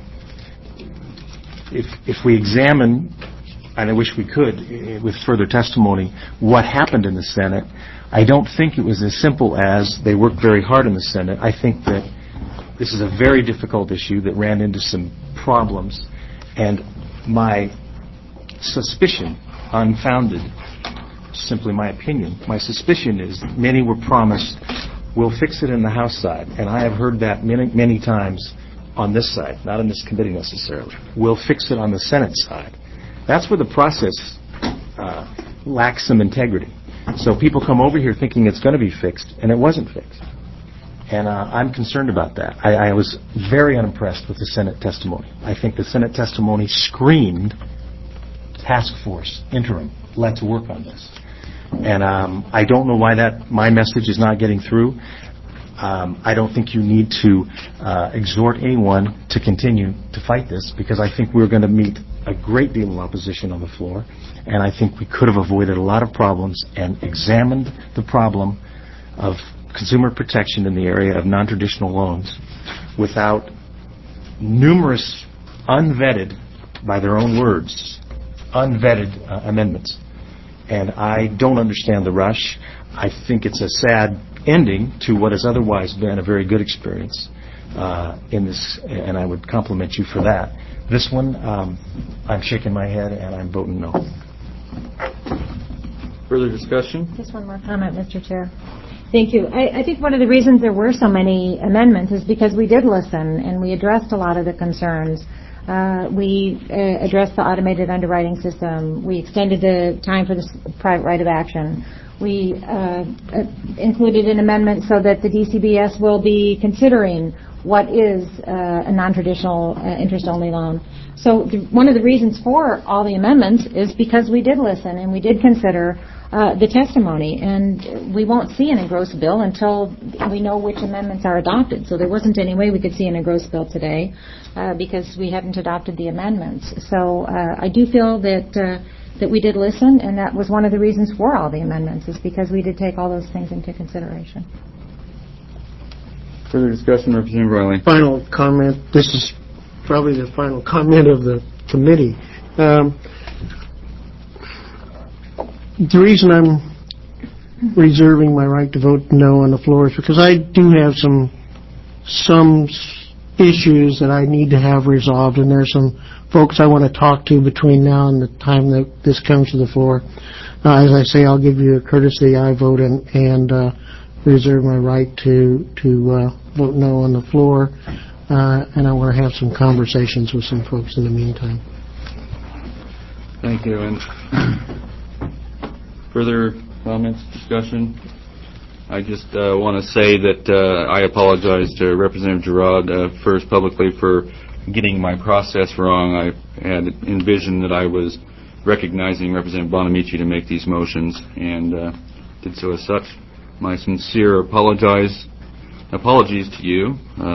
If we examine, and I wish we could, with further testimony, what happened in the Senate, I don't think it was as simple as they worked very hard in the Senate. I think that this is a very difficult issue that ran into some problems, and my suspicion, unfounded, simply my opinion, my suspicion is that many were promised, we'll fix it in the House side, and I have heard that many times on this side, not in this committee necessarily. We'll fix it on the Senate side. That's where the process lacks some integrity. So people come over here thinking it's going to be fixed, and it wasn't fixed. And I'm concerned about that. I was very unimpressed with the Senate testimony. I think the Senate testimony screamed task force, interim, let's work on this. And I don't know why my message is not getting through. I don't think you need to exhort anyone to continue to fight this, because I think we're going to meet a great deal of opposition on the floor, and I think we could have avoided a lot of problems and examined the problem of consumer protection in the area of non-traditional loans without numerous unvetted, by their own words, unvetted amendments. And I don't understand the rush. I think it's a sad ending to what has otherwise been a very good experience in this, and I would compliment you for that. This one, I'm shaking my head and I'm voting no. Further discussion? Just one more comment, Mr. Chair. Thank you. I think one of the reasons there were so many amendments is because we did listen and we addressed a lot of the concerns. We addressed the automated underwriting system. We extended the time for the private right of action. We included an amendment so that the DCBS will be considering what is a non-traditional interest-only loan. So one of the reasons for all the amendments is because we did listen and we did consider the testimony, and we won't see an engrossed bill until we know which amendments are adopted. So there wasn't any way we could see an engrossed bill today because we hadn't adopted the amendments. So I do feel that we did listen, and that was one of the reasons for all the amendments, is because we did take all those things into consideration. Further discussion, Representative Riley. Final comment. This is probably the final comment of the committee. The reason I'm reserving my right to vote no on the floor is because I do have some issues that I need to have resolved, and there's some folks I want to talk to between now and the time that this comes to the floor. As I say, I'll give you a courtesy aye vote and reserve my right to vote no on the floor, and I want to have some conversations with some folks in the meantime. Thank you. And further comments, discussion? I just want to say that I apologize to Representative Girard first publicly for getting my process wrong. I had envisioned that I was recognizing Representative Bonamici to make these motions, and did so as such. My sincere apologies to you.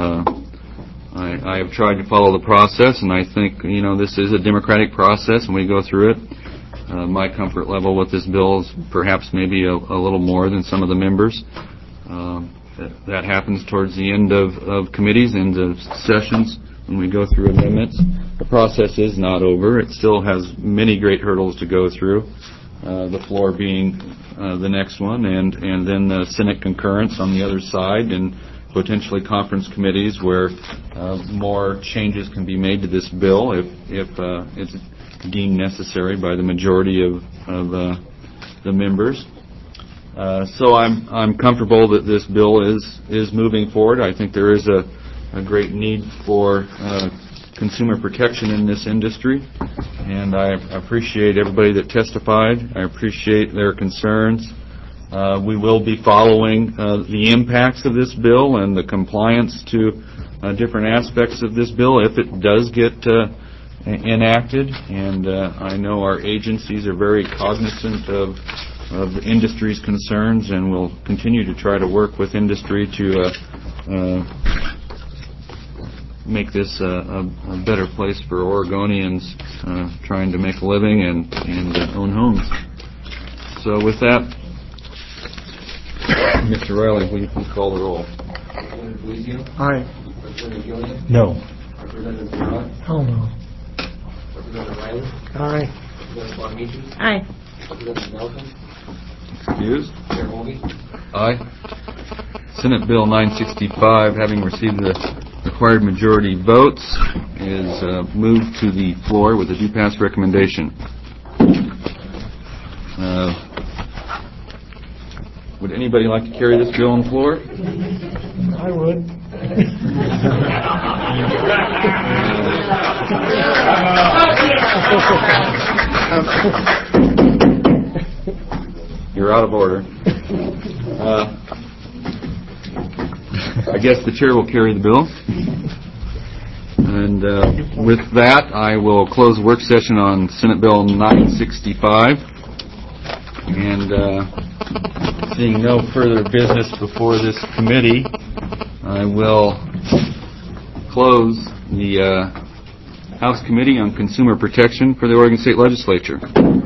I have tried to follow the process, and I think this is a democratic process, and we go through it. My comfort level with this bill is perhaps maybe a little more than some of the members. That happens towards the end of committees, end of sessions, when we go through amendments. The process is not over. It still has many great hurdles to go through, the floor being the next one, and then the Senate concurrence on the other side, and potentially conference committees where more changes can be made to this bill if it's deemed necessary by the majority of the members. So I'm comfortable that this bill is moving forward. I think there is a great need for consumer protection in this industry, and I appreciate everybody that testified. I appreciate their concerns. We will be following the impacts of this bill and the compliance to different aspects of this bill if it does get enacted, and I know our agencies are very cognizant of the industry's concerns, and will continue to try to work with industry to make this a better place for Oregonians trying to make a living and own homes. So with that, Mr. Riley, will you please call the roll? Representative Luizio? Aye. Representative Gilliam? No. Representative Girard? Hell no. Representative Riley? Aye. Representative Bonamici? Aye. Representative Nelson? Excused? Chair Holvey? Aye. Senate Bill 965, having received the required majority votes, is moved to the floor with a do-pass recommendation. Would anybody like to carry this bill on the floor? I would. You're out of order. I guess the chair will carry the bill. And with that, I will close the work session on Senate Bill 965. And Seeing no further business before this committee, I will close the House Committee on Consumer Protection for the Oregon State Legislature.